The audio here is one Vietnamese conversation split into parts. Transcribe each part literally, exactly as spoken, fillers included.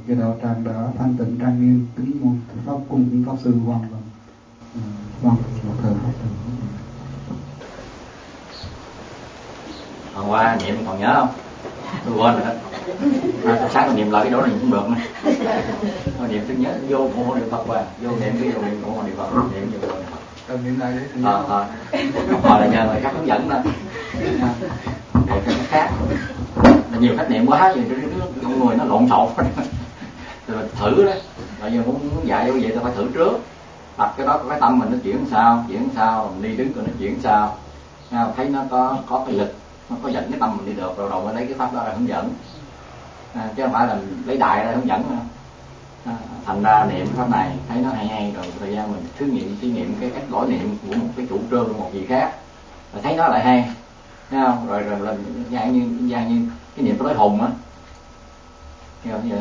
cái đạo tràng đã thanh tịnh trang nghiêm, kính môn pháp cung kính pháp sư vâng vâng vâng một thời pháp sư. Hôm qua niệm còn nhớ không? Tôi quên rồi đó. À, sáng tôi niệm lại cái đó này cũng được nữa. Tôi niệm tôi nhớ vô cũng không niệm Phật qua, vô niệm cái vô niệm cũng không niệm Phật, niệm vô niệm Phật. Cần niệm lại đấy. Ờ ờ. Hồi là nhờ người khác hướng dẫn đó. Để cho nó khác. Là nhiều khách niệm quá thì con người nó lộn xộn. Rồi mình thử đó. Bây giờ muốn, muốn dạy như vậy tôi phải thử trước. Tập cái đó cái tâm mình nó chuyển sao, chuyển sao, mình đi đứng rồi nó chuyển sao. Thấy nó có có cái lực, nó có dẫn cái tâm mình đi được rồi rồi mới lấy cái pháp đó ra hướng dẫn. À, chứ không phải là lấy đại ra hướng dẫn nữa. À, thành ra niệm pháp này thấy nó hay hay rồi thời gian mình thử nghiệm thí nghiệm cái cách gõ niệm của một cái chủ trương một gì khác rồi thấy nó lại hay, thấy không? Rồi rồi là dạng như dạng như cái niệm tối hùng á, hiểu không vậy?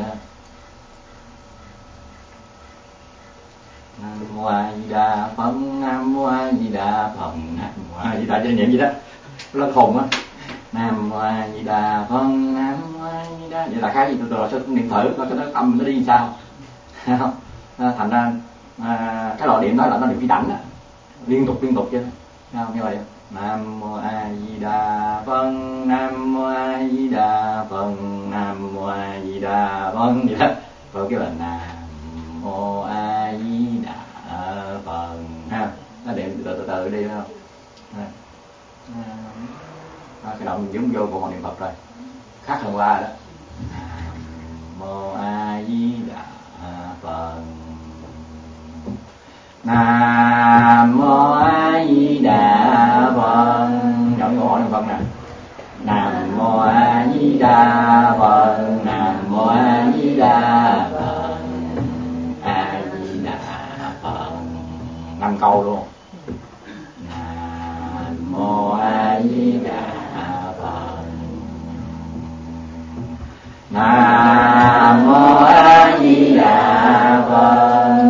Nam mô A Di Đà Phật, Nam mô A Di Đà Phật, Nam mô A Di Đà, cho niệm gì đó nó hùng á. Nam mô A Di Đà Phật, Nam mô A Di Đà, vậy là cái gì tôi rồi sẽ niệm thử coi cái đó âm nó đi sao. Không? À, thành ra à, cái loại niệm đó là nó niệm phi đảnh đó, liên tục liên tục chứ, không như vậy. Nam mô A Di Đà Phật, Nam mô A Di Đà Phật, Nam mô A Di Đà Phật, vậy đó. Rồi cái là Nam mô A Di Đà Phật, ha, nó niệm từ từ từ đi không? À, à, cái động giống vô của niệm Phật rồi, khác hơn qua đó. Nam mô A Di Đà Phật, Nam mô A Di Đà Phật, giọng của họ niệm Phật nè. Nam mô A Di Đà Phật, Nam mô A Di Đà Phật, A Di Đà Phật, năm câu luôn. Nam mô A Di Đà Phật, Nam mô A Di Đà Phật,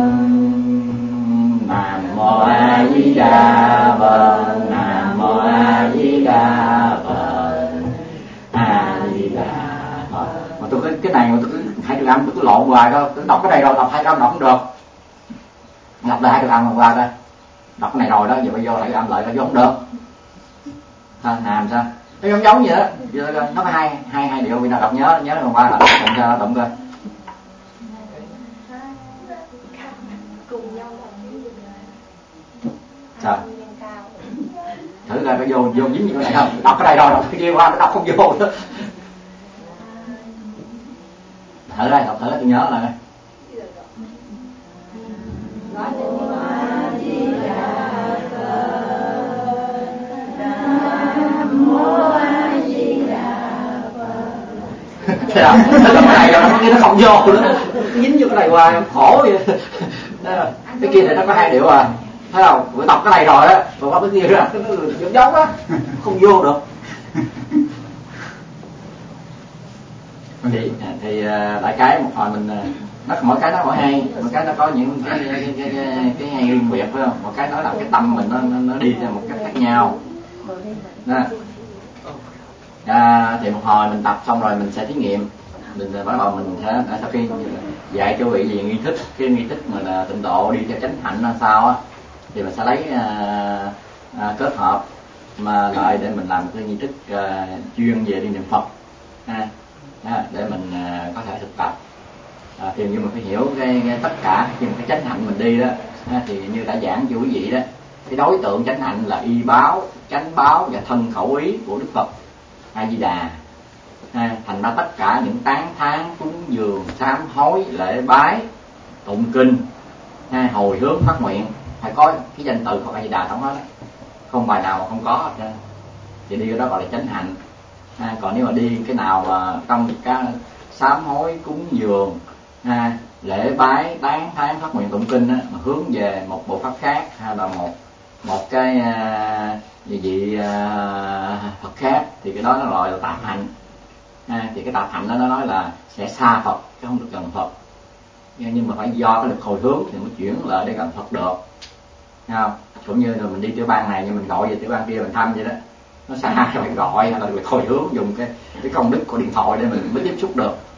Nam mô A Di Đà Phật, Nam mô A Di Đà Phật, A Di Đà Phật. Mà tôi cái cái này mà tôi cứ hai chữ âm tôi cứ lộn hoài đó, tôi đọc cái này rồi đọc hai âm đọc không được. Đọc lại hai chữ âm mà qua đây. Đọc cái này rồi đó, giờ bây giờ lại âm lại là vô không được. Ha, làm sao? Nó giống giống vậy đó. Giờ nó có hai hai hai điệu, vì nào đọc nhớ nhớ hôm qua là đụng cho đụng coi. Sao? Thử ra có vô vô dính như cái này không? Đọc cái này rồi đọc cái kia qua nó đọc không vô nữa. Thử đây, đọc thử tôi nhớ lại đây. Thấy không? Nó cái này rồi, cái nó không vô nữa, dính vô cái này hoài khổ vậy. Cái kia này nó có hai điệu à, thấy không? Vừa đọc cái này rồi á, rồi qua cái kia ra, nó giống giống á, không vô được. Thì thì đại cái một hồi mình nó mỗi cái nó mỗi hay, một cái nó có những cái cái cái, cái, cái hay riêng biệt phải không? Một cái nói là cái tâm mình nó nó đi theo một cách khác nhau. Đó. À, thì một hồi mình tập xong rồi mình sẽ thí nghiệm, mình bắt đầu mình sẽ sau khi dạy cho vị về nghi thức, cái nghi thức mà là tịnh độ đi theo chánh hạnh là sao á, thì mình sẽ lấy à, à, kết hợp mà lại để mình làm cái nghi thức à, chuyên về đi niệm Phật, à, à, để mình à, có thể thực tập. À, thì như mình phải hiểu cái, cái tất cả khi mà cái chánh hạnh mình đi đó, à, thì như đã giảng cho quý vị đó, cái đối tượng chánh hạnh là y báo, chánh báo và thân khẩu ý của Đức Phật A Di Đà. À, thành ra tất cả những tán thán, cúng dường, sám hối, lễ bái, tụng kinh, à, hồi hướng phát nguyện phải có cái danh tự Phật A Di Đà trong đó, không bài nào mà không có. Thì đi cái đó gọi là chánh hạnh. À, còn nếu mà đi cái nào mà trong cái sám hối, cúng dường, à, lễ bái, tán thán, phát nguyện, tụng kinh á, mà hướng về một bộ pháp khác hay là một một cái à, gì vị à, Phật khác thì cái đó nó gọi là tạp hạnh. À, thì cái tạp hạnh đó nó nói là sẽ xa Phật chứ không được gần Phật, nhưng mà phải do cái lực hồi hướng thì mới chuyển lại để gần Phật được. Thấy không? Cũng như là mình đi tiểu bang này nhưng mình gọi về tiểu bang kia mình thăm vậy đó, nó xa phải gọi hay là được hồi hướng dùng cái cái công đức của điện thoại để mình mới tiếp xúc được.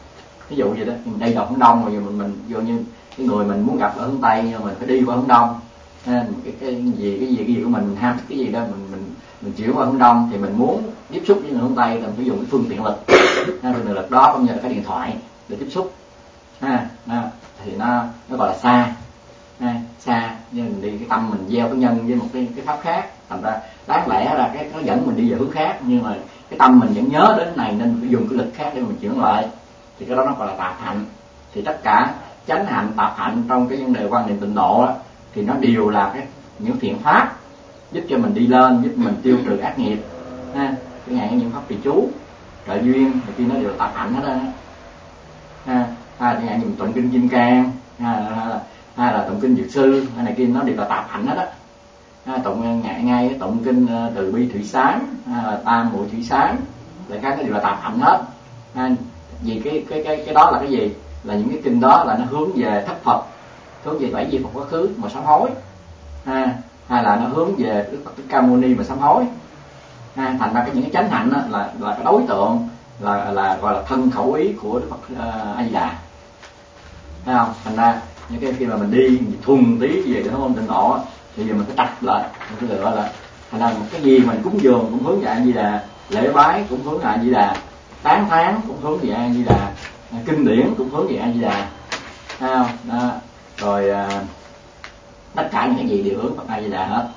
ví dụ vậy đó, mình đây là hướng đông rồi mình mình vô như cái người mình muốn gặp ở hướng tây nhưng mình phải đi qua hướng đông, cái cái gì cái gì cái gì của mình ham cái gì đó mình mình mình chuyển qua hướng đông thì mình muốn tiếp xúc với người hướng tây thì mình phải dùng cái phương tiện lực, phương tiện lực đó cũng như là cái điện thoại để tiếp xúc, ha, thì nó nó gọi là xa, ha, xa, nhưng mình đi cái tâm mình gieo cái nhân với một cái cái pháp khác, thành ra đáng lẽ là cái nó dẫn mình đi về hướng khác nhưng mà cái tâm mình vẫn nhớ đến này nên phải dùng cái lực khác để mình chuyển lại, thì cái đó nó gọi là tạp hạnh. Thì tất cả chánh hạnh tạp hạnh trong cái vấn đề quan niệm tịnh độ đó, thì nó đều là cái những thiện pháp giúp cho mình đi lên, giúp mình tiêu trừ ác nghiệp, ha, cái ngày những pháp trì chú trợ duyên thì kia nó đều là tạp hạnh hết đó, ha, ha, cái ngày mình tụng kinh Kim Cang, ha, hay là hay là tụng kinh Dược Sư hay này kia nó đều là tạp hạnh hết đó, ha, tụng ngày ngay tụng kinh Từ Bi Thủy Sáng hay là Tam Muội Thủy Sáng, đại khái nó đều là tạp hạnh hết, ha, vì cái cái cái cái đó là cái gì, là những cái kinh đó là nó hướng về thất Phật, hướng về bảy vị Phật quá khứ mà sám hối, ha, hay là nó hướng về Đức Phật Thích Ca Mâu Ni mà sám hối, ha, thành ra cái những cái chánh hạnh đó là là cái đối tượng là là gọi là thân khẩu ý của Đức Phật uh, A Di Đà, thấy không? Thành ra những cái khi mà mình đi thuần tí về cái môn tịnh độ thì giờ mình phải đặt lại, mình phải lựa là thành ra một cái gì mình cúng dường cũng hướng về A Di Đà, lễ bái cũng hướng về A Di Đà, tán thán cũng hướng về A Di Đà, kinh điển cũng hướng về A Di Đà, thấy không? Đó. Rồi uh, tất cả những cái gì đều hướng Phật A Di Đà hết.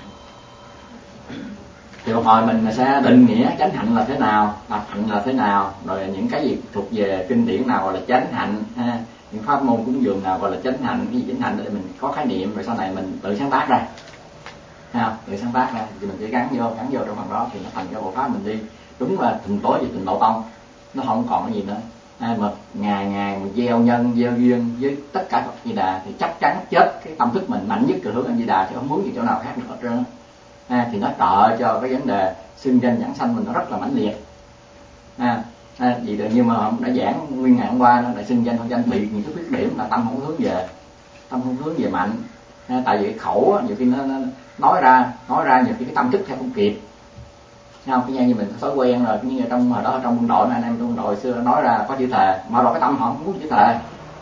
Thì một hồi mình sẽ định nghĩa chánh hạnh là thế nào, tạp hạnh là thế nào, rồi những cái gì thuộc về kinh điển nào gọi là chánh hạnh, ha, những pháp môn cúng dường nào gọi là chánh hạnh, cái gì chánh hạnh để mình có khái niệm, rồi sau này mình tự sáng tác ra, ha, tự sáng tác ra thì mình chỉ gắn vô gắn vô trong phần đó thì nó thành cái bộ pháp mình đi đúng là thừng tối về Tịnh Độ Tông, nó không còn cái gì nữa. À, mà ngày ngày mình gieo nhân gieo duyên với tất cả Phật Di Đà thì chắc chắn chết cái tâm thức mình mạnh nhất từ hướng A Di Đà chứ không muốn gì chỗ nào khác nữa hết trơn. À, thì nó trợ cho cái vấn đề xưng danh giảng sanh mình nó rất là mãnh liệt. À, à, vì tự nhiên mà đã giảng nguyên ngày hôm qua nó lại xưng danh không danh biệt những cái khuyết điểm là tâm không hướng về, tâm không hướng về mạnh. À, tại vì cái khẩu á, nhiều khi nó, nó nói ra nói ra nhiều khi cái tâm thức theo không kịp. Không, cái như mình có thói quen rồi, như trong hồi đó trong quân đội anh em trong quân đội xưa nói ra có chữ thề mà rồi cái tâm họ không muốn chữ thề,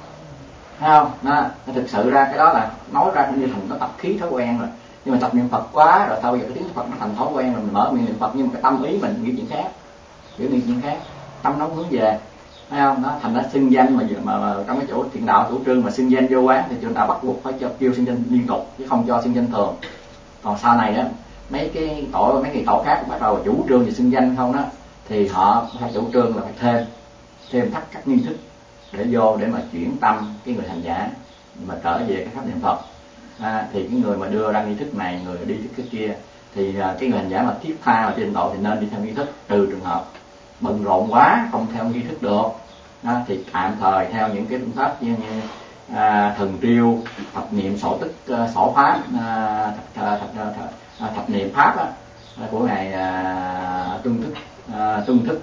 thấy không? Nó, nó thực sự ra cái đó là nói ra như thành nó tập khí thói quen rồi, nhưng mà tập niệm Phật quá rồi sau bây giờ cái tiếng Phật nó thành thói quen rồi mình mở miệng niệm Phật nhưng mà cái tâm ý mình nghĩ chuyện khác, kiểu nghĩ chuyện khác, tâm nó hướng về, thấy không? Nó thành ra xưng danh mà, mà, mà trong cái chỗ thiện đạo chủ trương mà xưng danh vô quán thì chúng ta bắt buộc phải cho kêu xưng danh liên tục chứ không cho xưng danh thường. Còn sau này đó mấy cái tổ mấy cái tổ khác bắt đầu chủ trương về xưng danh không đó thì họ phải chủ trương là phải thêm thêm thắt các nghi thức để vô để mà chuyển tâm cái người hành giả mà trở về cái pháp niệm Phật. À, thì cái người mà đưa ra nghi thức này, người đi thức cái kia thì cái người hành giả mà thiết tha mà trên độ thì nên đi theo nghi thức, trừ trường hợp bận rộn quá không theo nghi thức được. À, thì tạm thời theo những cái phương pháp như, như à, thần triêu, thập niệm sổ tức, sổ pháp, à, thập, thập, thập, thập, À, thập niệm pháp á, của ngài à, tương thức à, tương thức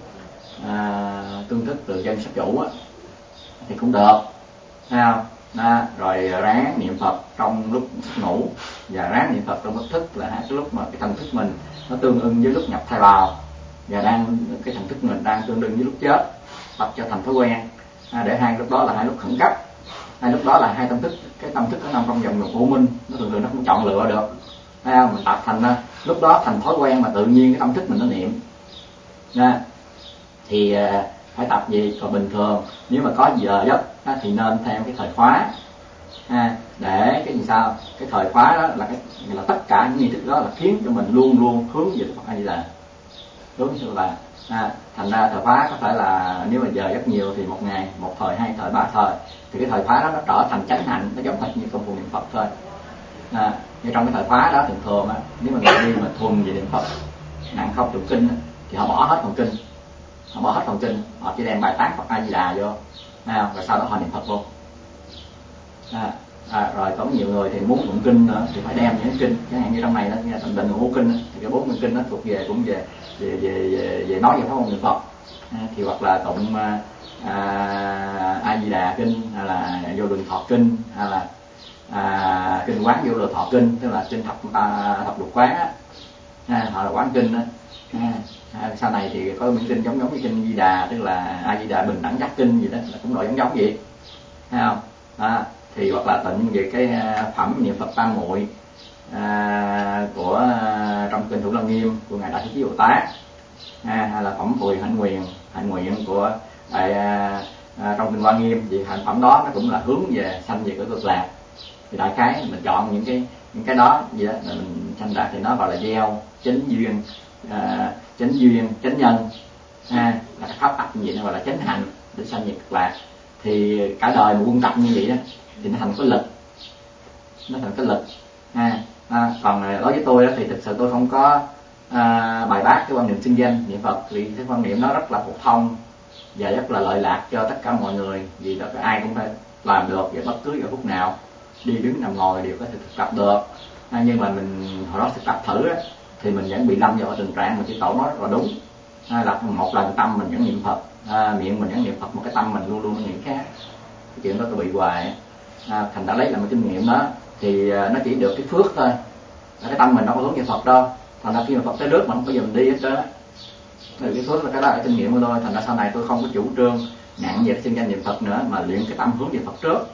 à, tương thức từ chân sắc chủ á, thì cũng được, thấy không? Đó, rồi ráng niệm Phật trong lúc ngủ và ráng niệm Phật trong lúc thức là hai cái lúc mà cái thần thức mình nó tương ưng với lúc nhập thai bào và đang cái thần thức mình đang tương đương với lúc chết, tập cho thành thói quen. À, để hai lúc đó là hai lúc khẩn cấp, hai lúc đó là hai tâm thức, cái tâm thức nó nằm trong vòng ngục vô minh, nó thường thường nó không chọn lựa được. Thấy không? Mình tập thành lúc đó thành thói quen mà tự nhiên cái tâm thức mình nó niệm. Nha. Thì uh, phải tập gì? Còn bình thường nếu mà có giờ giấc thì nên theo cái thời khóa. À, để cái gì sao? Cái thời khóa đó là cái là tất cả những nghi thức đó là khiến cho mình luôn luôn hướng về Phật A Di Đà. Đúng như là à, thành ra thời khóa có thể là nếu mà giờ giấc nhiều thì một ngày, một thời, hai thời, ba thời thì cái thời khóa đó nó trở thành chánh hạnh, nó giống hệt như công phu niệm Phật thôi. À, như trong cái thời khóa đó thường thường á, nếu mà người đi mà thuần về niệm Phật nặng không tụng kinh thì họ bỏ hết phần kinh, họ bỏ hết phần kinh, họ chỉ đem bài tán Phật A Di Đà vô, à, rồi sau đó họ niệm Phật luôn. À, à, rồi có nhiều người thì muốn tụng kinh nữa thì phải đem những kinh, chẳng hạn như trong này đó, nghe Tịnh Định Ngũ Kinh thì cái bốn mươi kinh nó thuộc về cũng về về về về, về nói về pháp môn niệm Phật. À, thì hoặc là tụng à, A Di Đà kinh hay là Vô Lượng Thọ kinh hay là À, kinh Quán Vô Lượng Thọ kinh, tức là kinh thập à, thập lục quán á, à, họ là quán kinh á, à, À, sau này thì có miễn kinh giống giống như kinh Di Đà, tức là A Di Đà Bình Đẳng Giác Kinh gì đó, là cũng loại giống giống vậy, thấy không? À, thì hoặc là tịnh về cái phẩm niệm Phật Tam Muội à, của à, trong kinh Thủ Lăng Nghiêm của ngài Đại Thế Chí Bồ Tát, à, hay là phẩm Phùi Hạnh Nguyện Hạnh Nguyện của đại à, à, trong kinh Hoa Nghiêm, vì hạnh phẩm đó nó cũng là hướng về sanh về cái cực lạc. Thì đại khái mình chọn những cái những cái đó gì đó là mình sanh đạt thì nó gọi là gieo chánh duyên, à, chánh duyên chánh nhân, à, là cái pháp ấp như vậy nó gọi là chánh hạnh để sanh về cực lạc. Thì cả đời mà quân tập như vậy đó thì nó thành cái lực, nó thành cái lực. À, à, còn đối với tôi đó thì thực sự tôi không có à, bài bác cái quan niệm xưng danh niệm Phật, vì cái quan niệm nó rất là phổ thông và rất là lợi lạc cho tất cả mọi người, vì đó ai cũng phải làm được và bất cứ giờ phút nào đi đứng nằm ngồi đều có thể thực tập được. À, nhưng mà mình hồi đó thực tập thử á, thì mình vẫn bị lâm vào tình trạng mình chỉ tổ nói rất là đúng, à, là một lần tâm mình vẫn niệm Phật, à, miệng mình vẫn niệm Phật, một cái tâm mình luôn luôn niệm khác. Cái chuyện đó tôi bị hoài, à, thành đã lấy làm một kinh nghiệm đó thì à, nó chỉ được cái phước thôi, cái tâm mình đâu có hướng về Phật đâu, thành ra khi mà Phật tới rước mà không bao giờ mình đi hết trơn. Thì cái phước là cái đó là kinh nghiệm của tôi, thành ra sau này tôi không có chủ trương nặng về cái xưng danh niệm Phật nữa, mà luyện cái tâm hướng về Phật trước,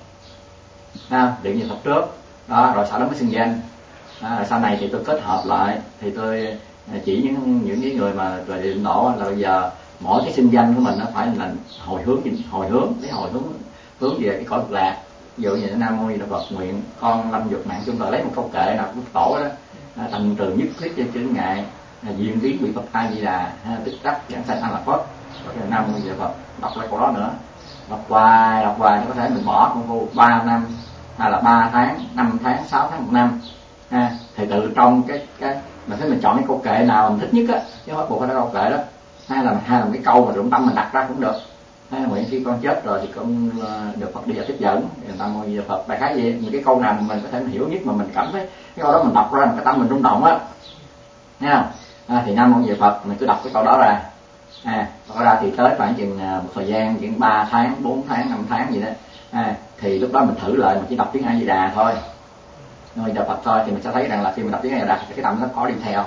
à, luyện về Phật trước đó, rồi sau đó mới xưng danh. À, rồi sau này thì tôi kết hợp lại, thì tôi chỉ những những cái người mà về định độ là bây giờ mỗi cái xưng danh của mình nó phải là hồi hướng, hồi hướng lấy hồi hướng hướng về cái cõi cực lạc. Ví dụ như Nam Mô Di Đà Phật nguyện con lâm dục mạng chung, rồi lấy một câu kệ nào cũng tổ đó, à, thành trừ nhất thiết cho chữ ngại, à, diện biến bị Phật A Di Đà, à, tích đắc giảng sanh A Là Phật, rồi cái Nam Mô Di Đà Phật đọc lại câu đó nữa, đọc hoài đọc hoài, có thể mình bỏ công phu ba năm hay là ba tháng, năm tháng, sáu tháng, một năm, à, thì từ trong cái cái mình thấy mình chọn cái câu kệ nào mình thích nhất á, chứ không bắt buộc phải câu kệ đó, hay là hay là cái câu mà trọng tâm mình đặt ra cũng được. À, nguyện khi con chết rồi thì con được Phật đi vào tiếp dẫn, Nam Mô Di Đà Phật, đại khái vậy. Những cái câu nào mình có thể hiểu nhất mà mình cảm thấy cái câu đó mình đọc ra cái tâm mình rung động á, thấy không? À, thì Nam Mô Di Đà Phật mình cứ đọc cái câu đó ra, à, đọc ra thì tới khoảng chừng một thời gian chừng ba tháng, bốn tháng, năm tháng gì đó, à, thì lúc đó mình thử lại, mình chỉ đọc tiếng A Di Đà thôi, Nam Mô Di Đà Phật thôi, thì mình sẽ thấy rằng là khi mình đọc tiếng A Di Đà thì cái tâm nó có đi theo,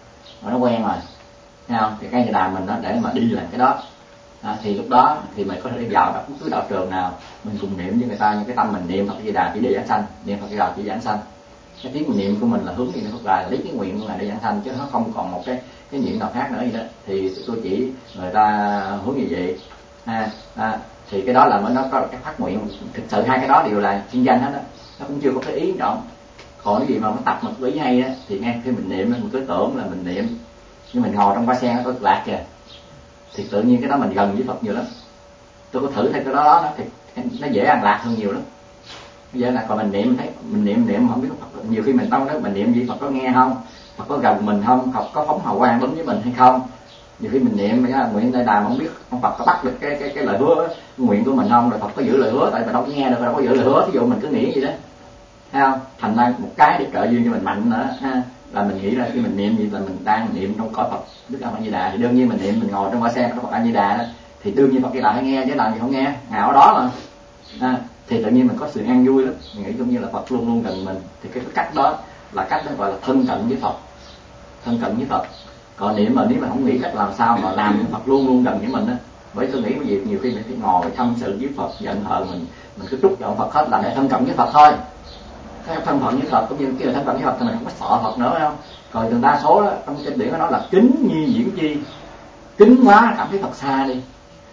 nó quen rồi, thấy không? Thì cái A Di Đà mình nó để mà đi làm cái đó. À, thì lúc đó thì mình có thể đi vào bất cứ đạo trường nào mình cùng niệm với người ta, nhưng cái tâm mình niệm Phật Di Đà chỉ để giảng sanh, niệm Phật Di Đà chỉ giảng sanh. Cái tiếng niệm của mình là hướng đi Phật Đà, lấy cái nguyện của ngài để giảng sanh, chứ nó không còn một cái cái niệm nào khác nữa gì đó. Thì tôi chỉ người ta hướng như vậy, à, à, thì cái đó là mới nó có cái phát nguyện. Thực sự hai cái đó đều là chuyên danh hết đó, nó cũng chưa có cái ý trọng. Còn cái gì mà nó tập một cái ý hay á, thì ngay khi mình niệm mình cứ tưởng là mình niệm, nhưng mình ngồi trong hoa sen nó có lạc kìa, thì tự nhiên cái đó mình gần với Phật nhiều lắm. Tôi có thử thấy cái đó, đó thì nó dễ ăn lạc hơn nhiều lắm. Bây giờ là còn mình niệm thấy mình niệm niệm không biết Phật, nhiều khi mình đâu đó mình niệm gì Phật có nghe không, Phật có gần mình không, Phật có phóng hào quang đến với mình hay không. Nhiều khi mình niệm cái nguyện Đại Đà mà không biết ông Phật có bắt được cái cái cái lời hứa nguyện của mình không, rồi Phật có giữ lời hứa, tại mình đâu có nghe được, đâu có giữ lời hứa, ví dụ mình cứ nghĩ gì đó, thấy không? Thành ra một cái để trợ duyên cho mình mạnh nữa ha, là mình nghĩ là khi mình niệm gì là mình đang niệm trong cõi Phật Đức A Di Đà, thì đương nhiên mình niệm mình ngồi trong hoa sen có Phật A Di Đà đó, thì đương nhiên Phật Di Đà phải nghe chứ làm gì không nghe, ngào ở đó mà, à, thì tự nhiên mình có sự an vui lắm, mình nghĩ cũng như là Phật luôn luôn gần mình. Thì cái cách đó là cách đó gọi là thân cận với Phật, thân cận với Phật. Còn niệm mà nếu mà không nghĩ cách làm sao mà làm Phật luôn luôn gần với mình á, bởi tôi nghĩ cái việc nhiều khi mình phải ngồi tâm sự với Phật, giận hờn mình mình cứ trút vào Phật hết là để thân cận với Phật thôi. Cái thân phận với Phật cũng như cái thân phận với Phật thì mình không có sợ Phật nữa, phải không? Còn từng đa số đó, trong kinh điển nó nói là kính nhi diễn chi, kính quá cảm thấy Phật xa đi,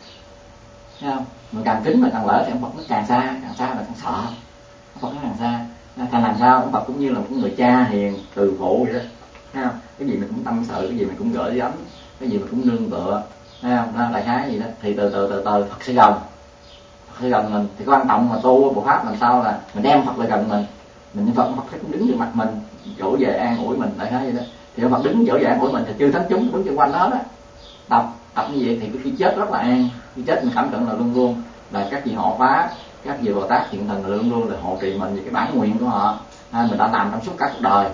thấy không? Mình càng kính mà càng lỡ thì ông Phật nó càng xa, càng xa là càng sợ, ông Phật nó càng xa. Thành làm sao ông Phật cũng như là một người cha hiền từ phụ vậy đó, thấy không? Cái gì mình cũng tâm sự, cái gì mình cũng gửi gắm, cái gì mình cũng nương tựa, thấy không? Đó, đại khái gì đó. Thì từ từ từ từ Phật sẽ gần, Phật sẽ gần mình. Thì cái quan trọng mà tu bộ pháp làm sao là mình đem Phật lại gần mình, mình như Phật, Phật sẽ cũng đứng trước mặt mình, dỗ về an ủi mình, đại khái vậy đó. Thì ông Phật đứng dỗ về an ủi mình thì chư thánh chúng đứng xung quanh đó đó, tập tập như vậy thì khi chết rất là an. Khi chết mình cảm tưởng là luôn luôn là các vị hộ pháp, các vị Bồ Tát hiện thần là luôn luôn là hộ trì mình về cái bản nguyện của họ, à, mình đã làm trong suốt cả cuộc đời,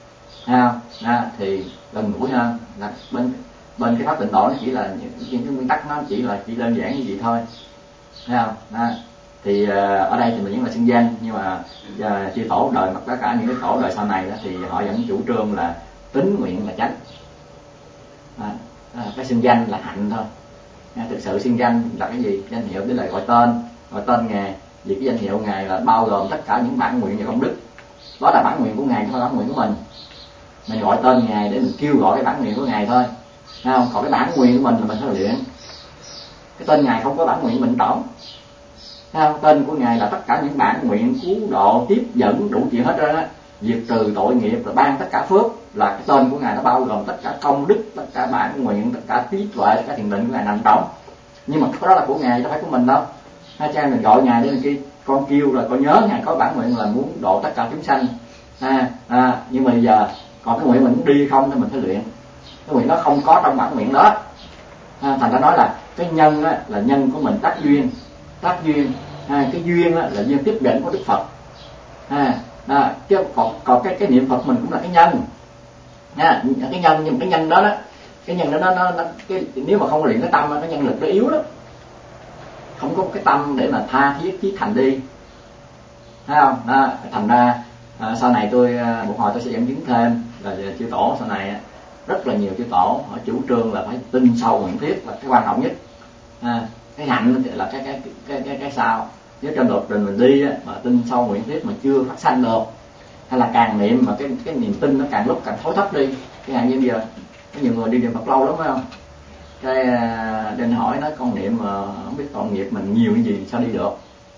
à, à, thì gần gũi hơn. Là bên bên cái pháp tịnh độ nó chỉ là những, những cái nguyên tắc nó chỉ là chỉ đơn giản như vậy thôi, thấy không? À, thì uh, ở đây thì mình vẫn là xưng danh, nhưng mà uh, chư tổ đời, hoặc tất cả những cái tổ đời sau này đó, thì họ vẫn chủ trương là tín nguyện là chánh, à, À, cái xưng danh là hạnh thôi. À, thực sự xưng danh là cái gì? Danh hiệu tức là gọi tên, gọi tên Ngài. Vì cái danh hiệu Ngài là bao gồm tất cả những bản nguyện và công đức. Đó là bản nguyện của Ngài, không phải bản nguyện của mình. Mình gọi tên Ngài để mình kêu gọi cái bản nguyện của Ngài thôi. Thấy không? Còn cái bản nguyện của mình là mình phải luyện. Cái tên Ngài không có bản nguyện mình trỏng. Thấy không? Tên của Ngài là tất cả những bản nguyện cứu độ, tiếp dẫn, đủ chuyện hết trơn á. Diệt trừ tội nghiệp rồi ban tất cả phước, là cái tên của Ngài nó bao gồm tất cả công đức, tất cả bản nguyện, tất cả trí tuệ, tất cả thiền định của Ngài nằm trong. Nhưng mà cái đó là của Ngài, chứ không phải của mình đâu. Hai cha mình gọi Ngài để mình kia con kêu rồi con nhớ Ngài có bản nguyện là muốn độ tất cả chúng sanh. À, à, nhưng mà bây giờ còn cái nguyện mình muốn đi không thì mình phải luyện. Cái nguyện đó không có trong bản nguyện đó. À, thành ra nói là cái nhân á, là nhân của mình tác duyên, tác duyên. À, cái duyên á, là duyên tiếp dẫn của Đức Phật. À, à, chứ còn, còn cái cái niệm Phật mình cũng là cái nhân. À, cái nhân nhưng cái nhân đó đó, cái nhân đó nó, nó, nó cái, nếu mà không luyện cái tâm, cái nhân lực nó yếu lắm. Không có cái tâm để mà tha thiết chí thành đi. Thấy không? À, thành ra à, sau này tôi một hồi tôi sẽ dẫn chứng thêm là chư tổ sau này rất là nhiều chư tổ họ chủ trương là phải tin sâu nguyện thiết là cái quan trọng nhất. À, cái hạnh là cái cái cái cái cái sao. Nếu trong lộ trình mình đi á, mà tin sâu nguyện thiết mà chưa phát sanh được, hay là càng niệm mà cái cái niềm tin nó càng lúc càng thối thấp đi. Cái hạn như bây giờ có nhiều người đi niệm Phật lâu lắm phải không? Cái nên hỏi nói con niệm mà không biết tội nghiệp mình nhiều cái gì sao đi được.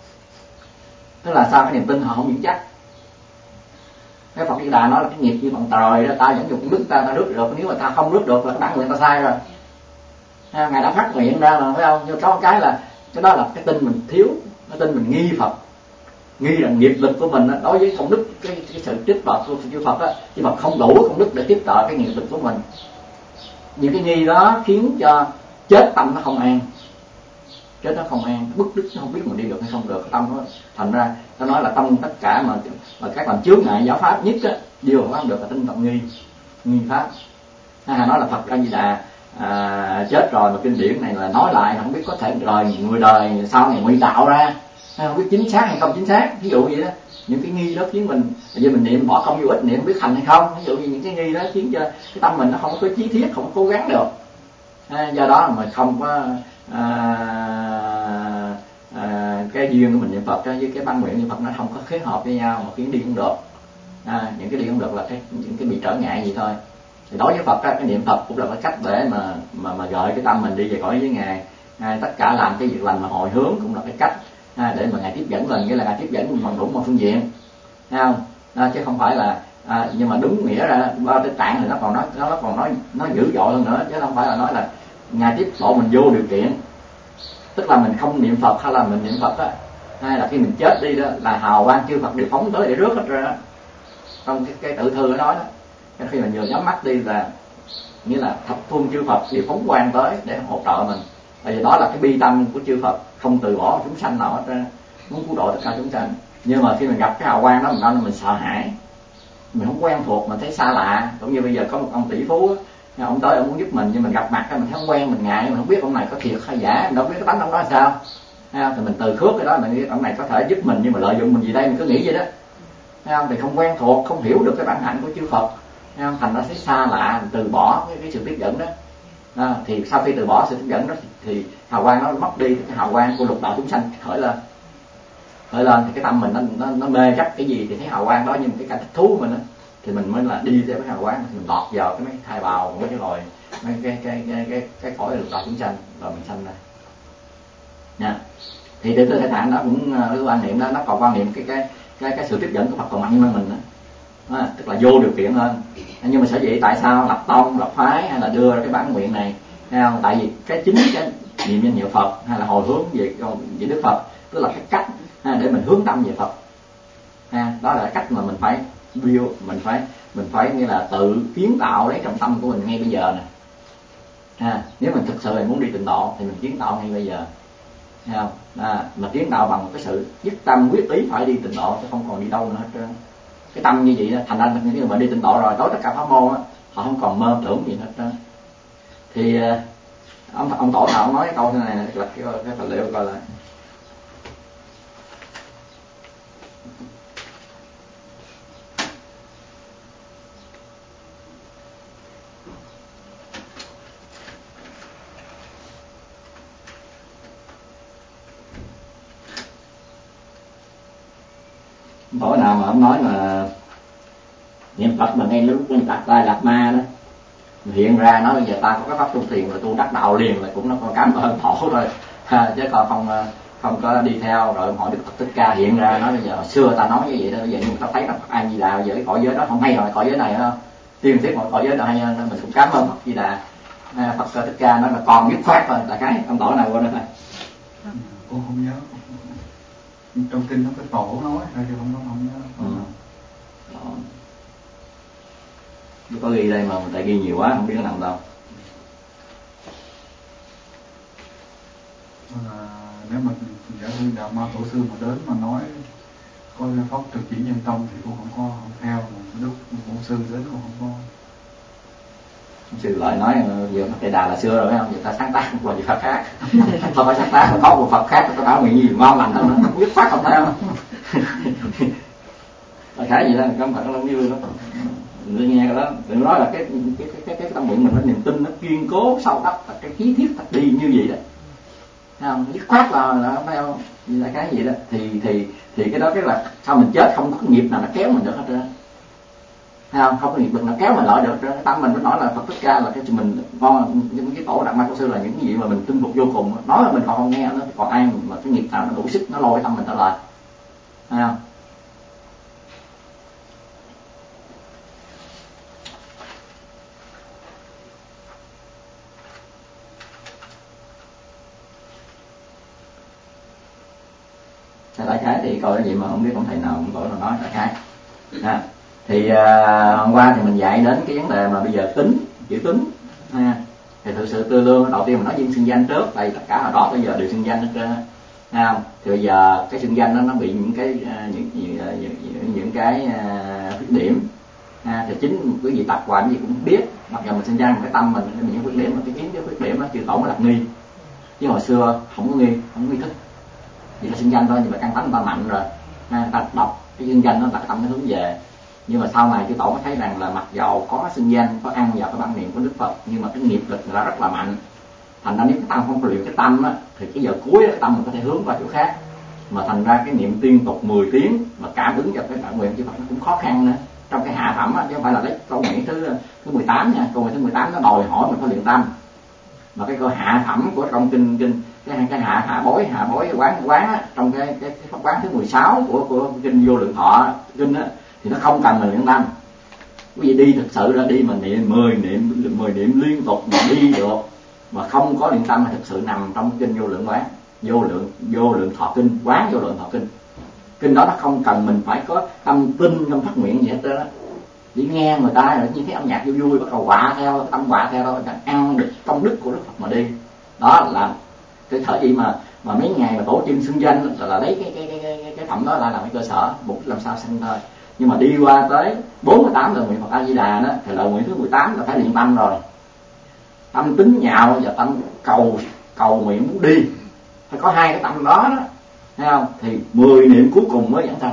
Tức là sao? Cái niềm tin họ không vững chắc. Cái Phật Di Đà nói là cái nghiệp như bằng trời đó, ta vẫn dùng đức ta ta rước được, nếu mà ta không rước được là cái bản nguyện ta sai rồi. À, Ngài đã phát nguyện ra mà phải không? Nhưng có cái là cái đó là cái tin mình thiếu, cái tin mình nghi Phật, nghi rằng nghiệp lực của mình đó, đối với công đức cái, cái sự tiếp trợ của chư Phật á, chư Phật không đủ công đức để tiếp trợ cái nghiệp lực của mình. Những cái nghi đó khiến cho chết tâm nó không an, chết nó không an, bức đức nó không biết mình đi được hay không được, tâm nó thành ra nó nói là tâm tất cả mà mà các làm chướng ngại giáo pháp nhất á, điều không được là tinh tận nghi, nghi pháp. Hay nói là Phật A Di Đà à, chết rồi mà kinh điển này là nói lại không biết có thể đời người đời sau này ngụy tạo ra, không biết chính xác hay không chính xác, ví dụ vậy đó. Những cái nghi đó khiến mình giờ mình niệm bỏ công vô ích, niệm biết hành hay không, ví dụ như những cái nghi đó khiến cho cái tâm mình nó không có chí thiết, không có cố gắng được. À, do đó mà không có à, à, cái duyên của mình niệm Phật đó, với cái bản nguyện niệm Phật nó không có khế hợp với nhau mà khiến đi không được. À, những cái đi không được là cái những cái bị trở ngại gì thôi. Thì đối với Phật đó, cái niệm Phật cũng là cái cách để mà mà mà gợi cái tâm mình đi về cõi với Ngài. À, tất cả làm cái việc lành mà hồi hướng cũng là cái cách à, để mà Ngài tiếp dẫn mình, nghĩa là Ngài tiếp dẫn mình bằng đủ mọi phương diện, thấy không? À, chứ không phải là à, nhưng mà đúng nghĩa ra bao cái tạng thì nó còn nói nó còn nói nó dữ dội hơn nữa, chứ không phải là nói là Ngài tiếp độ mình vô điều kiện, tức là mình không niệm Phật hay là mình niệm Phật á, hay là khi mình chết đi đó là hào quang chư Phật đều phóng tới để rước hết rồi đó. Trong cái, cái tự thư nó nói đó, cái khi mình vừa nhắm mắt đi là như là thập phương chư Phật đều phóng quang tới để hỗ trợ mình. Tại vì đó là cái bi tâm của chư Phật, không từ bỏ chúng sanh nào hết trơn, muốn cứu độ tất cả chúng sanh. Nhưng mà khi mình gặp cái hào quang đó mình nói là mình sợ hãi, mình không quen thuộc, mình thấy xa lạ. Cũng như bây giờ có một ông tỷ phú á, ông tới ông muốn giúp mình nhưng mình gặp mặt mình thấy không quen, mình ngại, mình không biết ông này có thiệt hay giả, mình đâu biết cái tánh ông đó là sao. Thì mình từ khước cái đó, mình nghĩ ông này có thể giúp mình nhưng mà lợi dụng mình gì đây, mình cứ nghĩ vậy đó. Thấy không? Thì không quen thuộc, không hiểu được cái bản hạnh của chư Phật, thấy không? Thành nó thấy xa lạ, từ bỏ cái, cái sự tiếp dẫn đó. À, thì sau khi từ bỏ sự tiếp dẫn đó thì, thì hào quang nó mất đi, cái hào quang của lục đạo chúng sanh khởi lên, khởi lên thì cái tâm mình nó nó, nó mê chấp cái gì thì thấy hào quang đó, nhưng mà cái cảm thích thú của mình đó, thì mình mới là đi theo cái hào quang, mình lọt vào cái mấy thai bào, mấy cái loài, mấy cái cái cái cái cái cõi lục đạo chúng sanh rồi mình sanh ra. Nha. Thì từ từ thể tạng đó cũng cái quan niệm đó, nó còn quan niệm cái cái cái cái sự tiếp dẫn của Phật còn mạnh hơn mình đó. À, tức là vô điều kiện hơn. Nhưng mà sở dĩ tại sao lập tông lập phái hay là đưa ra cái bản nguyện này, thấy không? Tại vì cái chính cái niệm danh hiệu Phật hay là hồi hướng về về Đức Phật, tức là cái cách ha, để mình hướng tâm về Phật. Ha, đó là cái cách mà mình phải build, mình phải mình phải như là tự kiến tạo lấy trong tâm của mình ngay bây giờ nè. Ha, nếu mình thực sự mình muốn đi tịnh độ thì mình kiến tạo ngay bây giờ. Thấy không? À, mà kiến tạo bằng cái sự dứt tâm quyết ý phải đi tịnh độ chứ không còn đi đâu nữa hết trơn. Cái tâm như vậy đó, thành ra những người mà đi tịnh độ rồi tối tất cả pháp môn á, họ không còn mơ tưởng gì hết trơn. Thì ông ông tổ nào ông nói cái câu thế này là cái cái tài liệu coi lại. Tối nào mà ông nói mà niệm Phật mà ngay lúc mình đặt tay đặt ma đó hiện ra nói bây giờ ta có cái pháp tu thiền rồi tu đắc đạo liền là cũng nó còn cảm ơn thổ thôi ha, chứ còn không không có đi theo rồi hỏi Đức Phật Thích Ca hiện ra nói bây giờ hồi xưa ta nói như vậy đó, bây giờ nhưng ta thấy là Phật A Di Đà bây giờ cái cõi giới đó không hay rồi, cõi giới này không tiên thiết một cõi giới nào hay hơn, mình cũng cảm ơn Phật Di Đà. Phật Thích Ca nói là còn dứt khoát thôi, là cái ông tổ nào qua đây này cô không nhớ, trong kinh nó cái tổ nói thôi chứ không có không nhớ. Ừ. Đó. Có ghi đây mà tại ghi nhiều quá không biết nó nằm đâu. À, nếu mà giả sư Đạo Ma Tổ sư mà đến mà nói có pháp thực chỉ nhân tông thì cô không có không theo, mà Đức Bổn sư đến cô không có. Sư lại nói giờ Thầy Đà là xưa rồi phải không? Giờ ta sáng tác một loại Phật khác. Không phải sáng tác mà có một Phật khác ta bảo nguyện gì ngon lành đâu nữa, không biết phát không theo. Là khá vậy đó, không phải nó như nó đừng nghe cái đó, đừng nói là cái cái cái cái, cái tâm nguyện mình nó niềm tin nó kiên cố sâu đậm, là cái chí thiết thật đi như vậy đó. Thấy không? Dứt khoát là là phải không? Như là cái gì đó thì thì thì cái đó cái là sau mình chết không có nghiệp nào nó kéo mình được hết trơn. Thấy không? Không có nghiệp lực nào kéo mình lại được trơn. Tâm mình mới nói là Phật Thích Ca là cái mình con những cái tổ Đạt Ma Tổ sư là những cái gì mà mình tin phục vô cùng. Nói là mình còn không nghe nó, còn ai mà cái nghiệp nào nó đủ sức nó lôi tâm mình trở lại. Thấy không? Đại khái thì coi cái gì mà không biết ông thầy nào ông tổ nào nói đại khái ha. Thì uh, hôm qua thì mình dạy đến cái vấn đề mà bây giờ tính chữ tính ha. Thì thực sự tư lương đầu tiên mình nói viên xưng danh trước, tại tất cả hồi đó bây giờ đều xưng danh hết trơn ha. Thì bây giờ cái xưng danh đó nó bị những cái uh, những, những, những, những, những cái uh, khuyết điểm ha. Thì chính cái gì tập hoài gì cũng biết, mặc dù mình xưng danh cái tâm mình những khuyết điểm mà cái kiến cái khuyết điểm nó chưa tổ mới đặt nghi, chứ hồi xưa không có nghi, không có nghi thức. Vì là xưng danh thôi, nhưng mà căn tánh ta mạnh rồi ha, ta đọc cái xưng danh nó là tâm nó hướng về. Nhưng mà sau này chư tổ mới thấy rằng là mặc dầu có xưng danh, có ăn vào cái bản niệm của Đức Phật, nhưng mà cái nghiệp lực là rất là mạnh. Thành ra nếu cái tâm không có luyện cái tâm á, thì cái giờ cuối cái tâm mình có thể hướng vào chỗ khác. Mà thành ra cái niệm liên tục mười tiếng mà cảm ứng vào cái bản nguyện chư Phật nó cũng khó khăn nữa. Trong cái hạ phẩm á, chứ không phải là lấy câu nguyện thứ thứ mười tám nha, câu nguyện thứ mười tám nó đòi hỏi mình phải luyện tâm. Mà cái câu hạ phẩm của trong kinh kinh cái cái hạ hạ bối hạ bối quán quán á, trong cái cái cái pháp quán thứ mười sáu của của kinh Vô Lượng Thọ kinh á, thì nó không cần mình luyện tâm. Quý vị đi thực sự ra đi mà niệm mười niệm mười niệm liên tục mà đi được mà không có luyện tâm là thực sự nằm trong kinh Vô Lượng quán vô lượng vô lượng thọ kinh quán vô lượng thọ kinh. Kinh đó nó không cần mình phải có tâm tin trong phát nguyện gì hết trơn á. Chỉ nghe người ta rồi như thấy âm nhạc vui vui bắt đầu quạ theo, tâm quạ theo thôi, ăn được công đức của Đức Phật mà đi. Đó là cái thời gì mà mà mấy ngày mà tổ chim xưng danh là, là lấy cái cái cái cái cái phẩm đó là làm cái cơ sở mục làm sao sanh thôi. Nhưng mà đi qua tới bốn mươi tám lời nguyện Phật A Di Đà đó thì lời nguyện thứ mười tám là phải luyện tâm rồi. Tâm tính nhạo và tâm cầu cầu nguyện muốn đi. Phải có hai cái tâm đó đó. Thấy không? Thì mười niệm cuối cùng mới giảng sanh.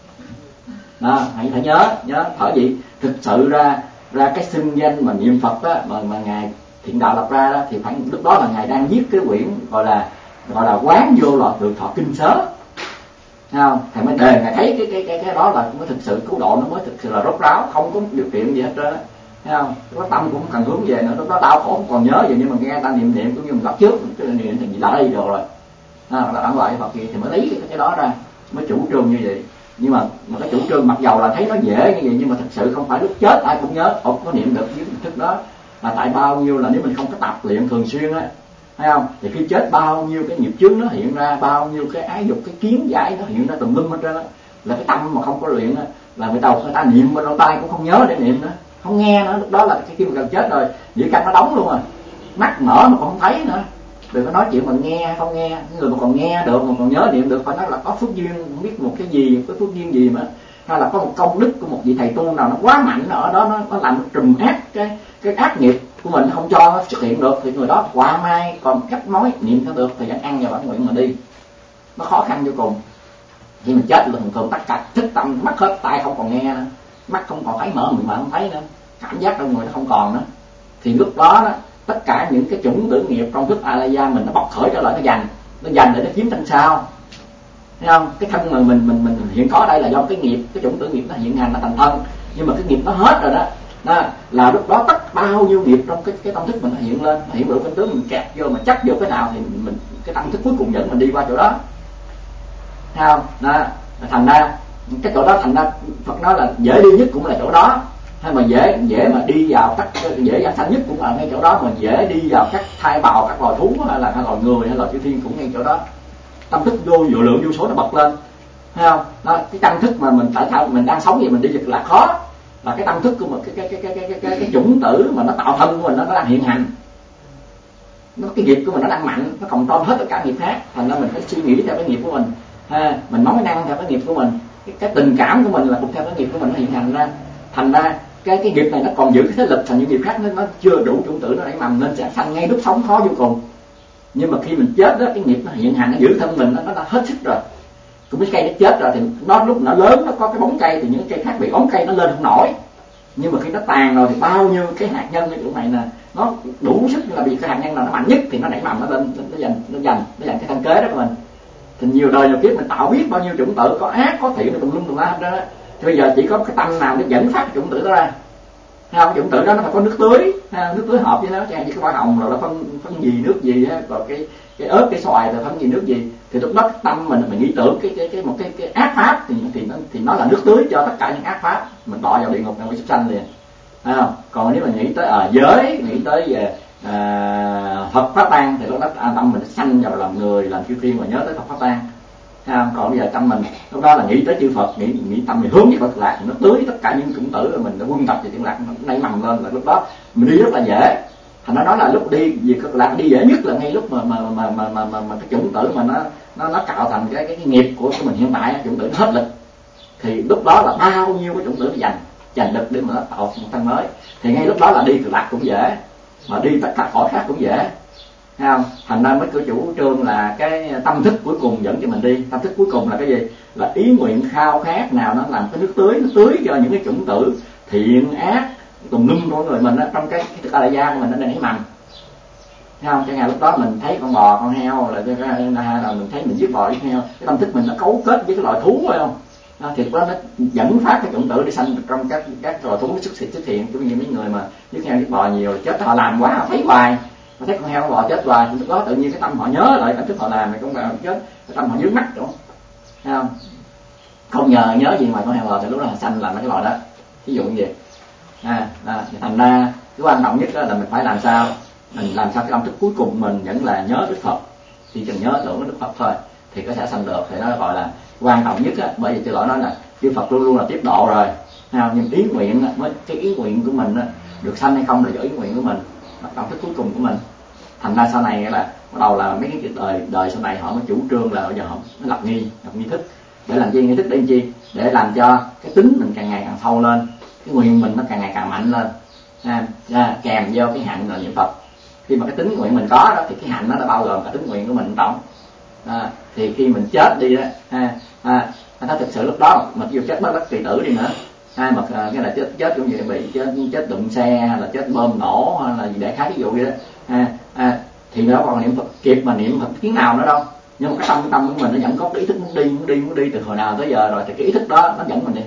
Đó, hãy phải nhớ, nhớ thở gì thực sự ra ra cái xưng danh mà niệm Phật đó mà mà ngài Thiện Đạo lập ra đó thì phải lúc đó là ngài đang viết cái quyển gọi là gọi là quán vô loại Lượng Thọ kinh sớ. Thấy không? Thầy mới đề ngài thấy cái cái cái cái đó là mới thực sự cứu độ, nó mới thực sự là rốt ráo, không có điều kiện gì hết trơn á. Thấy không? Cái tâm cũng cần hướng về nữa, lúc đó đau khổ không còn nhớ gì nhưng mà nghe ta niệm niệm cũng như mình gặp trước cái niệm thì gì đã đây được rồi. À, là đẳng loại Phật gì thì mới lấy cái, cái đó ra, mới chủ trương như vậy. Nhưng mà mà cái chủ trương mặc dầu là thấy nó dễ như vậy nhưng mà thật sự không phải lúc chết ai cũng nhớ, không có niệm được với thức đó. Là tại bao nhiêu là nếu mình không có tập luyện thường xuyên á, thấy không? Thì khi chết bao nhiêu cái nghiệp chướng nó hiện ra, bao nhiêu cái ái dục, cái kiến giải nó hiện ra tùm lum hết trơn á. Là cái tâm mà không có luyện á, là người đầu người ta niệm mà đầu tay cũng không nhớ để niệm nữa, không nghe nữa. Lúc đó là khi mà gần chết rồi, dĩ căn nó đóng luôn rồi, mắt mở mà còn không thấy nữa. Đừng có nói chuyện mà nghe không nghe, người mà còn nghe được mà còn nhớ niệm được phải nói là có phước duyên, không biết một cái gì, có phước duyên gì mà, hay là có một công đức của một vị thầy tu nào nó quá mạnh ở đó, nó nó làm trùm ác cái cái ác nghiệp của mình không cho nó xuất hiện được thì người đó quả mai còn cách nói niệm theo được thì vẫn ăn vào bản nguyện mà đi. Nó khó khăn vô cùng. Khi mình chết là thường thường tắt cả thức tâm, mắt hết, tai không còn nghe nữa, mắt không còn thấy, mở miệng mà không thấy nữa, cảm giác trong người nó không còn nữa. Thì lúc đó đó tất cả những cái chủng tử nghiệp trong thức A La Gia mình nó bộc khởi trở lại, nó dành nó dành để nó chiếm thân sao. thấy không? Cái thân mà mình mình mình hiện có đây là do cái nghiệp, cái chủng tử nghiệp nó hiện hành, nó thành thân, nhưng mà cái nghiệp nó hết rồi đó, đó là lúc đó tất bao nhiêu nghiệp trong cái cái tâm thức mình nó hiện lên, nó hiện được cái tướng mình kẹt vô, mà chắc vô cái nào thì mình cái tâm thức cuối cùng dẫn mình đi qua chỗ đó, thấy không? Đó, thành ra cái chỗ đó, thành ra Phật nói là dễ đi nhất cũng là chỗ đó, hay mà dễ dễ mà đi vào các dễ giảng sanh nhất cũng là ngay chỗ đó, mà dễ đi vào các thai bào, các loài thú hay là các loài người hay là chư thiên cũng ngay chỗ đó. Tâm thức vô vô lượng vô số nó bật lên, thấy không? Đó, cái tâm thức mà mình tại sao mình đang sống vậy mình đi được là khó, là cái tâm thức của mình, cái cái cái cái cái cái, cái, cái chủng tử mà nó tạo thân của mình nó, nó đang hiện hành, nó cái nghiệp của mình nó đang mạnh, nó cộng tròn hết tất cả nghiệp khác, thành ra mình phải suy nghĩ theo cái nghiệp của mình, ha, mình nói năng theo cái nghiệp của mình, cái, cái tình cảm của mình là cũng theo cái nghiệp của mình nó hiện hành ra, thành ra cái cái nghiệp này nó còn giữ cái thế lực, thành những nghiệp khác nó, nó chưa đủ chủng tử nó nảy mầm nên sẽ sanh ngay lúc sống khó vô cùng. Nhưng mà khi mình chết đó, cái nghiệp nó hiện hành nó giữ thân mình nó, nó đã hết sức rồi. Cũng cái cây nó chết rồi thì nó lúc nó lớn, nó có cái bóng cây thì những cây khác bị bóng cây nó lên không nổi. Nhưng mà khi nó tàn rồi thì bao nhiêu cái hạt nhân cái chỗ này nè nó đủ sức, là vì cái hạt nhân nào nó mạnh nhất thì nó nảy mầm, nó lên, nó dành nó dành nó dành cái thân kế đó của mình. Thì nhiều đời nhiều kiếp mình tạo biết bao nhiêu chủng tử, có ác có thiện, tùm lum tùm la hết đó. Thì bây giờ chỉ có cái tâm nào để dẫn phát cái chủng tử đó ra, không? Cái chủng tử đó nó phải có nước tưới, ha, nước tưới hợp với nó, chẳng như cái hoa hồng rồi nó phân phân gì nước gì á, rồi cái cái ớt cái xoài rồi phân gì nước gì, thì lúc đó cái tâm mình mình nghĩ tưởng cái cái cái một cái cái ác pháp thì thì nó thì nó là nước tưới cho tất cả những ác pháp, mình đọa vào địa ngục này mới súc sanh liền, thấy không? Còn nếu mình nghĩ tới ở à, giới, nghĩ tới về à, Phật pháp tăng thì lúc đó à, tâm mình sanh vào làm người, làm chư thiên và nhớ tới Phật pháp tăng. Không? Còn bây giờ tâm mình lúc đó là nghĩ tới chư Phật, nghĩ nghĩ tâm mình hướng về Phật lạc, nó tưới tất cả những chủng tử rồi mình đã quân tập về Cực Lạc, nó nảy mầm lên, là lúc đó mình đi rất là dễ. Thành nó nói là lúc đi về Cực Lạc đi dễ nhất là ngay lúc mà mà mà mà mà, mà, mà cái chủng tử mà nó nó nó cạo thành cái cái, cái nghiệp của mình hiện tại, chủng tử nó hết lực, thì lúc đó là bao nhiêu cái chủng tử nó dành dành lực để mà nó tạo một thân mới, thì ngay lúc đó là đi Cực Lạc cũng dễ, mà đi tất cả cõi khác cũng dễ. Thấy không? Thành ra mới có chủ trương là cái tâm thức cuối cùng dẫn cho mình đi. Tâm thức cuối cùng là cái gì? Là ý nguyện khao khát nào nó làm cái nước tưới, nó tưới cho những cái chủng tử thiện ác tùm lum của người mình đó, trong cái cái đại gia của mình nó đang nảy mầm. Thấy không? Chẳng hạn lúc đó mình thấy con bò, con heo là cái là mình thấy mình giết bò giết heo, cái tâm thức mình nó cấu kết với cái loài thú phải không? Đó, thì đó nó dẫn phát cái chủng tử để sanh trong các các loài thú xuất hiện xuất hiện, giống như mấy người mà giết heo giết bò nhiều chết họ làm quá họ thấy hoài. Mà thấy con heo con bò chết hoài, lúc đó tự nhiên cái tâm họ nhớ lại cảm thức họ làm này, con bò chết, cái tâm họ dướng mắt đúng không? Thấy không? Không nhờ nhớ gì ngoài con heo bò thì lúc đó là sanh làm cái loài đó. Ví dụ như vậy. À, à, thì thành ra cái quan trọng nhất là mình phải làm sao mình làm sao cái tâm thức cuối cùng mình vẫn là nhớ Đức Phật, chỉ cần nhớ tưởng Đức Phật thôi thì có thể sanh được. Thì nó gọi là quan trọng nhất á, bởi vì tôi nói là Đức Phật luôn luôn là tiếp độ rồi. Thấy không? Nhưng ý nguyện mới cái ý nguyện của mình á, được sanh hay không là do ý nguyện của mình, tâm thức cuối cùng của mình. Thành ra sau này là bắt đầu là mấy cái đời đời sau này họ mới chủ trương là bây giờ họ mới lập nghi lập nghi thức để làm chi, nghi thức để làm chi, để làm cho cái tính mình càng ngày càng sâu lên, cái nguyện mình nó càng ngày càng mạnh lên, à, à, kèm vô cái hạnh là niệm Phật. Khi mà cái tính nguyện mình có đó thì cái hạnh nó đã bao gồm cả tính nguyện của mình tổng. À, thì khi mình chết đi đó, à, à, nó thực sự lúc đó mà dù chết bất đắc kỳ tử đi nữa, hai mà cái là chết chết cũng vậy, bị chết chết đụng xe hay là chết bom nổ hay là gì đại khái ví dụ vậy đó, à, à, thì nó còn niệm Phật kịp mà niệm Phật tiếng nào nữa đâu. Nhưng mà cái tâm cái tâm của mình nó vẫn có cái ý thức muốn đi muốn đi muốn đi từ hồi nào tới giờ rồi, thì cái ý thức đó nó dẫn mình đi.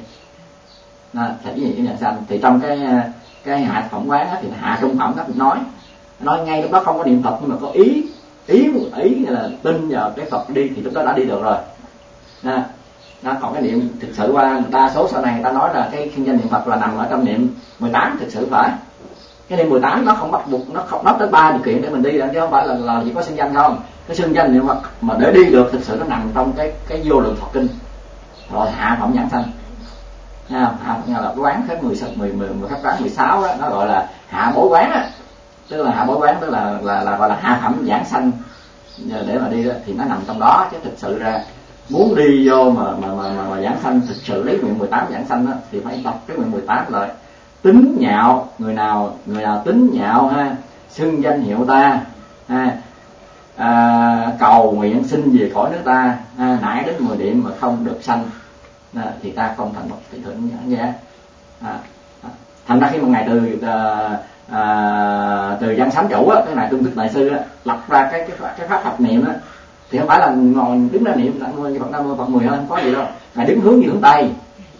À, thì cái gì cái nhà sanh thì trong cái cái hạ phẩm quán thì hạ trung phẩm đó mình nói nói ngay lúc đó không có niệm Phật nhưng mà có ý ý ý là tin vào cái Phật đi thì lúc đó đã đi được rồi. À, đó, còn cái niệm thực sự qua đa số sau này người ta nói là cái kinh doanh niệm Phật là nằm ở trong niệm mười tám, thực sự phải cái niệm mười tám nó không bắt buộc, nó không nói tới ba điều kiện để mình đi, chứ không phải là, là chỉ có xưng danh không. Cái xưng danh niệm Phật mà để đi được thực sự nó nằm trong cái cái vô lượng Phật kinh rồi hạ phẩm nhãn sanh. Nha, hạ là quán hết mười mười mười mười pháp quán mười sáu đó, nó gọi là hạ bối quán á, tức là hạ bối quán tức là là là gọi là hạ phẩm giảng sanh để mà đi đó, thì nó nằm trong đó. Chứ thực sự ra muốn đi vô mà mà mà mà, mà giảng sanh thực sự lấy nguyện mười tám giảng sanh đó, thì phải đọc cái nguyện mười tám rồi. Tính nhạo người nào người nào tính nhạo ha, xưng danh hiệu ta ha, à, cầu nguyện xin về cõi nước ta ha, nãy đến mười điểm mà không được sanh à, thì ta không thành bậc thượng nhãn giác. À, à, thành ra khi một ngày từ à, à, từ văn sám chủ á, cái này tương thức đại sư á, lập ra cái cái cái pháp thập niệm á, thì không phải là ngồi đứng ra niệm Nam mô Phật Nam mô Phật mười hơi, không có gì đâu. Ngài đứng hướng về hướng Tây,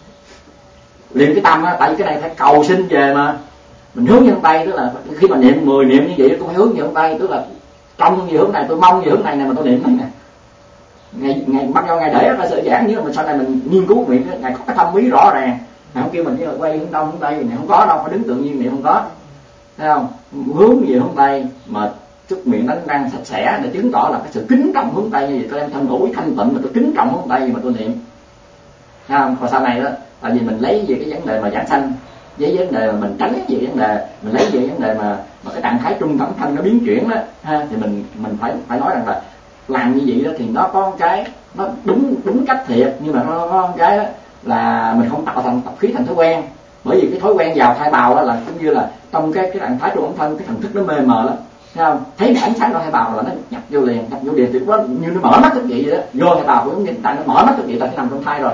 liền cái tâm á, tại vì cái này phải cầu xin về mà, mình hướng về hướng Tây, tức là khi mà niệm mười niệm như vậy tôi phải hướng về hướng Tây, tức là trong về hướng này tôi mong về hướng này nè mà tôi niệm này nè. Ngày ngày bắt đầu ngày để ra sự giảng, nhưng mà sau này mình nghiên cứu miệng ngày có cái tâm ý rõ ràng. Ngày không kêu mình như quay hướng đông hướng Tây này không có đâu, phải đứng tự nhiên niệm không có, thấy không? Hướng về hướng Tây mà chút miệng đánh răng sạch sẽ để chứng tỏ là cái sự kính trọng hướng Tây, như vậy tôi đem thân ngũ thanh tịnh mà tôi kính trọng hướng Tây mà tôi niệm, thấy không? Còn sau này đó, tại vì mình lấy về cái vấn đề mà giảng sanh, với vấn đề mà mình tránh về vấn đề, mình lấy về vấn đề mà mà cái trạng thái trung thẳng thanh nó biến chuyển đó ha, thì mình mình phải phải nói rằng là làm như vậy đó thì nó có cái nó đúng đúng cách thiệt, nhưng mà nó có cái đó là mình không tạo thành tập khí thành thói quen. Bởi vì cái thói quen vào thai bào đó là cũng như là trong cái cái trạng thái trung thẳng thân, cái thần thức nó mê mờ lắm, thấy không? Thấy cái ánh sáng trong thai bào là nó nhập vô liền, nhập vô liền thì nó như nó mở mắt thức vậy vậy đó, vô thai bào cũng như tại nó mở mắt thức vậy, tại nó nằm trong thai rồi.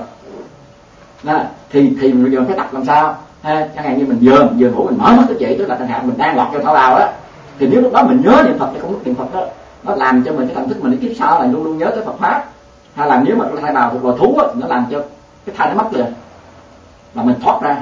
Đó, thì thì mình giờ phải tập làm sao ha, chẳng hạn như mình vừa vừa ngủ mình mở mắt thức vậy, tức là chẳng hạn mình đang lọt vô thai bào đó, thì nếu lúc đó mình nhớ niệm Phật thì không có niệm Phật đó, nó làm cho mình cái thần thức mình cái kiếp sau là luôn luôn nhớ tới Phật pháp. Hay là nếu mà cái thai bào thuộc loài thú á, nó làm cho cái thai nó mất liền, là mình thoát ra.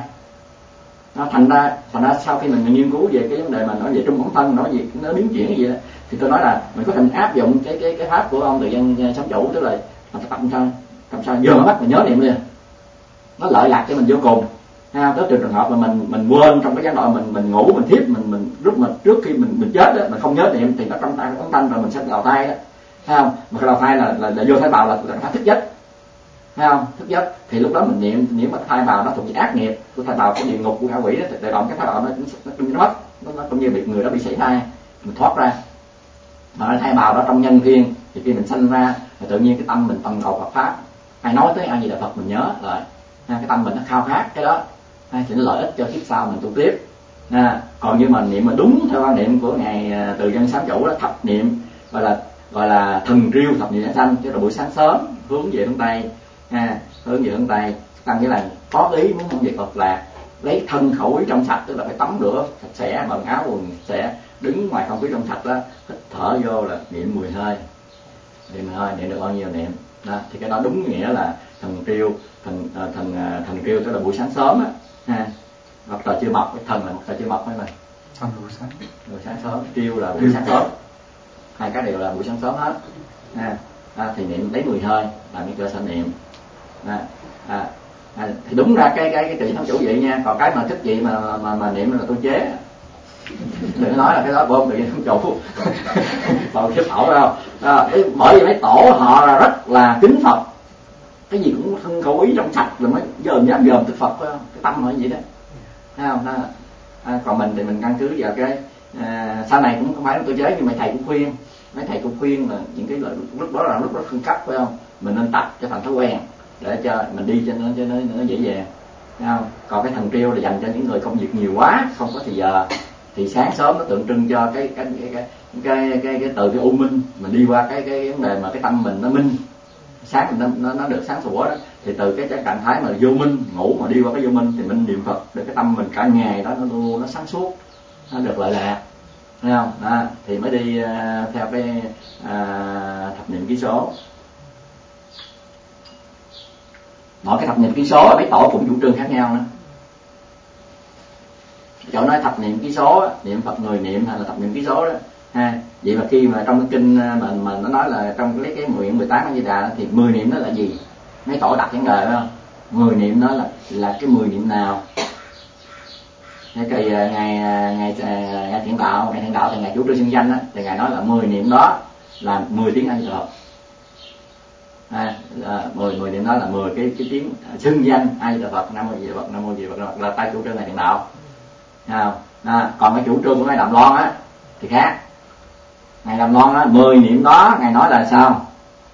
Nó thành ra thành ra sau khi mình nghiên cứu về cái vấn đề mà nói về trung ổn thân, nói về nó biến chuyển cái gì đó, thì tôi nói là mình có thể áp dụng cái cái cái pháp của ông Từ Dân Sám Chủ, tức là mình tập làm sao làm sao vừa mắt mình nhớ niệm liền, nó lợi lạc cho mình vô cùng. Ha, tới trường hợp mà mình mình quên trong cái giai đoạn mình mình ngủ mình thiếp mình mình lúc mà trước khi mình mình chết đó, mình không nhớ niệm thì nó trong tay ống thanh rồi mình sẽ đào thai đó, thấy không? Mà cái đào thai là, là là vô thai bào là là phải thức giấc, thấy không? Thức giấc thì lúc đó mình niệm, nếu mà thai bào nó thuộc về ác nghiệp, cái thai bào của địa ngục của ngạ quỷ đó, tự động cái thai bào nó nó nó mất, nó, nó cũng như bị người đó bị sảy thai, mình thoát ra. Mà thai bào đó trong nhân duyên thì khi mình sanh ra thì tự nhiên cái tâm mình tần cầu Phật pháp, ai nói tới ai gì là Phật mình nhớ lại, cái tâm mình nó khao khát cái đó, thì nó lợi ích cho kiếp sau mình tu tiếp. À, còn như mà niệm mà đúng theo quan niệm của ngài Từ Dân Sám Chủ đó, thập niệm gọi là gọi là thần triêu thập niệm giảng sanh, chứ là buổi sáng sớm hướng về hướng Tây, à, hướng về hướng Tây, tăng nghĩa là có ý muốn về Phật lạc, lấy thân khẩu ý trong sạch, tức là phải tắm rửa sạch sẽ, bằng áo quần sẽ đứng ngoài không khí trong sạch đó, hít thở vô là niệm mười hơi, niệm mười hơi, niệm được bao nhiêu niệm đó, thì cái đó đúng nghĩa là thần triêu, thần thần thần triêu, tức là buổi sáng sớm á, ha. Hoặc là chưa mọc, cái thần là một là chưa mọc phải mà thần buổi sáng, buổi sáng sớm, triêu là buổi sáng sớm, hai cái đều là buổi sáng sớm hết, ha. À, thì niệm lấy mười hơi là cái cơ sở niệm. À, à, à, thì đúng ra cái cái cái Từ Sám Chủ vậy nha, còn cái mà thích vậy mà mà mà niệm là tôi chế, đừng nói là cái đó bom Từ Dân Sám Chủ, còn cái tổ đâu. À, bởi vì mấy tổ họ là rất là kính Phật, cái gì cũng thân khẩu ý trong sạch rồi mới dòm dám dòm tới Phật, phải không? Cái tâm họ vậy đó, thấy không? À, à, còn mình thì mình căn cứ vào cái à, sau này cũng không phải là tôi chế, nhưng mà thầy cũng khuyên, mấy thầy cũng khuyên là những cái lời lúc đó là lúc đó phân cấp, phải không? Mình nên tập cho thành thói quen để cho mình đi cho nó cho nó, nó dễ dàng, thấy không? Còn cái thần triêu là dành cho những người công việc nhiều quá không có thời giờ, thì sáng sớm nó tượng trưng cho cái cái cái cái cái cái, cái từ cái u minh, mình đi qua cái cái vấn đề mà cái tâm mình nó minh, sáng mình nó nó được sáng sủa đó, thì từ cái, cái trạng thái mà vô minh ngủ mà đi qua cái vô minh thì mình niệm Phật để cái tâm mình cả ngày đó nó luôn nó sáng suốt, nó được lợi lạc, thấy không? Đó, thì mới đi uh, theo cái uh, thập niệm ký số. Mỗi cái thập niệm ký số mấy tổ cũng chủ trương khác nhau nữa. Chỗ nói thập niệm ký số, niệm Phật người niệm hay là thập niệm ký số đó, ha. Vậy mà khi mà trong cái kinh mà mà nó nói là trong cái cái nguyện mười tám A Di Đà thì mười niệm đó là gì? Mấy tổ đặt vấn đề đó, mười niệm đó là là cái mười niệm nào? Cái kỳ ngày ngày ngày Thiện Đạo, ngày Thiện Đạo thì ngày chủ trương xưng danh á, thì ngài nói là mười niệm đó là mười tiếng A Di Đà. À, mười mười niệm đó là mười cái cái tiếng xưng danh A Di Đà Phật, Nam Mô Di Đà Phật, Nam Mô Di Đà Phật là tay chủ trương ngày Thiện Đạo. À, còn cái chủ trương của ngài Đàm Loan á thì khác. Ngài Đàm Loan á, mười niệm đó ngài nói là sao?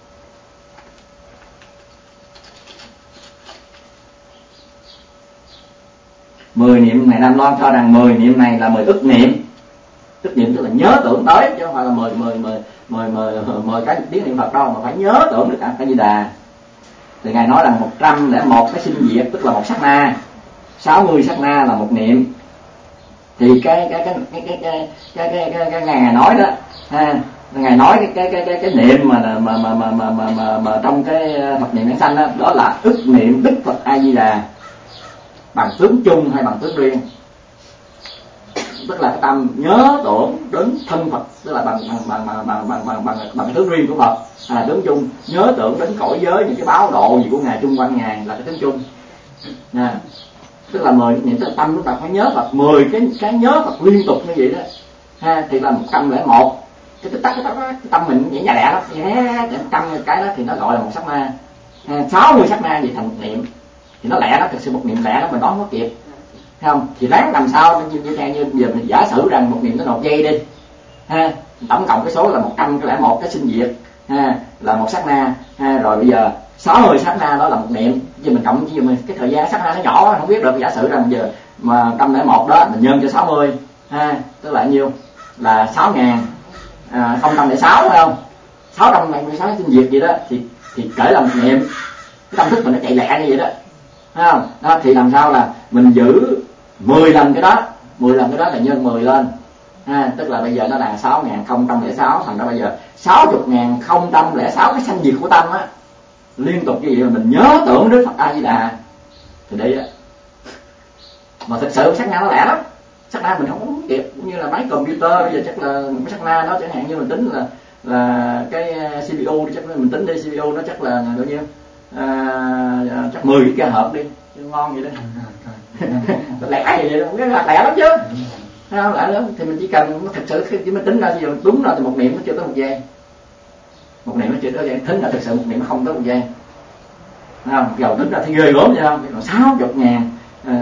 Mười niệm ngài Đàm Loan cho rằng mười niệm này là mười ức niệm. Ức niệm tức là nhớ tưởng tới, chứ không phải là mười mười mười mười mười mười cái tiếng niệm Phật đâu, mà phải nhớ tưởng được cả A Di Đà. Thì ngài nói là một trăm lẻ một cái sinh diệt, tức là một sát na, sáu mươi sát na là một niệm. Thì cái cái cái cái cái cái cái cái, cái, cái ngài nói đó ha, Ngài nói cái cái cái cái, cái niệm mà mà mà mà mà mà, mà, mà trong cái Phật niệm giảng sanh đó, đó là ức niệm Đức Phật A Di Đà bằng tướng chung hay bằng tướng riêng. Tức là cái tâm nhớ tưởng đến thân Phật, tức là bằng bằng bằng bằng bằng bằng bằng, bằng, bằng cái tướng riêng của Phật, à tướng chung, nhớ tưởng đến cõi giới những cái báo độ gì của ngài chung quanh ngài là cái tướng chung. À, tức là mười niệm, tức là tâm chúng ta phải nhớ Phật, mười cái cái nhớ Phật liên tục như vậy đó, ha, thì là một trăm lẻ một cái tích tắc cái, cái tâm mình nhảy nhẹ lẹ đó, nhẹ trăm cái đó thì nó gọi là một sát na, sáu mươi sát na vậy thành một niệm, thì nó lẹ đó, thực sự một niệm lẹ đó mình nói không có kịp, thấy không? Thì ráng làm sao như như như giờ mình giả sử rằng một niệm nó một giây đi, ha, tổng cộng cái số là một trăm lẻ một cái sinh diệt, ha, là một sát na, ha, rồi bây giờ sáu mươi sát na đó là một niệm, chứ mình cộng chứ mình cái thời gian sát na nó nhỏ không biết được, giả sử rằng giờ mà một trăm lẻ một đó mình nhân cho sáu mươi, ha, tức là nhiêu, là sáu ngàn không trăm lẻ sáu, phải không? Sáu trăm lẻ sáu sinh diệt gì đó thì thì kể là một niệm, cái tâm thức mình nó chạy lẹ như vậy đó, thấy không? Đó, thì làm sao là mình giữ mười lần cái đó, mười lần cái đó là nhân mười lên, ha, tức là bây giờ nó là sáu ngàn không trăm lẻ sáu, thành ra bây giờ sáu mươi ngàn không trăm lẻ sáu cái sanh diệt của tâm á, liên tục như vậy mà mình nhớ tưởng Đức Phật A Di Đà thì đây á, mà thực sự sát na nó lẻ lắm, sát na mình không có kịp, cũng như là máy computer bây giờ chắc là một cái sát na đó, chẳng hạn như mình tính là là cái xê pê u, chắc là mình tính đi xê pê u nó chắc là bao nhiêu, à, chắc mười cái hợp đi, ngon vậy đó. Lẻ vậy đó, cái là lẻ lắm chứ, không lẻ lắm, thì mình chỉ cần thực sự khi mình tính ra thì đúng ra thì một niệm nó chưa tới một giây, một niệm nó chưa tới một giây, tính là thực sự một niệm nó không tới một giây, không? Giờ tính ra thì ghê gớm vậy không? Sáu chục ngàn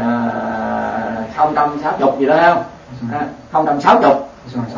không trăm sáu chục gì đó không? Không trăm sáu chục,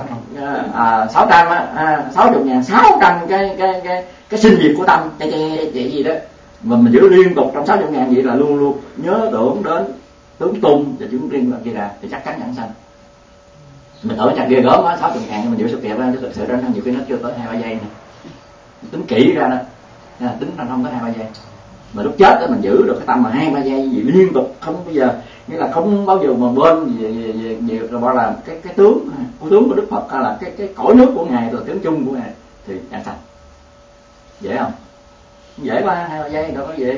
à, sáu trăm á, sáu chục ngàn sáu trăm cái cái cái cái sinh diệt của tâm, cái cái gì đó, mà mình giữ liên tục trong sáu chục ngàn vậy là luôn luôn nhớ tưởng đến tướng tung và chứng riêng là kia ra thì chắc chắn giảng sanh. Mình tưởng chắc ghê gớm á, sáu chục ngàn mình giữ sự kẹp ra, chứ thực sự ra nhiều khi nó chưa tới hai ba giây nè, tính kỹ ra đó, tính ra không tới hai ba giây, mà lúc chết đó mình giữ được cái tâm mà hai ba giây gì liên tục, không bây giờ nghĩa là không bao giờ mà bên về về về, về rồi bao là cái cái tướng cái tướng của Đức Phật hay là cái cái cõi nước của ngài rồi tướng chung của ngài thì giảng sanh dễ không? Dễ quá, hai ba giây đâu có gì.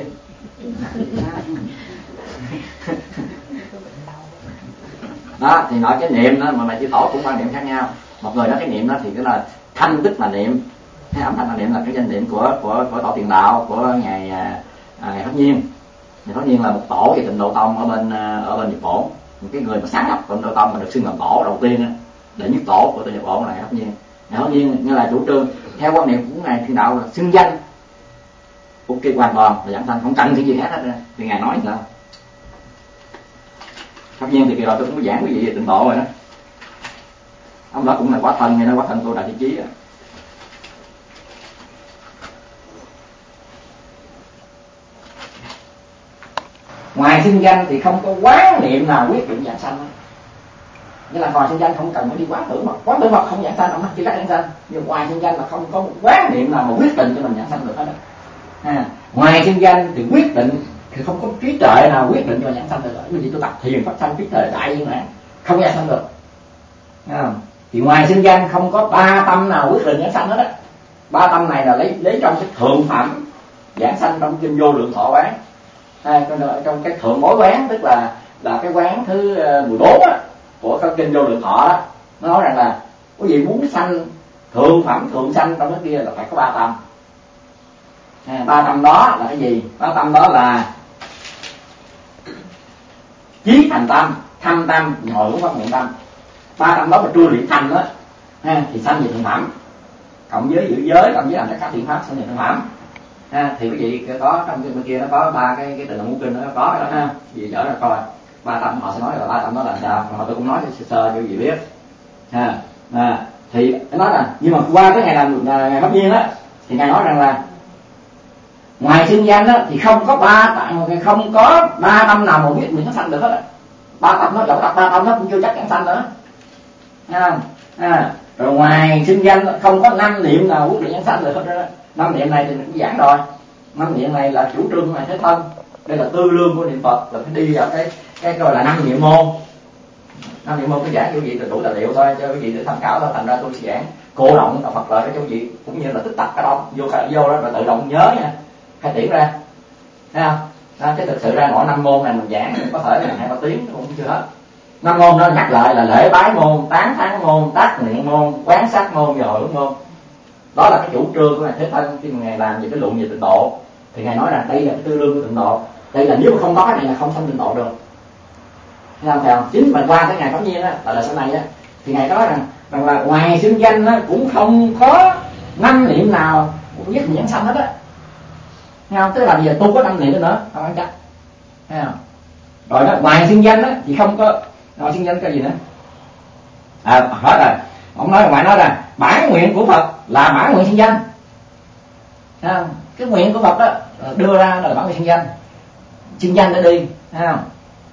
Đó thì nói cái niệm đó mà mày chỉ tổ cũng quan niệm khác nhau. Một người nói cái niệm đó thì cái là thanh tức là niệm, hay âm thanh là niệm là cái danh niệm của của của tổ Tiền Đạo, của ngài à, ngài Pháp Nhiên. Ngài Pháp Nhiên là một tổ về Tịnh Độ Tông ở bên ở bên Nhật Bản, một cái người mà sáng lập Tịnh Độ Tông mà được xưng làm tổ đầu tiên đó, đệ nhất tổ của Tịnh Nhật Bản là ngài Pháp Nhiên. Ngài Pháp Nhiên như là chủ trương theo quan niệm của ngài Thiên Đạo là xưng danh ok hoàn toàn là giảng sanh, không cần cái gì khác hết. Thì ngài nói sao? Pháp Nhiên thì kỳ rồi tôi cũng có giảng cái gì về Tịnh Độ rồi đó. Ông đó cũng là quá thân, nghe nói quá thân tôi Đại Thế Chí. Ngoài xưng danh thì không có quán niệm nào quyết định giảng sanh. Như là ngoài xưng danh không cần phải đi quán tưởng Phật, quán tưởng Phật không giảng sanh, ông chỉ cắt giảng sanh. Nhưng ngoài xưng danh là không có một quán niệm nào mà quyết định cho mình giảng sanh được hết đó. À, ngoài xưng danh thì quyết định thì không có trí tuệ nào quyết định cho mình giảng sanh được. Bởi vì tôi tập thiền phát sanh trí tuệ đại viên mãn không giảng sanh được. À, thì ngoài xưng danh không có ba tâm nào quyết định giảng sanh hết đó. Ba tâm này là lấy lấy trong cái thượng phẩm giảng sanh trong kinh Vô Lượng Thọ quán. À, trong cái thượng bối quán, tức là là cái quán thứ mười bốn á, của các kinh Vô Lượng Thọ đó, nó nói rằng là quý vị muốn sanh thượng phẩm thượng sanh trong cái kia là phải có ba tâm. À, ba tâm đó là cái gì? Ba tâm đó là chí thành tâm, thâm tâm, ngồi hướng phát nguyện tâm. Ba tâm đó mà trưa luyện thành đó, ha, thì sanh về thượng phẩm, cộng với giữ giới, cộng với làm tất cả thiện pháp sanh về thượng phẩm. Ha, thì quý vị có trong cái bên kia nó có ba cái cái Tịnh Độ Ngũ Kinh nó có đó ha, vì dở ra coi ba tâm họ sẽ nói là ba tâm đó là sao, mà tôi cũng nói sơ sơ cho quý vị biết ha. À, thì nói là nhưng mà qua cái ngày làm ngày Pháp Nhiên á thì ngài nói rằng là ngoài xưng danh á thì không có ba không có ba tâm nào mà biết mình nó sanh được hết á. Ba tâm nó dẫu tập ba tâm nó cũng chưa chắc chắn sanh nữa ha. À, rồi ngoài xưng danh không có năm niệm nào quyết định giảng sanh được hết đó. Năm niệm này thì mình cũng giảng rồi. Năm niệm này là chủ trương của ngài Thế Thân. Đây là tư lương của niệm Phật, là phải đi vào cái cái gọi là năm niệm môn. Năm niệm môn tôi giảng cho quý vị từ đủ tài liệu thôi, cho quý vị để tham khảo thôi. Thành ra tôi sẽ giảng cô động đạo Phật lợi cho quý vị, cũng như là tích tập cái đông vô vô đó rồi tự động nhớ nha, khai tiễn ra, thấy không? Đó, chứ thực sự ra mỗi năm môn này mình giảng có thể là hai ba tiếng cũng chưa hết. Năm môn đó nhắc lại là lễ bái môn, tán thán môn, tác nguyện môn, quán sát môn và hội hướng môn. Đó là cái chủ trương của ngài Thế Thân khi mà ngài làm về cái luận về tịnh độ. Thì ngài nói rằng đây là cái tư lương của tịnh độ, đây là nếu mà không có cái này là không xong tịnh độ được. Thấy không? Thấy không? Chính mà qua cái ngày Pháp Nhiên á, là, là sau này á, thì ngài nói rằng rằng là ngoài xưng danh á cũng không có năm niệm nào cũng nhất nhãn sanh hết á. Thấy không? Tức là bây giờ tu có năm niệm nữa, không ăn chắc. Thấy không? Rồi đó, ngoài xưng danh á thì không có, ngoài xưng danh cái gì nữa? À, hết rồi. Ông nói ngoài nói là bản nguyện của Phật là bản nguyện xưng danh. Thấy không? Cái nguyện của Phật đó đưa ra là bản nguyện xưng danh. Xưng danh để đi, thấy không?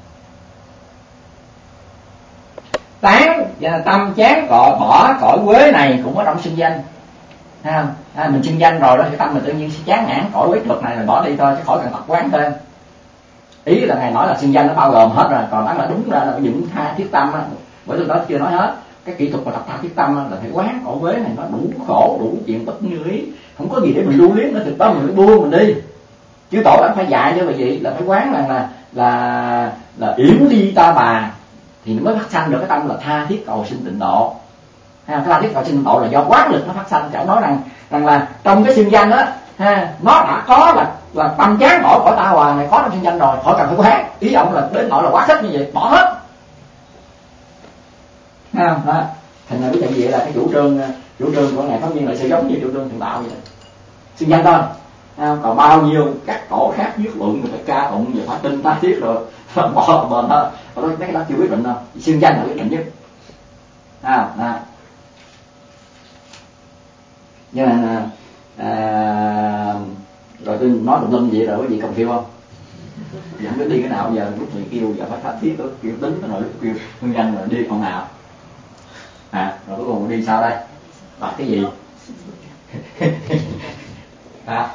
Tán và tâm chán cọ bỏ cõi quế này cũng có trong xưng danh, thấy không? À, mình xưng danh rồi đó cái tâm mình tự nhiên sẽ chán nản cõi quế thực này, mình bỏ đi thôi chứ khỏi cần tập quán thêm. Ý là ngài nói là xưng danh nó bao gồm hết rồi, còn đó là đúng ra là những tha thiết tâm á, bởi tôi nói chưa nói hết. Cái kỹ thuật mà tập tha thiết tâm á, là phải quán cõi quế này nó đủ khổ đủ chuyện bất như ý, không có gì để mình lưu luyến nữa, thực đó mình phải buông mình đi. Chứ tổ đã phải dạy cho quý vị là phải quán rằng là là là yểm ly ta bà thì mới phát sanh được cái tâm là tha thiết cầu sinh tịnh độ. Ha, cái tha thiết cầu sinh tịnh độ là do quán lực nó phát sanh. Cháu nói rằng rằng là trong cái xưng danh đó, ha, nó đã có là là tâm chán bỏ khỏi ta hòa này có trong xưng danh rồi, khỏi cần phải quán. Ý ông là đến nỗi là quá thích như vậy, bỏ hết. Ha, đó. Thành ra quý vị vậy là cái chủ trương chủ trương của ngài Pháp Nhiên là sẽ giống như chủ trương thượng đạo vậy. Xưng danh thôi. À, còn bao nhiêu các tổ khác viết luận người phải ca tụng về phải tin tha thiết rồi bỏ bền thôi, đó mấy cái đó chưa quyết định đâu, xưng danh là quyết định nhất. À, à. Nhưng mà à, rồi tôi nói tụng lâm vậy rồi quý vị còn kêu không? Vẫn cứ đi cái nào giờ lúc mình kêu giờ phải tha thiết đó, kêu tính rồi lúc kêu xưng danh rồi đi con nào? À, rồi cuối cùng đi sao đây? Bắt cái gì? À.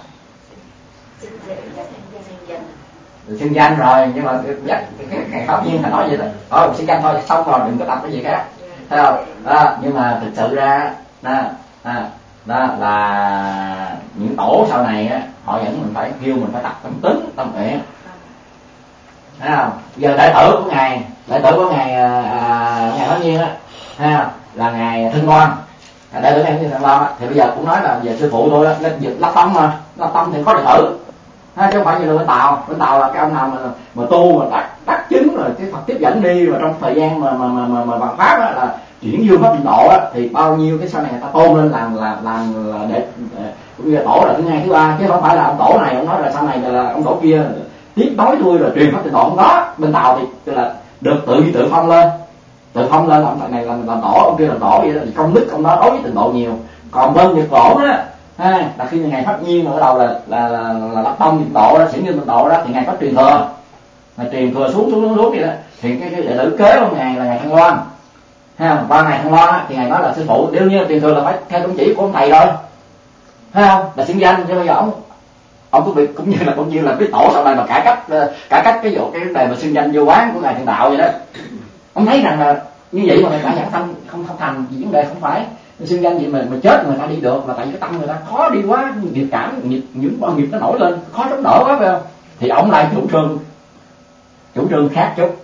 Xưng danh rồi, nhưng mà dắt cái ngày Pháp Nhiên phải nói vậy đó, thôi xưng danh thôi xong rồi đừng có tập cái gì khác, thấy không? Đó, nhưng mà thực sự ra đó, đó, đó là những tổ sau này á, họ vẫn mình phải kêu mình phải tập tâm tính tâm nguyện, thấy không? Giờ đệ tử của ngài đệ tử của ngài à, ngài Pháp Nhiên á, ha, là ngài Thanh Loan, đệ tử ngài Thanh Loan á, thì bây giờ cũng nói là về sư phụ tôi á, nên lắp tâm mà lắp tâm thì có đệ tử. Ha, chứ không phải như là bên Tàu, bên Tàu là cái ông nào mà mà tu mà đắc đắc chứng rồi cái Phật tiếp dẫn đi, và trong thời gian mà mà mà mà, mà bằng pháp đó là chuyển dương pháp tịnh độ á, thì bao nhiêu cái sau này người ta tôn lên làm làm làm là để cũng như là tổ là thứ hai thứ ba, chứ không phải là ông tổ này ông nói là sau này là, là ông tổ kia tiếp nối tôi rồi truyền pháp tịnh độ, không có. Bên Tàu thì tức là được tự tự phong lên, tự phong lên ông này làm làm tổ, ông kia làm tổ vậy đó, thì công đức ông đó đối với tịnh độ nhiều. Còn bên Nhật Tổ á, ha, là khi ngày Pháp Nhiên mà bắt đầu là là là, là lập tông tịnh độ đó, chuyển như tịnh độ đó, thì ngài có truyền thừa, ngài truyền thừa xuống xuống xuống xuống vậy đó. Thì cái, cái đệ tử kế của ngài là ngài Thanh Loan, ha, qua ngài Thanh Loan á, thì ngài nói là sư phụ đương nhiên truyền thừa là phải theo đúng chỉ của ông thầy rồi, thấy không? Là xưng danh, chứ bây giờ ông ông cũng bị cũng như là cũng như là cái tổ sau này mà cải cách cải cách cái vụ cái vấn đề mà xưng danh vô quán của ngài Thượng Đạo vậy đó. Ông thấy rằng là như vậy mà người ta giảng sanh không không thành gì, vấn đề không phải xưng danh gì mà mà chết người ta đi được, là tại vì cái tâm người ta khó đi quá, nghiệp cảm nghiệp những bao nghiệp nó nổi lên khó chống đỡ quá, phải không? Thì ông lại chủ trương chủ trương khác chút,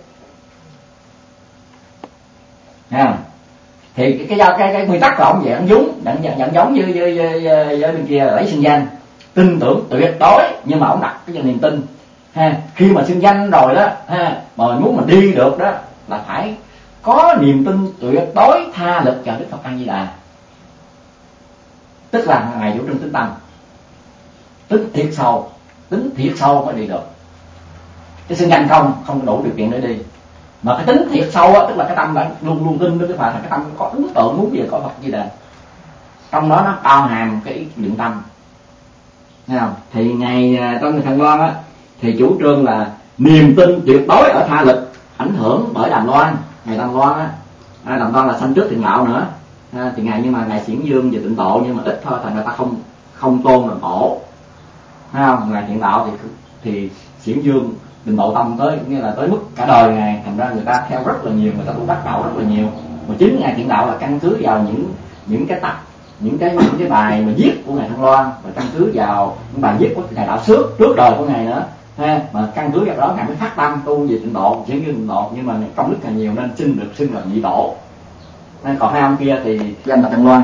nha. Thì cái cái cái, cái nguyên tắc của ông vậy, ông giống nhận nhận, nhận giống như với, với, với bên kia là lấy xưng danh, tin tưởng tuyệt đối, nhưng mà ông đặt cái niềm tin, ha. Khi mà xưng danh rồi đó, ha, mà muốn mình đi được đó là phải có niềm tin tuyệt đối tha lực cho Đức Phật A Di Đà, tức là ngài chủ trương tính tâm, tính thiệt sâu, tính thiệt sâu mới đi được. Cái xưng danh không không đủ điều kiện để đi, mà cái tính thiệt sâu á, tức là cái tâm đã luôn luôn tin với Đức Phật, cái tâm có ấn tượng muốn về cõi Phật Di Đà, trong đó nó bao hàm cái niệm tâm, thấy không? Thì ngài trong người Thanh Loan á thì chủ trương là niềm tin tuyệt đối ở tha lực, ảnh hưởng bởi Đàm Loan. Ngài Đàm Loan á, à, Đàm Loan là sanh trước Thiện Đạo nữa, à, thì ngài nhưng mà ngài xiển dương về tịnh độ nhưng mà ít thôi, thành người ta không không tôn làm tổ, thấy không? Ngài Thiện Đạo thì thì xiển dương trình độ tâm tới nghĩa là tới mức cả đời ngài, thành ra người ta theo rất là nhiều, người ta tu đắc đạo rất là nhiều. Mà chính ngài Thiện Đạo là căn cứ vào những những cái tập những cái những cái bài mà viết của ngài Thăng Loan, và căn cứ vào những bài viết của ngài Đạo Xước trước đời của ngài nữa ha, mà căn cứ vào đó ngài mới phát tâm tu về tịnh độ, chỉ như tịnh độ, nhưng mà công đức càng nhiều nên xin được xưng là nhị tổ. Nên còn hai ông kia thì danh là Thăng Loan.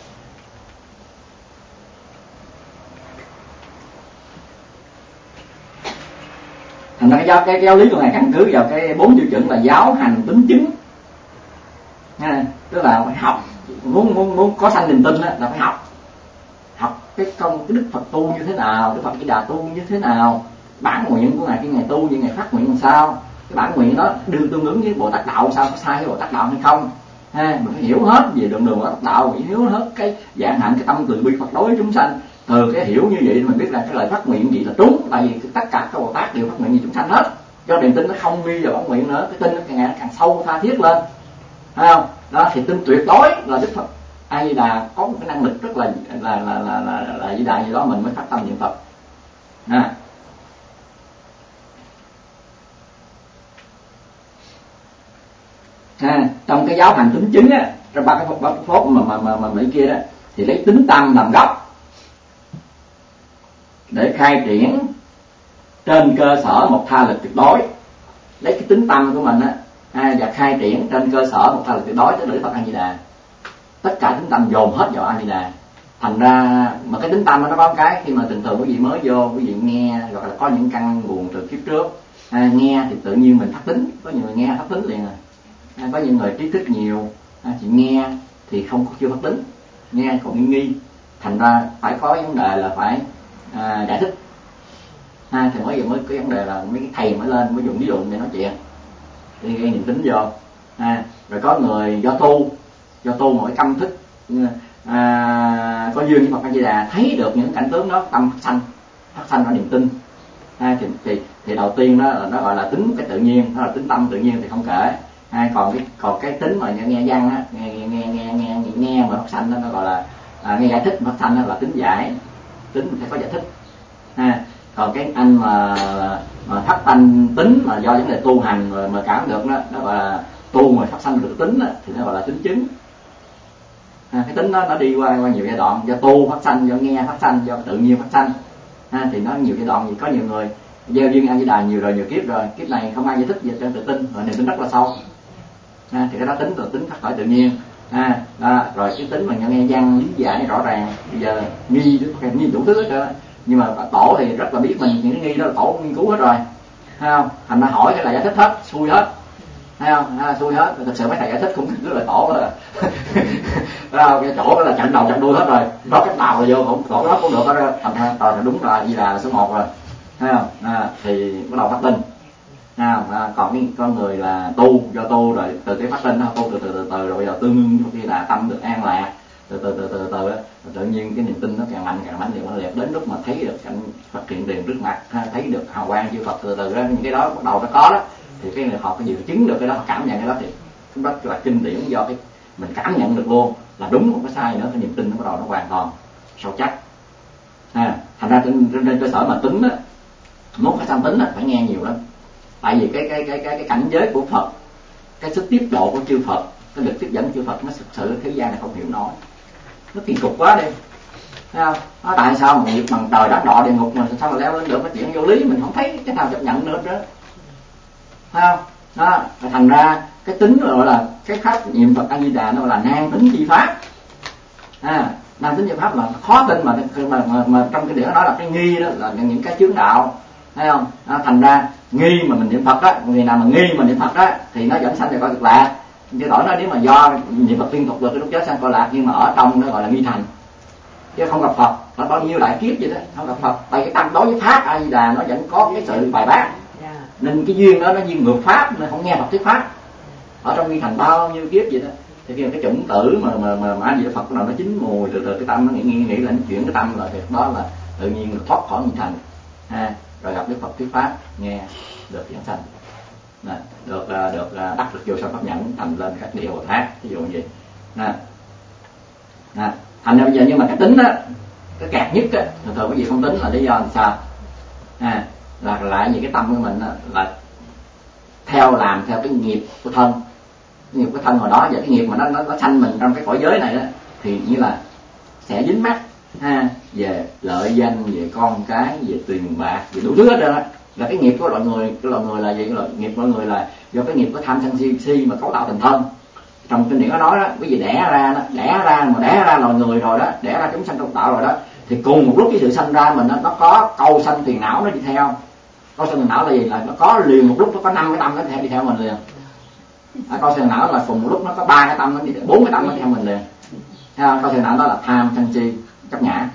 Thành ra cái giáo cái, cái giáo lý của ngài căn cứ vào cái bốn tiêu chuẩn là giáo hành tính chứng ha, tức là phải học, muốn muốn muốn có sanh niềm tin đó, là phải học học cái công cái đức Phật tu như thế nào, đức Phật Di Đà tu như thế nào, bản nguyện của ngài khi ngài tu như ngài phát nguyện làm sao, cái bản nguyện đó đưa tương ứng với Bồ Tát đạo sao, có sai với Bồ Tát đạo hay không ha, mình phải hiểu hết về đường đường Bồ Tát đạo, phải hiểu hết cái dạng hạnh, cái tâm từ bi Phật đối với chúng sanh. Từ cái hiểu như vậy mình biết là cái lời phát nguyện gì là đúng, tại vì tất cả các Bồ Tát đều phát nguyện vì chúng sanh hết, cho niềm tin nó không nghi vào bản nguyện nữa, cái tin nó càng ngày càng sâu tha thiết lên, thấy không? Đó thì tin tuyệt đối là Đức Phật A Di Đà có một cái năng lực rất là là là là là, là vĩ đại gì đó mình mới phát tâm niệm Phật. À. À, trong cái giáo hành tính chứng á, trong ba cái pháp phốt mà mà mà mà mấy kia đó thì lấy tính tâm làm gốc để khai triển trên cơ sở một tha lực tuyệt đối, lấy cái tính tâm của mình á à, và khai triển trên cơ sở một tha lực tuyệt đối, tức là Đức Phật A Di Đà. Tất cả tính tâm dồn hết vào A Di Đà. Thành ra mà cái tính tâm nó có một cái khi mà thường thường quý vị mới vô, quý vị nghe hoặc là có những căn nguồn từ kiếp trước à, nghe thì tự nhiên mình phát tính, có nhiều người nghe phát tính liền à. À, có những người trí thức nhiều à, chỉ nghe thì không chưa phát tính, nghe còn nghi nghi, thành ra phải có vấn đề là phải à, giải thích à, thì mới giờ mới có vấn đề là mấy cái thầy mới lên mới dùng ví dụ để nói chuyện thì gây niềm tính vô à, rồi có người do tu do tu một cái tâm thức à, có duyên với Phật A Di Đà thấy được những cảnh tướng đó, tâm phát sanh phát sanh ra niềm tin à, thì, thì thì đầu tiên đó nó gọi là tính cái tự nhiên, đó là tính tâm tự nhiên thì không kể. À, còn cái còn cái tính mà nghe, nghe văn á, nghe nghe nghe nghe nghe nghe mà phát sanh đó nó gọi là à, nghe giải thích phát sanh đó là tính giải, tính phải có giải thích. À, còn cái anh mà mà thất thanh tính mà do vấn đề tu hành rồi mà cảm được đó, nó gọi là tu mà phát sanh được tính đó, thì nó gọi là tính chứng. À, cái tính đó nó đi qua qua nhiều giai đoạn, do tu phát sanh, do nghe phát sanh, do tự nhiên phát sanh. À, thì nó nhiều giai đoạn, thì có nhiều người gieo duyên A Di Đà nhiều rồi nhiều kiếp rồi, kiếp này không ai giải thích về trên tự tin, rồi niềm tin rất là sâu. À, thì cái đó tính là tính phát khởi tự nhiên. À, đó, rồi cái tính mà nghe văn lý giải rõ ràng, bây giờ nghi nghi đủ thứ hết trơn, nhưng mà tổ thì rất là biết mình những cái nghi đó là tổ nghiên cứu hết rồi, thấy không? Thành ra hỏi cái là giải thích hết, xui hết, thấy không? À, xui hết. Thực sự mấy thầy giải thích cũng cứ là tổ đó, đó cái chỗ đó là chặn đầu chặn đuôi hết rồi, đó cái nào là vô cũng tổ đó cũng được hết rồi, thành ra tờ đúng là gì là số một rồi, thấy không? À, thì bắt đầu phát tinh. À, à, còn cái con người là tu do tu rồi từ cái phát sinh nó tu từ từ từ từ rồi bây giờ tương ưng khi là tâm được an lạc từ từ từ từ từ từ tự nhiên cái niềm tin nó càng mạnh càng mạnh liền nó liệt đến lúc mà thấy được cảnh Phật hiện tiền trước mặt, thấy được hào quang chư Phật từ từ đó, những cái đó bắt đầu nó có đó thì cái người họ cái gì chứng được cái đó, họ cảm nhận cái đó thì cũng rất là kinh điển, do cái mình cảm nhận được luôn là đúng không có sai nữa, cái niềm tin nó bắt đầu nó hoàn toàn sâu chắc. À, thành ra trên, trên cơ sở mà tính á, muốn phải sanh tính á phải nghe nhiều lắm. Tại vì cái cái cái cái cái cảnh giới của Phật, cái sức tiếp độ của chư Phật, cái lực tiếp dẫn của chư Phật nó thực sự thế gian này không hiểu nổi, nó kỳ cục quá đi, thấy không? Nó tại sao mà nghiệp bằng trời đất đọa địa ngục mình sao mà leo lên được cái chuyện vô lý mình không thấy cái nào chấp nhận được đó, thấy không? Đó, thành ra cái tính gọi là cái pháp niệm Phật A Di Đà nó gọi là nan tính chi pháp. À, nan tính chi pháp là khó tin mà mà, mà, mà trong cái điển nó nói là cái nghi đó là những cái chướng đạo, thấy không? À, thành ra nghi mà mình niệm Phật á, người nào mà nghi mà niệm Phật á thì nó dẫn sanh về cõi cực lạc. Chứ đổi nó nếu mà do niệm Phật liên tục được cái lúc chết sanh cõi lạc, nhưng mà ở trong nó gọi là nghi thành, chứ không gặp Phật. Nó bao nhiêu đại kiếp vậy đó không gặp Phật, tại cái tâm đối với pháp A Di Đà nó vẫn có cái sự bài bác, nên cái duyên đó nó duyên ngược pháp, nên không nghe Phật thuyết pháp, ở trong nghi thành bao nhiêu kiếp vậy đó. Thì khi mà cái chủng tử mà mà mà, mà A Di Đà Phật nào nó chín mùi từ từ cái tâm nó nghĩ nghĩ, nghĩ là nó chuyển cái tâm là thì đó là tự nhiên thoát khỏi nghi thành. Ha, rồi gặp Đức Phật thuyết pháp nghe được giảng sanh, nè, được được đắc được vô sanh pháp nhẫn thành lên các địa Bồ Tát, ví dụ như vậy. Nè, nè, thành ra bây giờ nhưng mà cái tính á, cái kẹt nhất á, thường thường quý vị không tính là lý do làm sao? À, là lại vì cái tâm của mình là, là theo làm theo cái nghiệp của thân, nghiệp của thân hồi đó, và cái nghiệp mà nó nó, nó sanh mình trong cái cõi giới này đó, thì như là sẽ dính mắc ha, về lợi danh, về con cái, về tiền bạc, về đủ thứ hết đó. Là cái nghiệp của loại người, cái loại người là gì? Cái loại nghiệp của loại người là do cái nghiệp của tham sân si, si mà cấu tạo thành thân. Trong kinh điển có nói đó, cái gì đẻ ra đó, đẻ ra mà đẻ ra loài người rồi đó, đẻ ra chúng sanh trong tạo rồi đó, thì cùng một lúc cái sự sanh ra mình đó, nó có câu sanh phiền não nó đi theo. Câu sanh phiền não là gì? Là nó có liền một lúc nó có năm cái tâm nó theo đi theo mình liền. À, câu sanh phiền não là cùng một lúc nó có ba cái tâm nó đi, bốn cái tâm nó theo mình liền. Thấy không? Câu sanh phiền não đó là tham sân si chấp ngã.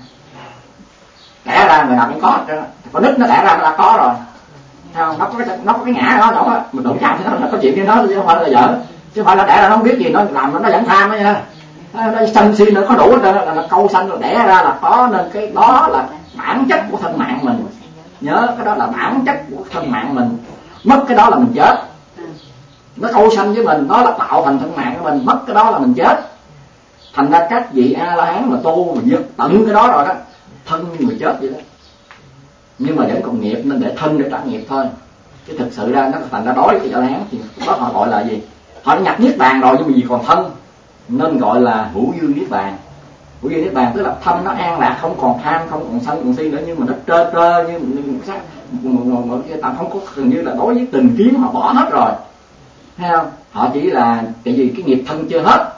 Đẻ ra người nào cũng có, con nít nó đẻ ra nó đã có rồi. Thấy không? Nó có cái, nó có cái ngã đó, đó mình đụng chạm nó là có chuyện với nó chứ không phải là dở. Chứ không phải là đẻ ra nó không biết gì, nó làm nó, nó vẫn tham đó nha. Nó sân si nữa có đủ hết là, là câu sanh rồi đẻ ra là có, nên cái đó là bản chất của thân mạng mình. Nhớ cái đó là bản chất của thân mạng mình. Mất cái đó là mình chết. Nó câu sanh với mình, nó là tạo thành thân mạng của mình, mất cái đó là mình chết. Thành ra các vị A La Hán mà tu mà dứt tận cái đó rồi đó, thân như người chết vậy đó. Nhưng mà vẫn còn nghiệp nên để thân để trả nghiệp thôi. Chứ thực sự ra nó thành ra đối với A La Hán thì đó họ gọi là gì? Họ đã nhập niết bàn rồi nhưng mà vì còn thân nên gọi là hữu dư niết bàn. Hữu dư niết bàn tức là thân nó an lạc, không còn tham, không còn sân còn si nữa, nhưng mà nó trơ trơ như một cái tạm không có, gần như là đối với tình kiến họ bỏ hết rồi. Thấy không? Họ chỉ là cái gì cái nghiệp thân chưa hết.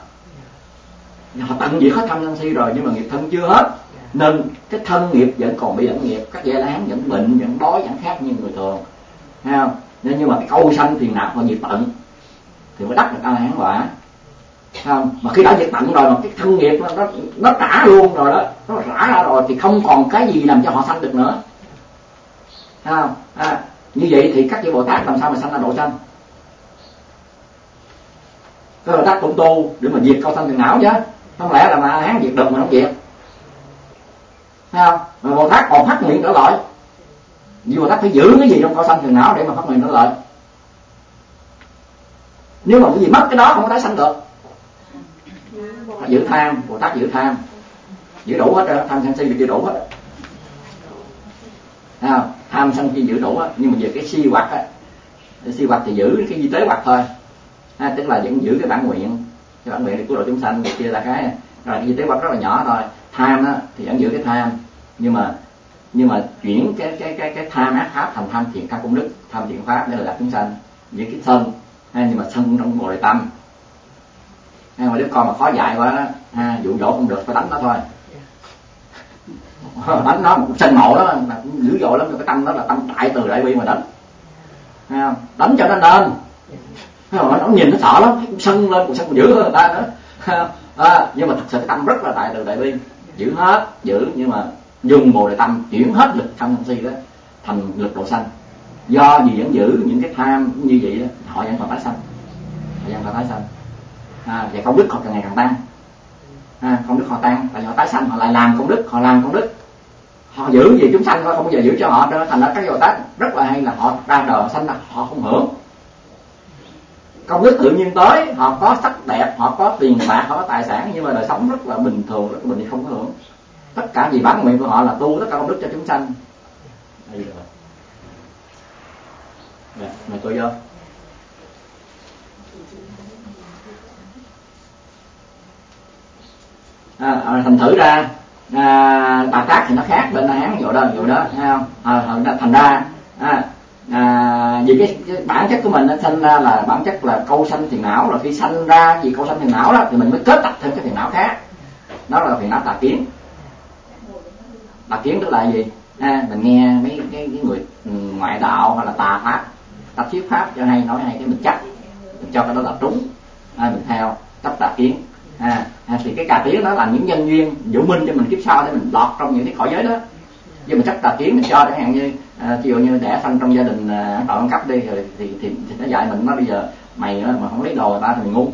Họ tận diệt hết tham sân si rồi nhưng mà nghiệp thân chưa hết. Nên cái thân nghiệp vẫn còn bị ẩn nghiệp, các A La Hán vẫn bệnh, vẫn đói, vẫn khát như người thường. Thấy không? Nên nhưng mà cái câu sanh phiền não họ diệt tận thì mới đắc được A La Hán quả. Không? Mà khi đã diệt tận rồi mà cái thân nghiệp nó, nó, nó trả luôn rồi đó, nó trả ra rồi thì không còn cái gì làm cho họ sanh được nữa. Không? À, như vậy thì các vị Bồ Tát làm sao mà sanh ra độ sanh? Các Bồ Tát cũng tu để mà diệt câu sanh phiền não chứ, không lẽ là mà A La Hán diệt được mà không diệt? Thấy không? Mà Bồ Tát còn phát nguyện trở lại, vì Bồ Tát phải giữ cái gì trong câu sanh phiền não để mà phát nguyện trở lại. Nếu mà cái gì mất cái đó không có tái sanh được. Giữ tham, Bồ Tát giữ tham, giữ đủ hết rồi, tham sân si thì giữ đủ hết. Thấy không? Tham sân si giữ đủ hết, nhưng mà về cái si hoặc á, si hoặc thì giữ cái di tế hoặc thôi. À, tức là vẫn giữ cái bản nguyện, cái bản nguyện để cứu độ chúng sanh, kia là cái rồi cái di tế hoặc rất là nhỏ thôi. Tham á thì vẫn giữ cái tham, nhưng mà nhưng mà chuyển cái cái cái cái tham ác pháp thành tham thiện, tham công đức, tham thiện pháp để là đạt chúng sanh. Với cái sân, ha, nhưng mà sân trong bồ đề tâm. Ha, mà đứa con mà khó dạy quá đó, ha, dụ dỗ không được phải đánh nó thôi. Đánh nó một sân mộ đó là cũng dữ dội lắm, cái tâm đó là tâm đại từ đại bi mà đánh. Ha, đánh cho nó nên. Nó, nó nhìn nó sợ lắm, cũng sân lên, cũng sân còn dữ hơn người ta nữa. À, nhưng mà thật sự cái tâm rất là đại từ đại bi, giữ hết, giữ nhưng mà dùng bồ đề tâm chuyển hết lực tham sân si đó thành lực độ sanh. Do vì vẫn giữ những cái tham như vậy đó, họ vẫn còn tái sanh, họ vẫn còn tái sanh. À, và công đức họ càng ngày càng tăng. À, công đức họ tăng, tại họ tái sanh, họ lại làm công đức, họ làm công đức, họ giữ gì chúng sanh thôi, không bao giờ giữ cho họ. Thành ra các Bồ Tát rất là hay là họ ra đời sanh ra họ không hưởng công đức tự nhiên tới, họ có sắc đẹp, họ có tiền bạc, họ có tài sản, nhưng mà đời sống rất là bình thường, rất là bình thường, không có hưởng. Tất cả vì bản nguyện của họ là tu tất cả công đức cho chúng sanh. Đây rồi. Dạ, mời tôi vô. À, thành thử ra à, Bà Tát thì nó khác bên A Hán vụ đó, vụ đó, thấy không? À, thành ra à, à, vì cái, cái bản chất của mình nó sinh ra là bản chất là câu sanh phiền não, rồi khi sanh ra vì câu sanh phiền não đó thì mình mới kết tập thêm cái phiền não khác, đó là phiền não tà kiến. Tà kiến tức là gì? À, mình nghe mấy cái, cái người ngoại đạo hoặc là tà pháp, tập thuyết pháp cho hay nói hay cái mình chấp, mình cho cái đó là trúng, à, mình theo chấp tà kiến. À, à, thì cái tà kiến đó là những nhân duyên dụ minh cho mình kiếp sau để mình lọt trong những cái cõi giới đó. Chứ mình chấp tà kiến mình cho, chẳng hạn như à, ví dụ như đẻ sanh trong gia đình à, tội ăn cắp đi rồi thì, thì, thì nó dạy mình, nó bây giờ mày mà không lấy đồ người ta thì mày ngu.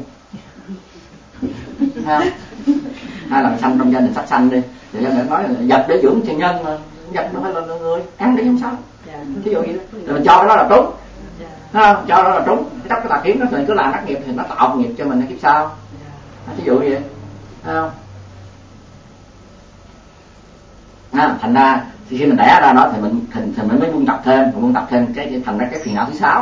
Hay là sanh trong gia đình sát sanh đi, thì gia đình nói là vật để dưỡng tiền nhân mà, vật nó phải là người ăn để không sao. Ví dụ vậy đó, rồi mình cho cái đó là trúng, ha, cho đó là trúng. Cái chấp cái tà kiến đó thì cứ làm ác nghiệp thì nó tạo nghiệp cho mình kiếp sau. Ví dụ vậy, không? À, thành ra thì khi mình đẻ ra đó thì mình thì, thì mình mới buông tập thêm, mình buông tập thêm cái, cái thành ra cái phiền não thứ sáu,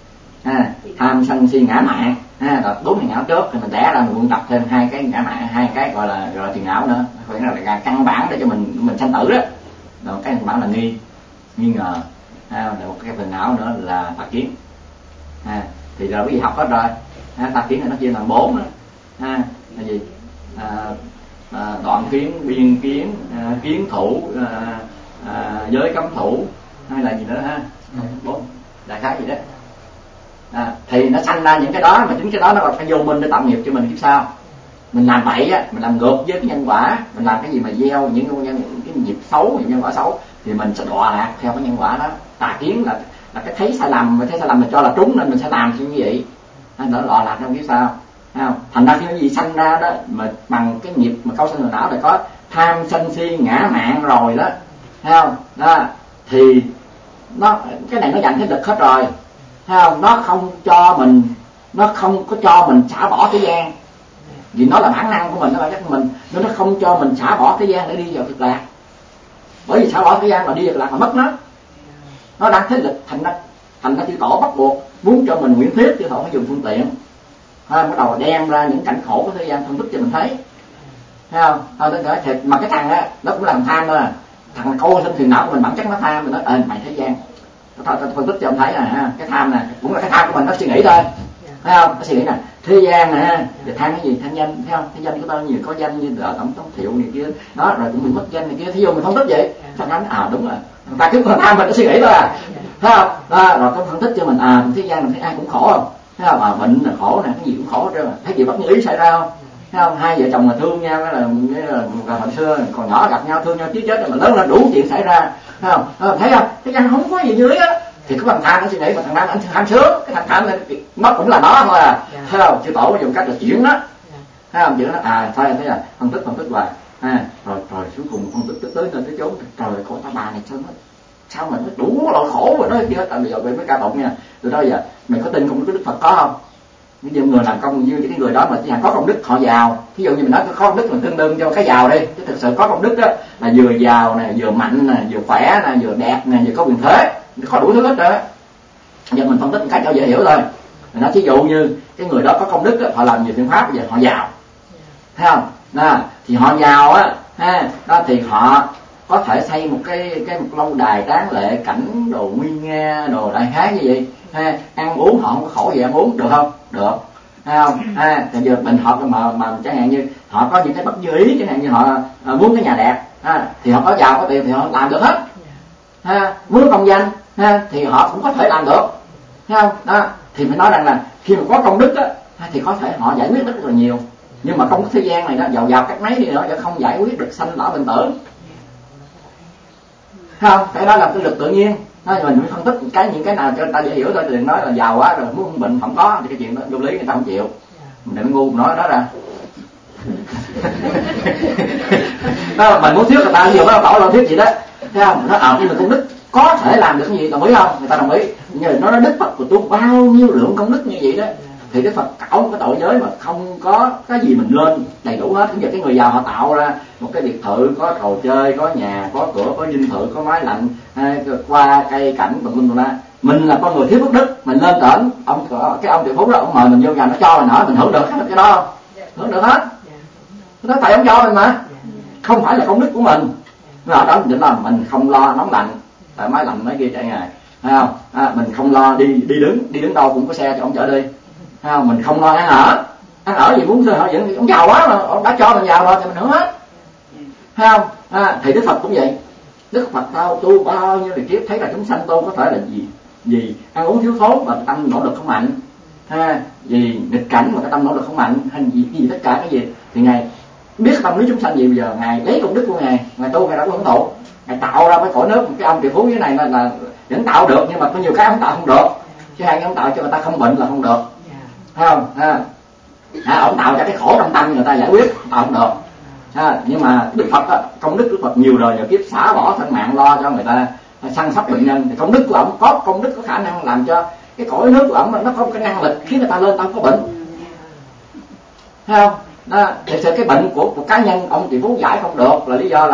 à, tham sân si ngã mạn, à, rồi bốn phiền não trước thì mình đẻ ra mình buông tập thêm hai cái ngã mạn, hai cái gọi là gọi là phiền não nữa, phải là, là căn bản để cho mình mình sanh tử đó. Rồi cái căn bản là nghi nghi ngờ, à, rồi một cái phiền não nữa là tà kiến, à, thì rồi quý vị học hết rồi, à, tà kiến là nó chia làm bốn đó, à, là gì? À, à, đoạn kiến, biên kiến, à, kiến thủ, à, à, giới cấm thủ, hay là gì nữa ha, bốn đại khái gì đó. À, thì nó sanh ra những cái đó, mà chính cái đó nó còn phải vô minh để tạo nghiệp cho mình kiếp sau. Mình làm bậy á, mình làm ngược với cái nhân quả, mình làm cái gì mà gieo những cái nhân cái nghiệp xấu, những nhân quả xấu thì mình sẽ đọa lạc theo cái nhân quả đó. Tà kiến là là cái thấy sai lầm, mà thấy sai lầm mình cho là trúng nên mình sẽ làm như vậy, nó đọa lạc trong kiếp sau. Không? Thành ra khi cái gì sanh ra đó mà bằng cái nghiệp mà câu sanh người não thì có tham sân si ngã mạn rồi đó, thấy không? Đó thì nó cái này nó dành cái lực hết rồi, thấy không? Nó không cho mình, nó không có cho mình xả bỏ thế gian, vì nó là bản năng của mình, nó là chất của mình, nên nó không cho mình xả bỏ thế gian để đi vào cực lạc. Bởi vì xả bỏ thế gian mà đi cực lạc mà mất nó, nó đang thế lực, thành ra thành ra chư tổ bắt buộc muốn cho mình nguyện thuyết, chư tổ phải dùng phương tiện. Ha, bắt đầu đem ra những cảnh khổ của thế gian phân tích cho mình thấy, thấy không? Thôi tôi nói thiệt, mà cái thằng á nó cũng làm tham thôi, thằng cô sinh phiền não của mình bản chất nó tham, mình nói ê mày thế gian, thôi tôi phân tích cho ông thấy nè, ha, cái tham nè cũng là cái tham của mình, nó suy nghĩ thôi, thấy không? Nó suy nghĩ nè, thế gian nè, thì tham cái gì? Tham danh, thấy không? Thế danh của tao nhiều, có danh như là tổng thống Thiệu này kia, đó rồi cũng bị mất danh này kia, thí dụ mình phân tích vậy, thằng anh à đúng rồi, người ta cứ còn tham mình nó suy nghĩ thôi à, thấy không? Đó, rồi có phân tích cho mình à thế gian mình thấy ai cũng khổ không? Thấy không? À, bệnh là khổ nè, cái gì cũng khổ hết trơn, thấy gì bất như ý xảy ra không? Thấy không? Hai vợ chồng mà thương nhau đó là, là, là hồi xưa còn nhỏ gặp nhau thương nhau chí chết, mà lớn lên đủ chuyện xảy ra, thấy không? À, thấy không? Thế gian không có gì như ý á, thì cái thằng tham nó suy nghĩ, mà thằng tham anh tham sướng, cái thằng tham này nó cũng là nó thôi à, thấy không? Chư tổ dùng cách là chuyển đó, thấy không? Chuyển nó à thôi thế là phân tích phân tích hoài, à, rồi rồi cuối cùng phân tích tới tới nơi tới chốn, trời ơi con ta bà này sao nó sao mà nó đủ loại khổ rồi nói kia. Tại bây giờ về mới ca tụng nha, từ đó giờ mình có tin công đức Đức Phật có không? Ví dụ người làm công như cái người đó mà chỉ có công đức họ giàu, ví dụ như mình nói có công đức mình tương đương cho cái giàu đi, chứ thực sự có công đức đó là vừa giàu nè, vừa mạnh nè, vừa khỏe nè, vừa đẹp nè, vừa có quyền thế, có đủ thứ hết rồi. Giờ mình phân tích một cách cho dễ hiểu thôi. Mình nói ví dụ như cái người đó có công đức đó, họ làm nhiều thiện pháp, bây giờ họ giàu, thấy không? Đó, thì họ giàu á, ha, đó thì họ có thể xây một cái cái một lâu đài tráng lệ, cảnh đồ nguy nga, đồ đại khái như vậy, ha, ăn uống họ không có khổ gì ăn uống, được không? Được, thấy không? Ha, thì giờ mình họ mà mà chẳng hạn như họ có những cái bất như ý, chẳng hạn như họ à, muốn cái nhà đẹp, ha, thì họ có giàu có tiền thì họ làm được hết, ha, muốn công danh, ha, thì họ cũng có thể làm được, thấy không? Đó, thì phải nói rằng là khi mà có công đức á, thì có thể họ giải quyết rất là nhiều, nhưng mà công đức thế gian này đó giàu giàu cách mấy đi nữa sẽ không giải quyết được sanh lão bệnh tử. Không, cái đó là cái lực tự nhiên. Đó, mình phải phân tích cái những cái nào cho người ta dễ hiểu thôi, đừng nói là giàu quá rồi muốn bệnh không có, thì cái chuyện đó vô lý người ta không chịu. Mình đừng ngu nói đó ra. Đó, mình muốn thuyết người ta nhiều nó tỏ lo thuyết gì đó, thấy không? Nó ở cái công đức có thể làm được cái gì, đồng ý không? Người ta đồng ý. Nhưng nó nói Đức Phật của tôi bao nhiêu lượng công đức như vậy đó, thì Đức Phật cạo một cái tội giới mà không có cái gì mình lên đầy đủ hết. Bây giờ cái người giàu họ tạo ra một cái biệt thự, có trò chơi, có nhà, có cửa, có dinh thự, có máy lạnh, qua cây cảnh tùm lum tùm la. Mình là con người thiếu phước đức, mình lên trển ông cái ông triệu phú đó, ông mời mình vô nhà nó cho mình ở, mình hưởng được hết cái đó không? Hưởng được hết. Nó tại ông cho mình mà, không phải là công đức của mình. Ở đó mình định là mình không lo nóng lạnh, tại máy lạnh máy kia chạy ngày, thấy không? À, mình không lo đi đi đứng, đi đứng đâu cũng có xe cho ông chở đi. Thấy không? Mình không lo ăn ở, ăn ở gì muốn họ vẫn ông giàu quá mà ông đã cho mình giàu rồi thì mình hưởng hết, thấy không? À, thì Đức Phật cũng vậy. Đức Phật tao tu bao nhiêu đời kiếp thấy là chúng sanh tôi có thể là gì gì ăn uống thiếu thốn mà tâm nỗ lực không mạnh, ha, vì nghịch cảnh mà cái tâm nỗ lực không mạnh, hay gì gì tất cả cái gì thì ngài biết tâm lý chúng sanh gì. Bây giờ ngài lấy công đức của ngài, ngài tu ngài đã có hưởng thụ, ngài tạo ra cái cõi nước cái ông triệu phú như này là, là vẫn tạo được, nhưng mà có nhiều cái không tạo không được, chứ hai ông tạo cho người ta không bệnh là không được, thấy không? Ha, à, ông tạo cho cái khổ trong tâm người ta giải quyết tạo không được. À, nhưng mà Đức Phật á, công đức Đức Phật nhiều đời nhiều kiếp xả bỏ thân mạng lo cho người ta săn sóc bệnh nhân, thì công đức của ông có công đức có khả năng làm cho cái cõi nước của ông nó có cái năng lực khiến người ta lên tâm có bệnh, thấy không? Đó, thì sự cái bệnh của một cá nhân ông tỷ phú giải không được là lý do là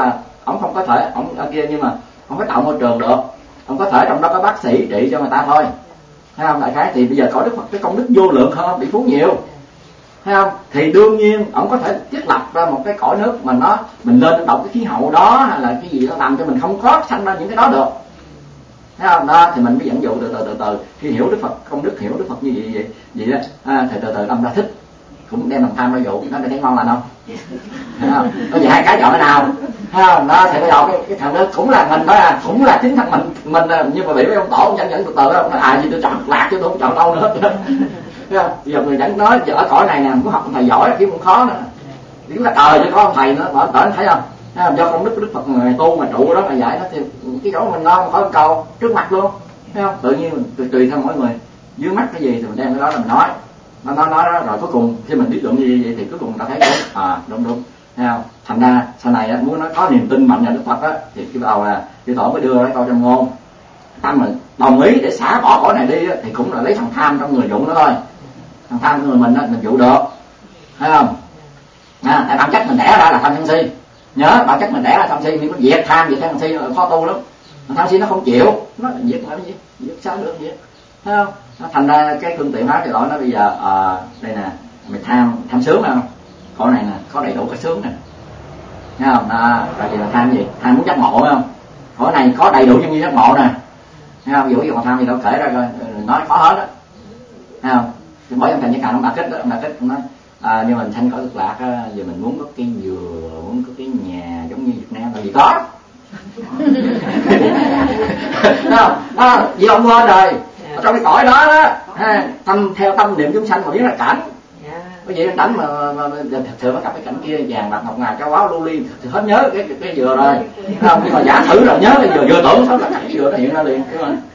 ông không có thể ông ở kia nhưng mà ông phải tạo môi trường được, ông có thể trong đó có bác sĩ trị cho người ta thôi, thấy không? Đại khái thì bây giờ có Đức Phật cái công đức vô lượng hơn tỷ phú nhiều, thấy không? Thì đương nhiên ông có thể thiết lập ra một cái cõi nước mà nó mình lên động cái khí hậu đó hay là cái gì đó làm cho mình không có sanh ra những cái đó được, thấy không? Đó thì mình mới dẫn dụ từ từ từ từ khi hiểu Đức Phật công đức, hiểu Đức Phật như vậy vậy vậy đó, à, thì từ từ đâm ra thích, cũng đem lòng tham ra dụ nó thấy ngon lành không, thấy không? Có gì hai cái chọn cái nào, thấy không? Đó thì bây giờ cái, cái thằng đó cũng là mình thôi à, cũng là chính thằng mình mình nhưng mà bị mấy ông tổ ông dẫn dẫn từ từ đó, nó à gì tôi chọn lạc chứ tôi không chọn đâu nữa. Thấy không? Bây giờ người dẫn nói ở cõi này nè muốn học thầy giỏi kiếm cũng khó nữa, chỉ là trời chứ có ông thầy nữa mà đỡ thấy không? Thấy không? Do công đức Đức Phật người tu mà trụ đó mà dạy nó thì cái chỗ mình ngon khỏi cầu trước mặt luôn, thấy không? Tự nhiên mình tùy, tùy theo mỗi người dưới mắt cái gì thì mình đem cái đó là mình nói, nó nói nói đó rồi cuối cùng khi mình biết luận gì vậy thì cuối cùng ta thấy đúng, à đúng đúng, thấy không? Thành ra sau này á, muốn nó có niềm tin mạnh vào Đức Phật á thì cái đầu là chư tổ mới đưa cái câu trong ngôn tâm mình đồng ý để xả bỏ cõi này đi á, thì cũng là lấy thằng tham trong người dụ nó thôi, thằng tham trong người mình á mình dụ được, thấy không? À, tại bản chất mình đẻ ra là tham sân si, nhớ bản chất mình đẻ ra tham si, nhưng có diệt tham diệt sân si là khó tu lắm, tham si nó không chịu, nó diệt là cái gì, diệt sao được vậy, thấy không? Nó thành ra cái phương tiện hóa cái lỗi nó bây giờ à, đây nè mày tham tham sướng không, cõi này nè có đầy đủ cái sướng nè, thấy không? Đó, rồi thì là tham gì, tham muốn giác ngộ phải không, cõi này có đầy đủ những giác ngộ nè, thấy không? Ví dụ còn tham gì đâu kể ra rồi nói có hết á, thấy không? Thì bởi ông thành cái càng ông đã kết đó, ông đã kết ông nói à, nhưng mà thanh cõi cực lạc á, giờ mình muốn có cái dừa, muốn có cái nhà giống như Việt Nam là gì có đó, đó, vì ông quên rồi ở trong cái cõi đó đó ha, tâm theo tâm niệm chúng sanh mà biết là cảnh, cái gì cảnh mà, mà, mà thật sự nó gặp cái cảnh kia vàng bạc ngọc ngà châu báu lưu ly thì hết nhớ cái cái dừa rồi, không? Nhưng mà giả thử rồi nhớ cái dừa, vừa tưởng sao là cảnh dừa nó hiện ra liền, đúng không?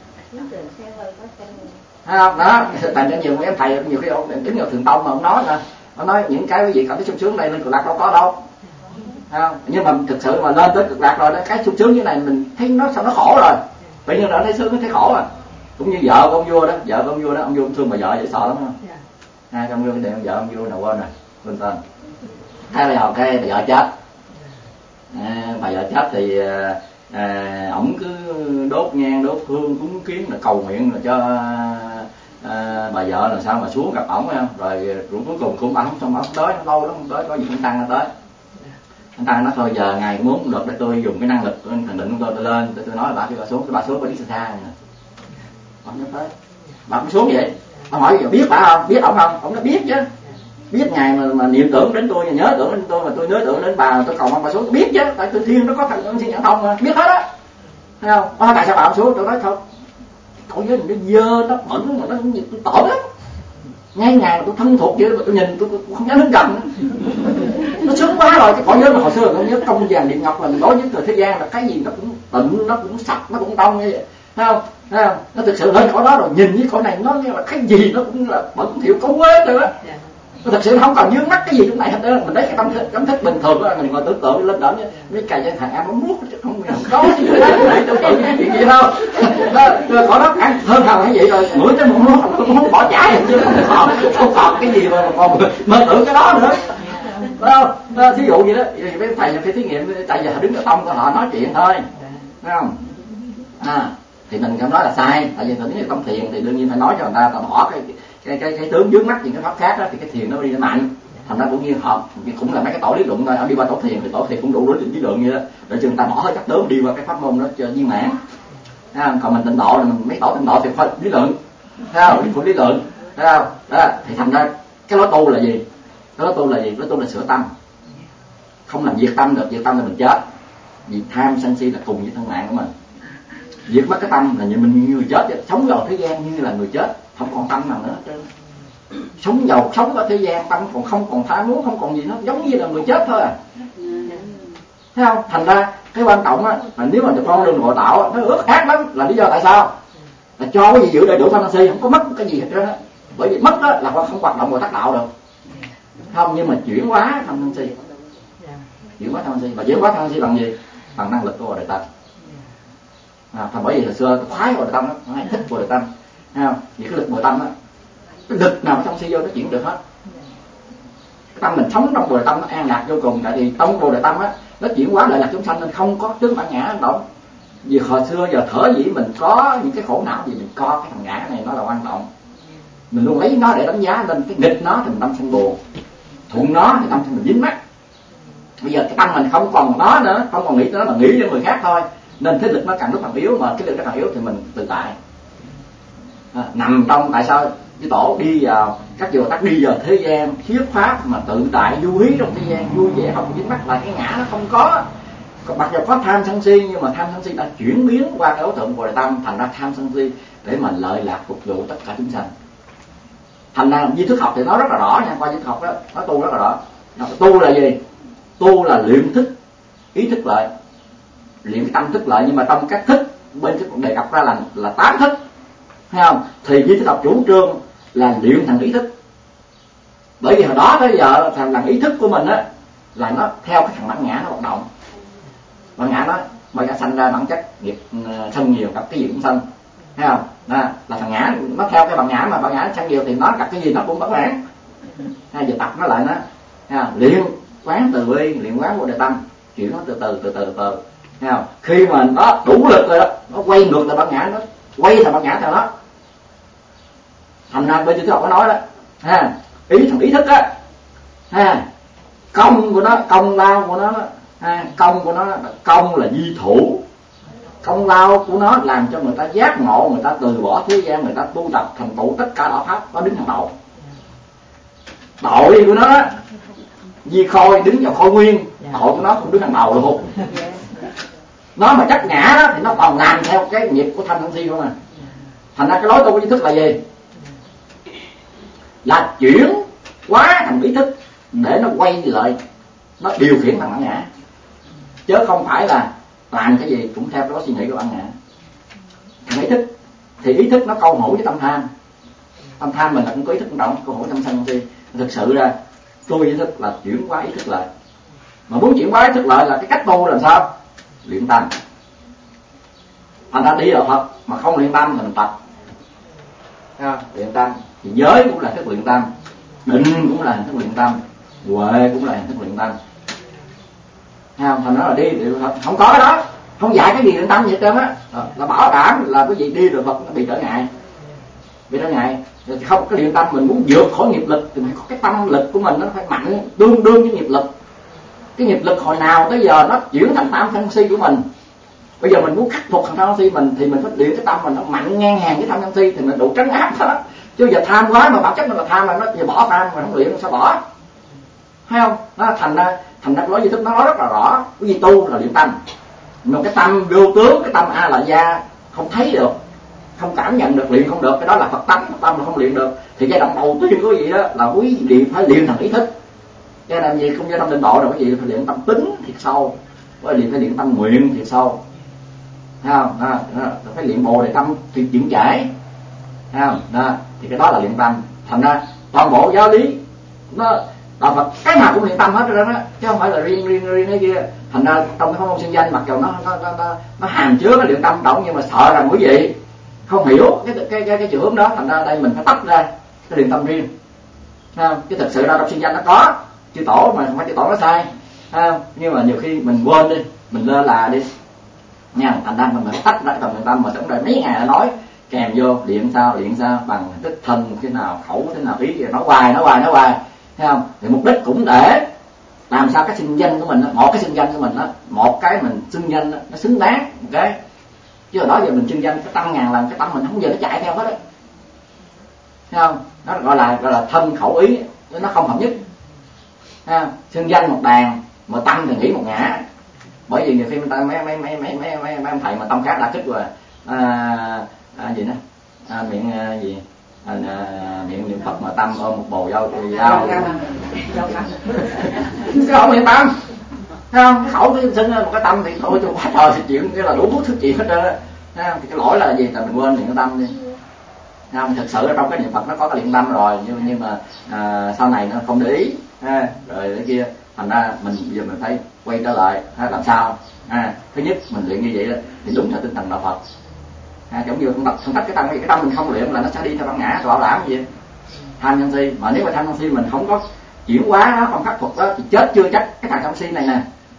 Thấy không? Đó, tại nên nhiều em thầy nhiều khi ông tính vào thượng tông mà ông nói nè, ông nói những cái quý vị cảm thấy sung sướng đây lên cực lạc đâu có đâu, thấy không? Nhưng mà thực sự mà lên tới cực lạc rồi đó, cái sung sướng như này mình thấy nó sao nó khổ rồi, tự nhiên là thấy sướng nó thấy khổ à. Cũng như vợ của ông vua đó, vợ của ông vua đó, ông vua ông thương bà vợ dễ sợ lắm không? Hai ông vua cái vợ ông vua nào quên rồi, quên tên. Hai bây giờ cái bà vợ chết, à, bà vợ chết thì à, ổng cứ đốt nhang đốt hương cúng kiến là cầu nguyện là cho à, bà vợ làm sao mà xuống gặp ổng, phải không? Rồi cũng cuối cùng cũng ổng xong ổng tới nó lâu lắm không tới, có gì cũng tăng nó tới. Anh ta nói thôi giờ ngày muốn được để tôi dùng cái năng lực thần định của tôi tôi lên, tôi, tôi nói là bà cho bà xuống, cái bà xuống bà đi xa xa nè. Ông nói tới, bà cũng xuống vậy. Ông hỏi giờ biết bà không? Biết ổng không? Ông nói biết chứ. Biết ngày mà, mà niệm tưởng đến tôi, nhớ tưởng đến tôi mà tôi nhớ tưởng đến bà, tôi cầu mong bà xuống, tôi biết chứ. Tại tôi thiên nó có thần ân sinh nhãn thông mà, biết hết á. Thấy không? Ông hỏi tại sao bà không xuống? Tôi nói thôi. Cậu với nó dơ, nó bẩn, mà nó tôi tội lắm. Ngay ngày mà tôi thân thuộc vậy mà tôi nhìn tôi, tôi không dám đến gần. Nó sướng quá rồi, cái cõi nhớ mà hồi xưa tôi nhớ công vàng điện ngọc là đối với người thế gian là cái gì nó cũng tịnh, nó cũng sạch, nó cũng tông như vậy. Thấy không? Thấy không? Nó thực sự lên cõi đó rồi nhìn với cõi này nó như là cái gì nó cũng là bẩn thỉu có quế rồi đó. Nó thực sự không còn vướng mắc cái gì trong này hết đó. Mình thấy cái tâm thức, tâm thức bình thường đó, mình ngồi tưởng tượng lên đỡ như mấy cài chân thằng ăn nó mút chứ không không có gì nữa để tưởng tượng chuyện gì đâu. Đó, cõi đó ăn hơn hào hay vậy rồi, ngửi tới một nó không không bỏ chảy chứ không còn không còn cái gì mà còn mơ tưởng cái đó nữa. Đó, đó, thí dụ vậy đó, mấy thầy phải thí nghiệm, tại giờ đứng ở tông của họ nói chuyện thôi, thấy không? À, thì mình không nói là sai, tại vì mình đứng ở tông thiền thì đương nhiên phải nói cho người ta, ta bỏ cái cái cái cái tướng vướng mắt những cái pháp khác đó thì cái thiền nó đi nó mạnh, thành ra cũng nhiên hợp cũng là mấy cái tổ lý luận thôi, đi qua tổ thiền thì tổ thiền cũng đủ đối định lý luận vậy đó, để cho người ta bỏ hết các tướng đi qua cái pháp môn đó cho viên mãn. À, còn mình tịnh độ là mình mấy tổ tịnh độ thì phải lý luận, thấy không? Phải lý luận, thấy không? Đó, thì thành ra cái lối tu là gì? Cái lối tu là gì? Lối tu là sửa tâm, không làm diệt tâm được, diệt tâm là mình chết, vì tham sân si là cùng với thân mạng của mình. Diệt mất cái tâm là như mình như người chết vậy. Sống vào thế gian như là người chết, không còn tâm nào nữa hết. Sống giàu sống ở thế gian tâm còn không còn tham muốn, không còn gì nữa, giống như là người chết thôi à. Thấy không? Thành ra cái quan trọng á là nếu mà được con đường ngộ đạo á, nó ước ác lắm, là lý do tại sao? Là cho cái gì giữ đầy đủ tham si, không có mất cái gì hết trơn á. Bởi vì mất đó là không hoạt động vào tác đạo được. Không, nhưng mà chuyển hóa tham si. Chuyển hóa tham si, và chuyển hóa tham si bằng gì? Bằng năng lực của Bồ Đề Tâm. À, thành bởi vì hồi xưa tôi khoái Bồ Đề Tâm đó, tôi thích Bồ Đề Tâm, thấy không? Vì cái lực Bồ Đề Tâm đó, cái lực nào trong si vô nó chuyển được hết. Cái tâm mình sống trong Bồ Đề Tâm nó an lạc vô cùng, tại vì trong Bồ Đề Tâm á nó chuyển hóa lại là chúng sanh nên không có tướng bản ngã hành động. Vì hồi xưa giờ thở dĩ mình có những cái khổ não gì mình co cái thằng ngã này nó là quan trọng, mình luôn lấy nó để đánh giá, nên cái nghịch nó thì mình tâm sanh buồn, thuận nó thì tâm sanh mình dính mắt. Bây giờ cái tâm mình không còn nó nữa, không còn nghĩ tới nó mà nghĩ cho người khác thôi, nên thế lực nó càng lúc càng yếu, mà cái lực nó càng yếu thì mình tự tại. À, nằm trong tại sao cái tổ đi vào các Bồ Tát đi vào thế gian thuyết pháp mà tự tại du hí trong thế gian, vui vẻ không dính mắc, là cái ngã nó không có. Còn mặc dù có tham sân si, nhưng mà tham sân si đã chuyển biến qua cái đối tượng Bồ Đề Tâm, thành ra tham sân si để mà lợi lạc phục vụ tất cả chúng sanh. Thành ra di thức học thì nó rất là rõ nha, qua di thức học đó nó tu rất là rõ. Tu là gì? Tu là luyện thức ý thức lợi, luyện cái tâm thức lợi, nhưng mà trong các thức bên cái đề cập ra là là tám thức, thấy không? Thì di thức học chủ trương là luyện thành ý thức. Bởi vì hồi đó tới giờ thành là ý thức của mình á là nó theo cái thằng bản ngã nó hoạt động. Bản ngã nó bây giờ sanh ra bản chất nghiệp sân nhiều gặp cái gì cũng sân, thấy không? Đó, là thằng ngã nó theo cái bản ngã, mà bản ngã sân nhiều thì nó gặp cái gì nó cũng bất mãn. Hay giờ tập nó lại nó, thấy không? Luyện quán từ bi, luyện quán Bồ Đề Tâm, chuyển nó từ từ từ từ từ, thấy không? Khi mà nó đủ lực rồi đó, nó quay ngược lại bản ngã, nó quay thành bản ngã theo nó. Thành ra bên chữ thức học có nói đó, ha, ý thằng ý thức á, ha, công của nó, công lao của nó, ha, công của nó, công là di thủ, công lao của nó làm cho người ta giác ngộ, người ta từ bỏ thế gian, người ta tu tập thành tựu tất cả đạo pháp, nó đứng hàng đầu. Tội của nó, di khôi đứng vào khôi nguyên, tội của nó cũng đứng hàng đầu luôn. Nó mà chắc ngã đó thì nó còn làm theo cái nghiệp của tham sân si không à. Thành ra cái lối tu của di thức là gì? Là chuyển hóa thành ý thức để nó quay lại, nó điều khiển bằng bản ngã, chứ không phải là làm cái gì cũng theo cái suy nghĩ của bản ngã. Thành ý thức thì ý thức nó câu hữu với tâm tham. Tâm tham mình là cũng có ý thức động, câu hữu tâm sân si. Thực sự ra tu ý thức là chuyển hóa ý thức lại. Mà muốn chuyển hóa ý thức lại là cái cách tu làm sao? Luyện tâm. Thành ra đi đạo Phật mà không luyện tâm thì mình tập. Luyện tâm thì giới cũng là thức luyện tâm, định cũng là hình thức luyện tâm, huệ cũng là hình thức luyện tâm. Thấy không? Thành ra là đi không có cái đó, không dạy cái gì luyện tâm vậy trơn á, là bảo đảm là cái gì đi rồi Phật nó bị trở ngại, bị trở ngại. Không cái luyện tâm mình muốn vượt khỏi nghiệp lực thì phải có cái tâm lực của mình nó phải mạnh tương đương với nghiệp lực. Cái nghiệp lực hồi nào tới giờ nó chuyển thành tam sân si của mình. Bây giờ mình muốn khắc phục thằng tham sân si mình thì mình phải luyện cái tâm mình nó mạnh ngang hàng với tham sân si thì mình đủ trấn áp đó. Chứ giờ tham quá mà bản chất mình là tham mà nó giờ bỏ tham mà không luyện sao bỏ. Thấy không? Nó thành ra thành ra nói di thức nó nói rất là rõ, cái gì tu là luyện tâm. Một cái tâm vô tướng, cái tâm a la gia không thấy được, không cảm nhận được, luyện không được, cái đó là Phật tâm, Phật tâm là không luyện được. Thì giai đoạn đầu tiên của gì đó là quý vị phải luyện thành ý thức. Cái làm gì không do tâm định độ rồi, cái gì phải luyện tâm tính thiệt sâu, phải luyện phải luyện tâm nguyện thiệt sâu. Thấy không? Đó, đó, phải luyện Bồ Đề Tâm thiệt vững chãi. Thấy không? Đó, thì cái đó là luyện tâm. Thành ra toàn bộ giáo lý nó đạo Phật cái nào cũng luyện tâm hết rồi đó, chứ không phải là riêng riêng riêng cái kia. Thành ra trong cái pháp môn xưng danh mặc dù nó nó nó nó, nó hàm chứa cái luyện tâm động, nhưng mà sợ rằng quý vị không hiểu cái cái cái cái chữ hướng đó, thành ra đây mình phải tách ra cái luyện tâm riêng. Thấy không? Chứ thực sự ra trong xưng danh nó có chư tổ mà không phải chư tổ nó sai. Thấy không? Nhưng mà nhiều khi mình quên đi, mình lơ là đi nha, thành ra mình phải tách ra cái tầm luyện tâm mà tổng đời mấy ngày đã nói kèm vô luyện sao luyện sao bằng tích thân thế nào, khẩu thế nào, ý kia nói hoài nói hoài nói hoài. Thấy không? Thì mục đích cũng để làm sao cái xưng danh của mình, một cái xưng danh của mình đó, một cái mình xưng danh đó, nó xứng đáng một cái. Chứ hồi đó giờ mình xưng danh cái trăm ngàn lần, cái tâm mình không giờ nó chạy theo hết á. Thấy không? Nó gọi là gọi là thân khẩu ý, nó không hợp nhất. Thấy không? Xưng danh một đàn mà tâm thì nghĩ một ngã. Bởi vì nhiều khi người ta mấy mấy mấy mấy mấy mấy, mấy ông thầy mà tâm khác đã kích rồi à, à, gì nữa à, miệng à, gì à, à, miệng niệm Phật mà tâm ôm một bồ dâu thì dao cái khẩu niệm tâm. Thấy không? Cái khẩu cái xưng một cái tâm thì thôi cho quá trời sự chuyện, cái là đủ thuốc thứ chuyện hết trơn á. Thấy không? Thì cái lỗi là gì? Tại mình quên niệm cái tâm đi. Thấy không? Thực sự ở trong cái niệm Phật nó có cái niệm tâm rồi, nhưng nhưng mà à, sau này nó không để ý ha, rồi cái kia. Thành ra mình bây giờ mình phải quay trở lại ha, làm sao à, thứ nhất mình luyện như vậy đó thì đúng là tinh thần đạo Phật ha, giống như không tập không tách cái tâm, cái tâm mình không luyện là nó sẽ đi theo bản ngã, bảo đảm gì tham sân si. Mà nếu mà tham sân si mình không có chuyển hóa nó, không khắc phục đó thì chết chưa chắc. Cái thằng sân si này nè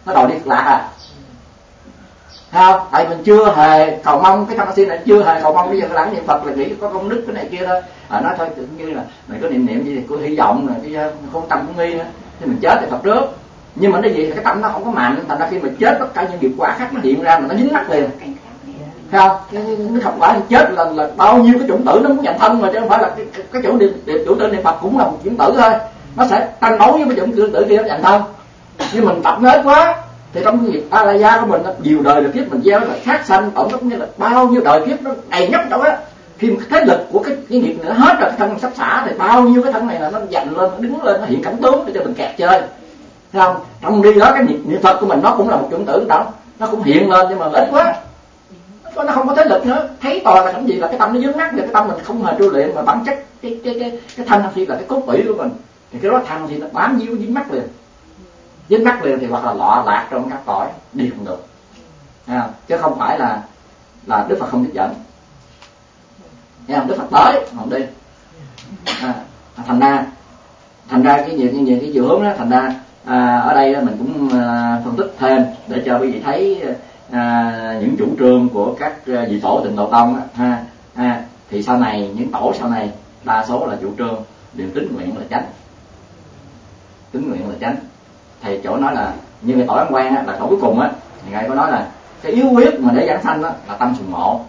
nó đòi đi lạc à. Thấy không? Tại mình chưa hề cầu mong cái tham ăn xin này, chưa hề cầu mong bây giờ lãng niệm Phật là nghĩ có công đức cái này kia thôi. À, nói thôi như là mình có niệm niệm gì thì cứ hy vọng là cái không tâm không nghi nữa, thì mình chết thì Phật trước. Nhưng mà nó gì cái tâm nó không có mạnh, thành ra khi mình chết tất cả những nghiệp quả khác nó hiện ra mà nó dính mắc liền. Thấy không? Cái học quả chết là, là bao nhiêu cái chủng tử nó muốn nhận thân mà, chứ không phải là cái, cái, cái chủ niệm chủ tử niệm Phật cũng là một chủng tử thôi, nó sẽ tranh đấu với cái chủng tử kia nó nhận thân. Nhưng mình tập hết quá thì trong cái nghiệp a la gia của mình nó nhiều đời được kiếp mình gieo là sát sanh tổng cộng như là bao nhiêu đời kiếp nó đầy nhấp đâu á. Khi mà cái thế lực của cái, cái nghiệp này nó hết rồi, cái thân sắp xả thì bao nhiêu cái thân này là nó dành lên, nó đứng lên, nó hiện cảnh tướng để cho mình kẹt chơi. Thấy không? Trong đi đó cái niệm, niệm Phật của mình nó cũng là một chủng tử đó, nó cũng hiện lên nhưng mà ít quá, nó không có thế lực nữa. Thấy toàn là cái gì là cái tâm nó dướng mắt, rồi cái tâm mình không hề tu luyện mà bản chất cái cái cái cái thân thì là cái cốt tủy của mình, thì cái đó thân thì nó bám víu dính mắt liền, dính mắt liền thì hoặc là lọa lạc trong các cõi đi không được. À, chứ không phải là là Đức Phật không thích dẫn. Nghe không? Đức Phật tới không đi. À, thành ra thành ra cái nhiều cái nhiều cái chiều hướng đó, thành ra à, ở đây mình cũng à, phân tích thêm để cho quý vị thấy à, những chủ trương của các vị tổ Tịnh Độ Tông ha, ha, thì sau này những tổ sau này đa số là chủ trương đều tín nguyện là chánh, tín nguyện là chánh. Thầy chỗ nói là như cái tổ Ấn Quang á, là tổ cuối cùng á, thì ngài có nói là cái yếu quyết mà để giảng sanh á là tâm sùng mộ.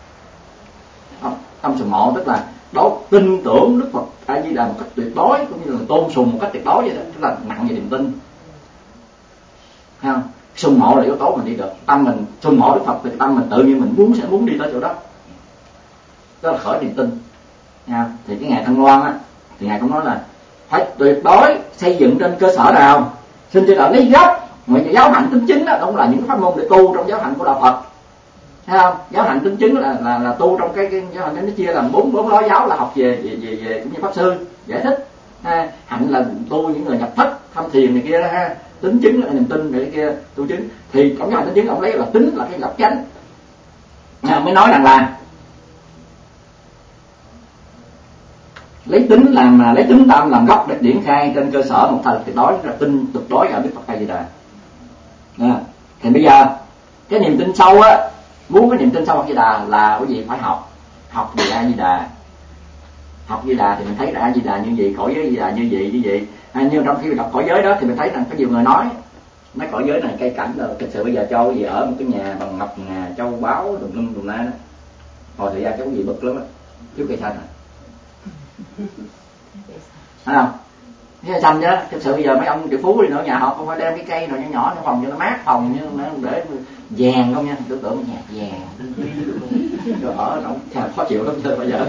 Tâm sùng mộ tức là đó tin tưởng Đức Phật A Di Đà một cách tuyệt đối, cũng như là tôn sùng một cách tuyệt đối vậy đó, tức là nặng về niềm tin. Thấy không? Sùng mộ là yếu tố mình đi được. Tâm mình sùng mộ Đức Phật thì tâm mình tự nhiên mình muốn sẽ muốn đi tới chỗ đó. Đó là khởi niềm tin. Thấy không? Thì cái ngài Thanh Loan á, thì ngài cũng nói là phải tuyệt đối xây dựng trên cơ sở nào, xin cho đạo lấy gốc. Ngoài giáo hạnh tính chính đó cũng là những pháp môn để tu trong giáo hạnh của đạo Phật. Thấy không? Giáo hạnh tính chính là là là tu trong cái, cái giáo hạnh nó chia làm bốn bốn lối giáo, là học về về về, về cũng như pháp sư giải thích. Ha, hạnh là tu những người nhập thất, tham thiền này kia đó ha. Tính chính là niềm tin để kia tu chính. Thì trong giáo hạnh tính chính ông lấy là tính là cái lập chánh. À, mới nói rằng là lấy tính làm lấy tính tâm làm gốc để triển khai trên cơ sở một thật tuyệt đối là tin tuyệt đối ở Đức Phật A Di Đà. À, thì bây giờ cái niềm tin sâu á, muốn cái niềm tin sâu A Di Đà là cái gì? Phải học, học về A Di Đà. Học Di Đà thì mình thấy là A Di Đà như vậy, cõi giới Di Đà như vậy như vậy. À, nhưng trong khi mình đọc cõi giới đó thì mình thấy rằng có nhiều người nói mấy cõi giới này cây cảnh rồi, thực sự bây giờ cho gì ở một cái nhà bằng ngọc ngà châu báu đùm lum đùm la đó, hồi thời gian cái gì bực lắm á, thiếu cây xanh à. Thấy không? Cái xanh chứ, thực sự bây giờ mấy ông triệu phú đi nữa, nhà họ không phải đem cái cây rồi nhỏ nhỏ trong phòng cho nó mát phòng, như để vàng không nha, tưởng tượng nhà vàng rồi ở nó khó chịu lắm bây giờ.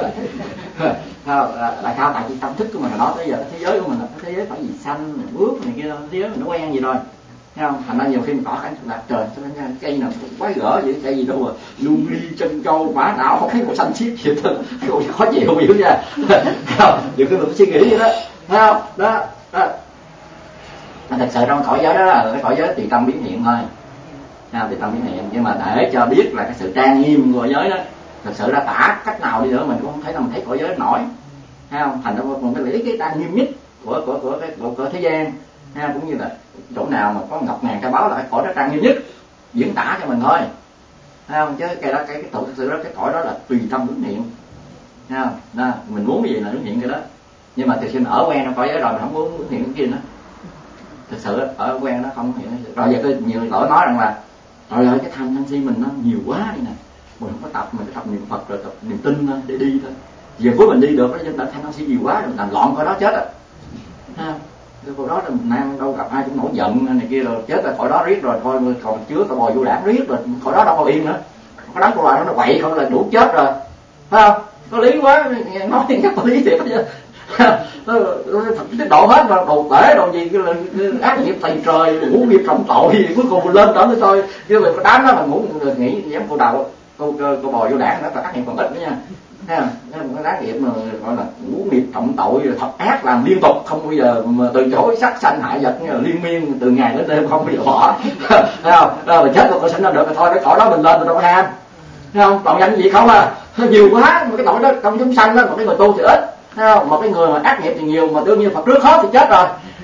Là sao? Tại vì tâm thức của mình là đó, tới giờ thế giới của mình là thế giới phải gì xanh bước này kia, thế giới mình nó quen gì rồi. Thấy không? Thành ra nhiều khi mình tỏ cảnh là trời sao cây nào quái gở vậy, cây gì đâu mà lưu ly chân châu mã não không thấy màu xanh xiết gì hết, khó chịu không hiểu nha. Nhiều khi mình phải suy nghĩ vậy đó. Thấy không? Đó, đó. Mà thật sự trong cõi giới đó là cái cõi giới tùy tâm biến hiện thôi. Thấy tùy tâm biến hiện, nhưng mà để cho biết là cái sự trang nghiêm của cõi giới đó, thật sự ra tả cách nào đi nữa mình cũng không thấy nào mình thấy cõi giới nổi. Thấy không? Thành ra mình phải lấy cái trang nghiêm nhất của của của cái của, của thế gian. Ha, cũng như là chỗ nào mà có ngọc ngàn cây báo là cái cõi đó trang nghiêm nhất diễn tả cho mình thôi. Thấy không? Chứ cái đó cái cái thực sự đó cái cõi đó là tùy tâm biến hiện. Thấy không? Đó, mình muốn cái gì là biến hiện cái đó. Nhưng mà từ khi mình ở quen nó cõi giới rồi mình không muốn biến hiện cái kia nữa. Thực sự ở quen nó không hiện. Rồi giờ tôi nhiều lỗi nói rằng là rồi ơi cái tham sân si mình nó nhiều quá đi nè, mình không có tập, mình phải tập niệm Phật rồi tập niềm tin thôi để đi thôi. Giờ cuối mình đi được đó, nhưng mà tham sân si nhiều quá rồi mình làm loạn coi đó chết à. Ha, coi đó là nam đâu gặp ai cũng nổi giận này kia rồi chết là khỏi đó riết rồi thôi, còn chứa cả bồi vô đảng riết rồi khỏi đó đâu có yên nữa, có đám con loài đó nó quậy không là đủ chết rồi. Phải không? Có lý quá, nói tiếng có lý thiệt chứ. Cái độ hết rồi, đồ tể đồ gì cái ác nghiệp thầy trời, ngũ nghiệp trọng tội gì cuối cùng lên trở với tôi chứ mình có đám đó mà ngủ nghĩ dám cô đầu cô cô bò vô đảng nó là ác nghiệp còn ít nữa nha. Thấy không? Cái ác nghiệp mà gọi là ngũ nghiệp trọng tội rồi thật ác làm liên tục không bao giờ mà từ chối, sát sanh hại vật liên miên từ ngày đến đêm không bao giờ bỏ. Thấy không? Rồi mà chết rồi có sinh ra được rồi thôi, cái cõi đó mình lên mình đâu có ham. Thấy không? Còn danh gì không à, nhiều quá, mà cái cõi đó trong chúng sanh đó, một cái người tu thì ít. Thấy không? Một cái người mà ác nghiệp thì nhiều, mà đương nhiên Phật trước hết thì chết rồi.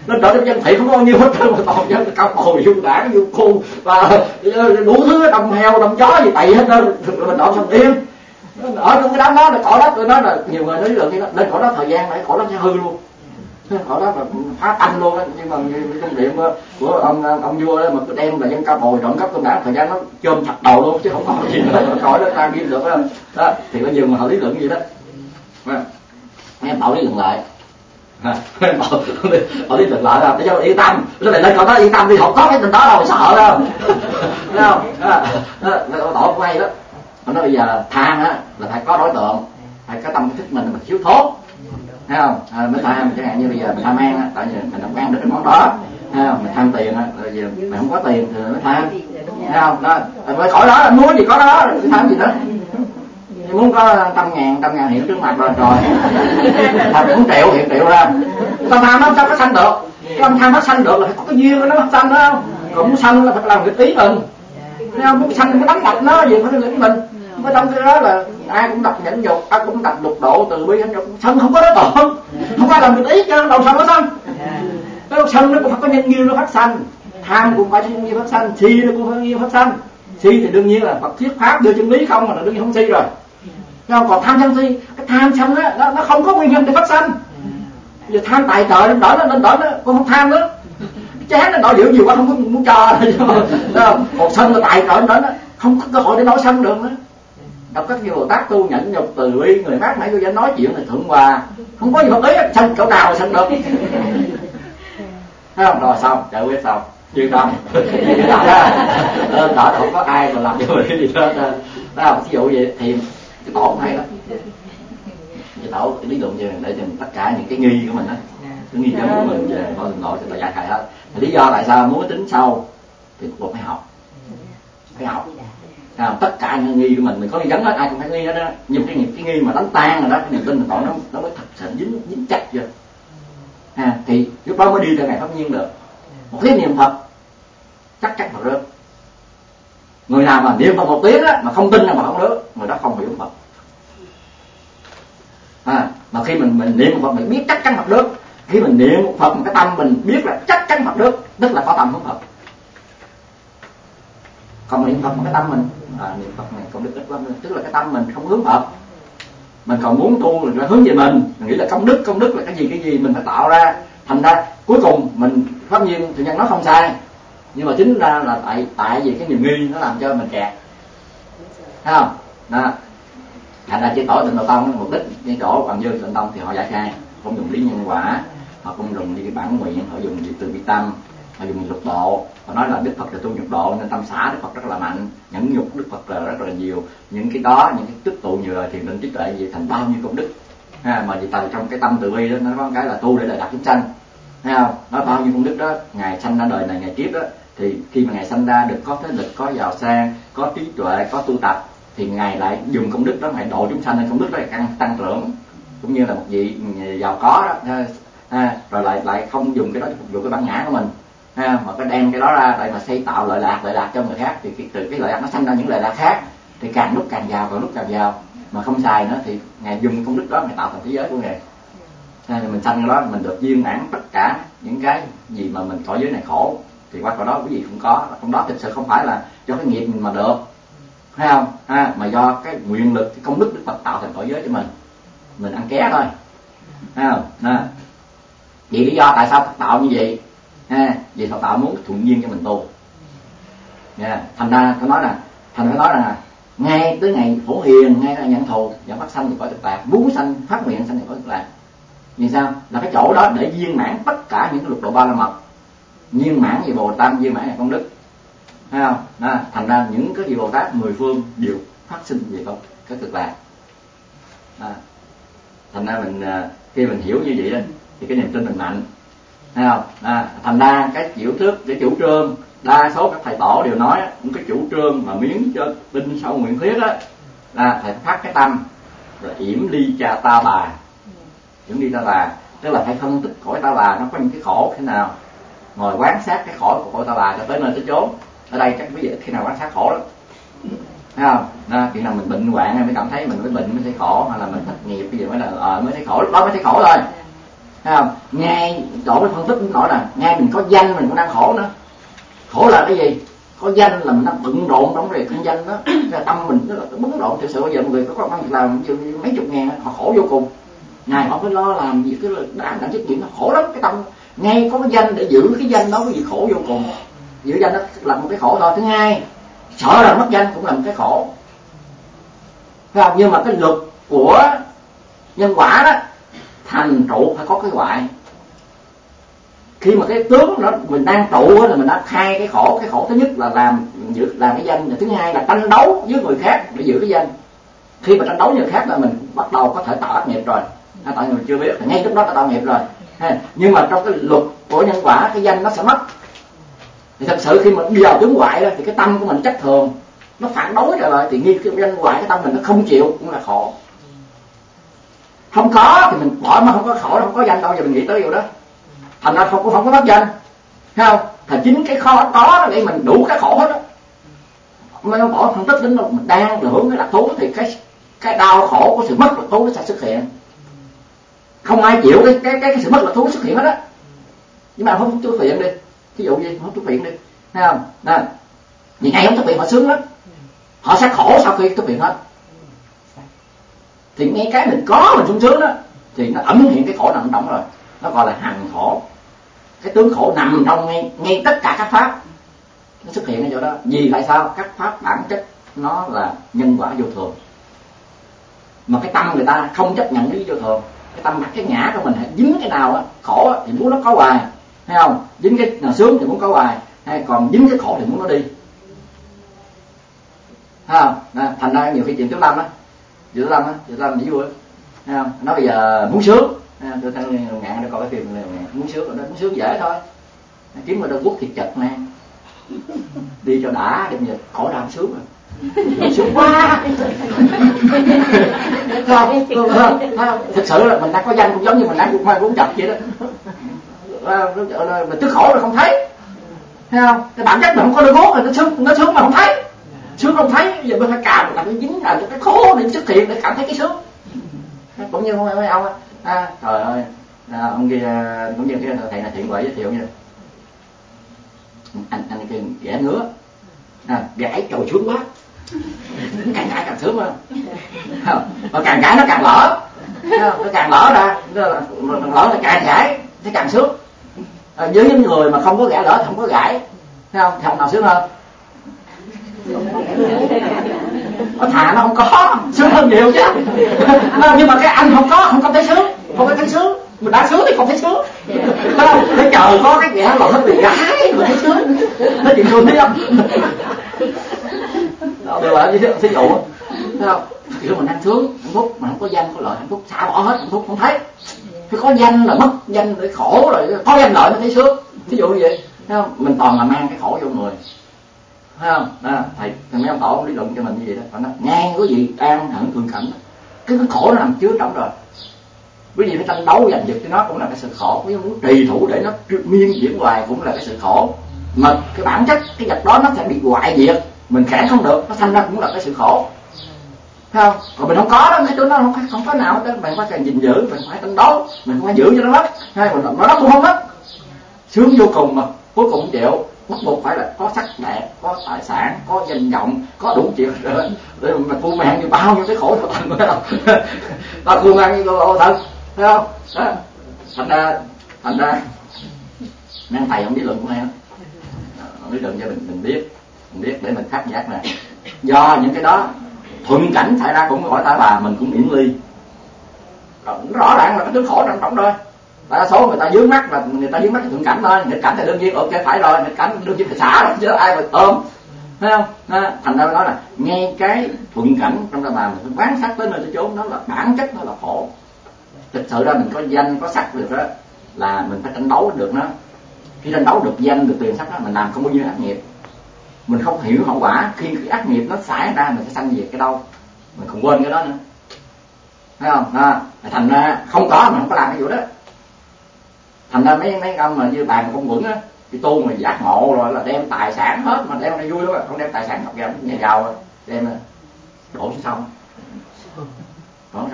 Lên đó dân thị không có bao nhiêu hết trơn, mà toàn dân cao bồi vô đảng vô khu và đủ thứ đồng heo đồng chó gì tày hết trơn. Mình ở Sầm Yên ở trong cái đám đó là cỏ đất, tôi nói là nhiều người nói lượng lên cỏ đất thời gian này cỏ đất sẽ hư luôn, cỏ đất là phá tanh luôn á. Nhưng mà trong điện của ông ông vua đó mà cứ đem là dân cao bồi trộm cắp trong đảng thời gian nó chôm chặt đầu luôn chứ không có gì nữa, cỏ đất ta ghi được đó. Đó thì bây giờ mà họ lý luận gì đó nghe bảo lý luận lại họ lý luận lại là để cho yên tâm, cái này lên cỏ đó yên tâm đi, không có cái tình đó đâu sợ đâu, thấy không? Tổ của hay đó. Nó nói bây giờ than á là phải có đối tượng, phải có tâm thức mình mình thiếu thốn, thấy không? À, mới tham chẳng hạn như bây giờ mình tham ăn á, tại vì mình không ăn được cái món đó, thấy không? Mình tham tiền á, bây giờ mình không có tiền thì mới tham, thấy không? Đó, phải khỏi đó, muốn gì có đó, tham gì nữa? Muốn có trăm ngàn, trăm ngàn hiện trước mặt rồi rồi, tham muốn triệu hiện triệu ra, tâm tham nó sao có sanh được? Tâm tham nó sanh được là phải có cái duyên nó mới sanh, đó không? Còn muốn sanh là phải làm cái tí mình. Muốn sanh cái đánh đập nó gì phải lĩnh mình. Mới trong cái đó là ai cũng đập nhẫn nhục, ai cũng đập lục độ từ bi, sân không có đối tượng, không ai làm việc ý chứ đâu sân nó sân. Cái sân nó cũng phải có nhân duyên nó phát sanh, tham cũng phải nhân duyên phát sanh, si nó cũng phải nhân duyên phát sanh. Si thì đương nhiên là Phật thuyết pháp đưa chân lý không, mà là đương nhiên không si rồi. Còn tham sân si, cái tham sân á nó, nó không có nguyên nhân để phát sanh. Giờ tham tài trợ nên đỡ nó nên đỡ nó, con không tham nữa. Chán nó đòi điệu nhiều quá không có muốn cho đâu. Một sân là tài trợ đó nó không có cơ hội để nói sân được nữa. Đọc các nhiều Bồ Tát tu nhẫn nhục từ bi, người khác nãy tôi dám nói chuyện là thượng hòa, không có gì hợp lý hết, sân chỗ nào mà sân được. Thấy không? Rồi xong, giải quyết xong, như tâm. Đó không có ai mà làm cho mình cái gì hết. Thấy không? Ví dụ vậy thì cái tổ cũng hay đó. Cái tổ cái lý luận về để cho tất cả những cái nghi của mình á, cái nghi vấn của mình về coi thường nội sẽ là giải khai hết. Lý do tại sao muốn tính sâu thì buộc phải học, phải học. À, tất cả những nghi của mình mình có nghi vấn hết, ai cũng phải nghi hết đó. Nhưng cái cái nghi mà đánh tan rồi đó, cái niềm tin mình nó nó mới thật sự dính dính chặt chưa. À, thì lúc đó mới đi theo ngày pháp nhiên được. Một cái niệm Phật chắc chắn Phật rớt. Người nào mà niệm Phật một tiếng á mà không tin là mà không rớt, người đó không hiểu Phật. À, mà khi mình mình niệm một Phật mình biết chắc chắn Phật rớt. Khi mình niệm một Phật một cái tâm mình biết là chắc chắn Phật rớt, tức là có tâm hướng Phật. Còn niệm Phật một cái tâm mình à, niệm Phật này công đức ít lắm, tức là cái tâm mình không hướng Phật, mình còn muốn tu là hướng về mình, mình nghĩ là công đức công đức là cái gì cái gì mình phải tạo ra, thành ra cuối cùng mình pháp nhiên thì nhân nó không sai, nhưng mà chính ra là tại tại vì cái niềm nghi nó làm cho mình kẹt, thấy không? Đó. Thành ra chỉ tổ Tịnh Độ Tông mục đích như chỗ Hoàng Dương Tịnh Tông thì họ giải khai, không dùng lý nhân quả, họ không dùng đi cái bản nguyện, họ dùng từ bi tâm, họ dùng lục độ. Họ nói là Đức Phật là tu nhục độ nên tâm xã Đức Phật rất là mạnh, nhẫn nhục Đức Phật là rất là nhiều, những cái đó những cái tích tụ nhiều rồi thiền định trí tuệ gì thành bao nhiêu công đức, ha, mà vì tại trong cái tâm từ bi đó nó có cái là tu để lại đạt chúng sanh, thấy không? Nói bao nhiêu công đức đó, ngài sanh ra đời này ngày kiếp đó, thì khi mà ngài sanh ra được có thế lực, có giàu sang, có trí tuệ, có tu tập, thì ngài lại dùng công đức đó ngài độ chúng sanh, nên công đức đó tăng tăng trưởng, cũng như là một vị giàu có đó, ha, rồi lại lại không dùng cái đó phục vụ cái bản ngã của mình. Ha, mà cái đem cái đó ra để mà xây tạo lợi lạc lợi lạc cho người khác, thì cái, từ cái lợi lạc nó sanh ra những lợi lạc khác, thì càng lúc càng giàu, càng lúc càng giàu, mà không xài nữa thì ngài dùng công đức đó ngài tạo thành thế giới của ngài. Ha, thì mình sanh cái đó mình được viên mãn tất cả những cái gì mà mình cõi giới này khổ, thì qua cõi đó cái gì cũng có. Trong đó thực sự không phải là do cái nghiệp mình mà được, thấy không? Ha, mà do cái nguyện lực, cái công đức Đức Phật tạo thành cõi giới cho mình, mình ăn ké thôi, thấy không? Ha. Vì lý do tại sao Phật tạo như vậy? Ha, vì Phật tạo muốn thuận duyên cho mình tu. Yeah. Thành ra tôi nói là thành ra nói là ngay tới ngày phổ hiền, ngay là nhận thù dẫn phát sanh thì có thực lạc, muốn sanh phát nguyện sanh thì có thực lạc. Vì sao? Là cái chỗ đó để viên mãn tất cả những cái lục độ ba la mật, viên mãn về Bồ Tát, viên mãn về công đức, thấy không? Đó. Thành ra những cái gì Bồ Tát mười phương đều phát sinh về có cái cực lạc. Đó. Thành ra mình khi mình hiểu như vậy đó thì cái niềm tin mình mạnh, thấy không? À, thành ra cái chủ thuyết, cái chủ trương đa số các thầy tổ đều nói những cái chủ trương mà miếng cho tin sau nguyện thuyết đó là phải phát cái tâm rồi yểm ly cha ta bà, yểm ly ta bà tức là phải phân tích cõi ta bà nó có những cái khổ thế nào, ngồi quan sát cái khổ của cõi ta bà cho tới nơi tới chốn. Ở đây chắc quý vị khi nào quan sát khổ lắm, thấy không? À, khi nào mình bệnh hoạn mới cảm thấy mình mới bệnh mới thấy khổ, hay là mình thất nghiệp bây giờ mới là ờ, mới thấy khổ, lúc đó mới thấy khổ thôi. Thấy không? Ngay chỗ cái phân tích nói là ngay mình có danh mình cũng đang khổ nữa. Khổ là cái gì? Có danh là mình đang bận rộn trong cái kinh doanh đó, cái tâm mình nó bấn rộn. Thực sự bây giờ mọi người có công việc làm mấy chục ngàn họ khổ vô cùng, ngày họ phải lo làm việc cái đã đã chức chuyện nó khổ lắm. Cái tâm ngay có cái danh để giữ cái danh đó cái gì khổ vô cùng. Giữ danh đó là một cái khổ thôi. Thứ hai, sợ là mất danh cũng là một cái khổ. Thấy không? Nhưng mà cái luật của nhân quả đó, thành trụ phải có cái hoại. Khi mà cái tướng nó mình đang trụ là mình đã khai cái khổ. Cái khổ thứ nhất là làm giữ làm cái danh, thứ hai là tranh đấu với người khác để giữ cái danh. Khi mà tranh đấu với người khác là mình bắt đầu có thể tạo ác nghiệp rồi. À, tại mình chưa biết, ngay lúc đó đã tạo nghiệp rồi. Nhưng mà trong cái luật của nhân quả, cái danh nó sẽ mất. Thì thật sự khi mà đi vào tướng hoại đó, thì cái tâm của mình chắc thường nó phản đối trở lại, thì nghi cái danh hoại, cái tâm mình nó không chịu cũng là khổ. Không có thì mình bỏ, mà không có khổ, không có danh đâu giờ mình nghĩ tới điều đó. Thành ra không có không có mất danh, thấy không? Thành chính cái khó có để mình đủ cái khổ hết đó. Mới bỏ phân tích đến đâu mình đang hưởng cái lạc thú thì cái cái đau khổ của sự mất lạc thú nó sẽ xuất hiện. Không ai chịu cái cái cái, cái sự mất lạc thú xuất hiện hết á. Nhưng mà không xuất hiện đi, ví dụ gì không xuất hiện đi, thấy không? Nè, vì ngày không xuất hiện họ sướng lắm, họ sẽ khổ sau khi xuất hiện hết. Thì ngay cái mình có mình sung sướng đó thì nó ẩn hiện cái khổ nằm trong rồi, nó gọi là hằng khổ. Cái tướng khổ nằm trong ngay ngay tất cả các pháp nó xuất hiện ở chỗ đó. Vì tại sao? Các pháp bản chất nó là nhân quả vô thường, mà cái tâm người ta không chấp nhận lý vô thường. Cái tâm cái ngã của mình dính cái nào á khổ thì muốn nó có hoài, thấy không? Dính cái nào sướng thì muốn có hoài, hay còn dính cái khổ thì muốn nó đi, thấy không? Đó, thành ra nhiều khi chuyện Tiểu Lâm á, Tiểu Lâm á, Tiểu Lâm dĩ vui, thấy không? Nói bây giờ muốn sướng, tôi thằng ngạn để coi cái phim này, muốn sướng nó muốn sướng dễ thôi, kiếm người đâu quốc thiệt chật nè, đi cho đã, đêm giờ khổ đau sướng rồi, sướng quá. Không, không, không, thực sự là mình đang có danh cũng giống như mình đang mai cũng chật vậy đó, mình tức khổ là không thấy, thấy không? Cái bản chất mình không có đôi gốt là nó sướng, nó sướng mà không thấy, sướng không thấy, giờ mình phải cào làm cái dính là cái khổ để xuất hiện để cảm thấy cái sướng. Cũng như mấy ông á, à, trời ơi, à, ông kia cũng như cái thầy là Thiện Huệ giới thiệu như anh anh kia ghẻ ngứa, à, gãi cầu sướng quá, càng gãi càng sướng mà, mà càng gãi nó càng lỡ, nó càng lỡ ra, nó lỡ là càng gãi thì càng sướng. À, với những người mà không có gãi lỡ thì không có gãi, thấy không? Thì ông nào sướng hơn? Nó thà nó không có sướng hơn nhiều chứ. Nhưng mà cái anh không có không có thấy sướng, không có thấy sướng, mình đã sướng thì không thấy sướng, không? Để chờ có cái ghẻ lỡ bị gái mình thấy sướng, nó chuyện thường thấy không? Đó là ví dụ, ví dụ, thấy không? Kiểu mình đang sướng hạnh phúc mà không có danh có lợi hạnh phúc xả bỏ hết hạnh phúc không thấy. Phải có danh là mất danh để khổ rồi, có danh lợi mới thấy sướng. Ví dụ như vậy, thấy không? Mình toàn là mang cái khổ vô người, thấy không? À, thầy thầy mấy ông tổ lý luận cho mình như vậy đó, phải nói ngang cái gì an hận thường cảnh, cái, cái khổ nó nằm chứa trong rồi. Quý vị phải tranh đấu giành giật cho nó cũng là cái sự khổ, quý vị muốn trì thủ để nó miên diễn hoài cũng là cái sự khổ. Mà cái bản chất cái vật đó nó sẽ bị hoại diệt, mình cản không được, nó thành ra cũng là cái sự khổ, thấy không? Còn mình không có đó, cái chỗ nó không không có nào đó, mình phải gìn giữ, mình phải tranh đấu, mình phải giữ cho nó mất, hay mình nó cũng không mất, sướng vô cùng mà cuối cùng không chịu. Bắt buộc phải là có sắc đẹp, có tài sản, có danh vọng, có đủ chuyện rồi để mà cu mang như bao nhiêu cái khổ của thần, phải không? Ta cu mang như con thần, thấy không? Đó. Thành ra, thành ra nên thầy không lý luận của em, lý luận cho mình mình biết, mình biết để mình phát giác nè. Do những cái đó thuận cảnh xảy ra cũng gọi ta bà mình cũng miễn ly, rõ ràng là cái thứ khổ trong trọng thôi. Đại đa số người ta vướng mắt là người ta vướng mắt cái thuận cảnh thôi, nghịch cảnh thì đương nhiên ok phải rồi, nghịch cảnh đương nhiên phải xả đó chứ ai mà ôm, thấy không? À, thành ra nói là ngay cái thuận cảnh trong ta bà mình phải quán sát tới nơi tới chốn, đó là bản chất nó là khổ. Thực sự ra mình có danh có sắc được đó là mình phải tranh đấu được nó. Khi tranh đấu được danh được tiền sắc đó mình làm không bao nhiêu ác nghiệp, mình không hiểu hậu quả khi cái ác nghiệp nó xảy ra mình sẽ sanh diệt cái đâu, mình không quên cái đó nữa, thấy không? À, thành ra không có mình không có làm cái vụ đó. Thành ra mấy mấy ông mà như bàn không vững á, thì tu mà giác ngộ rồi là đem tài sản hết, mà đem này vui lắm, không đem tài sản học ra nhà giàu đem đổ xuống sông, đổ xuống sông.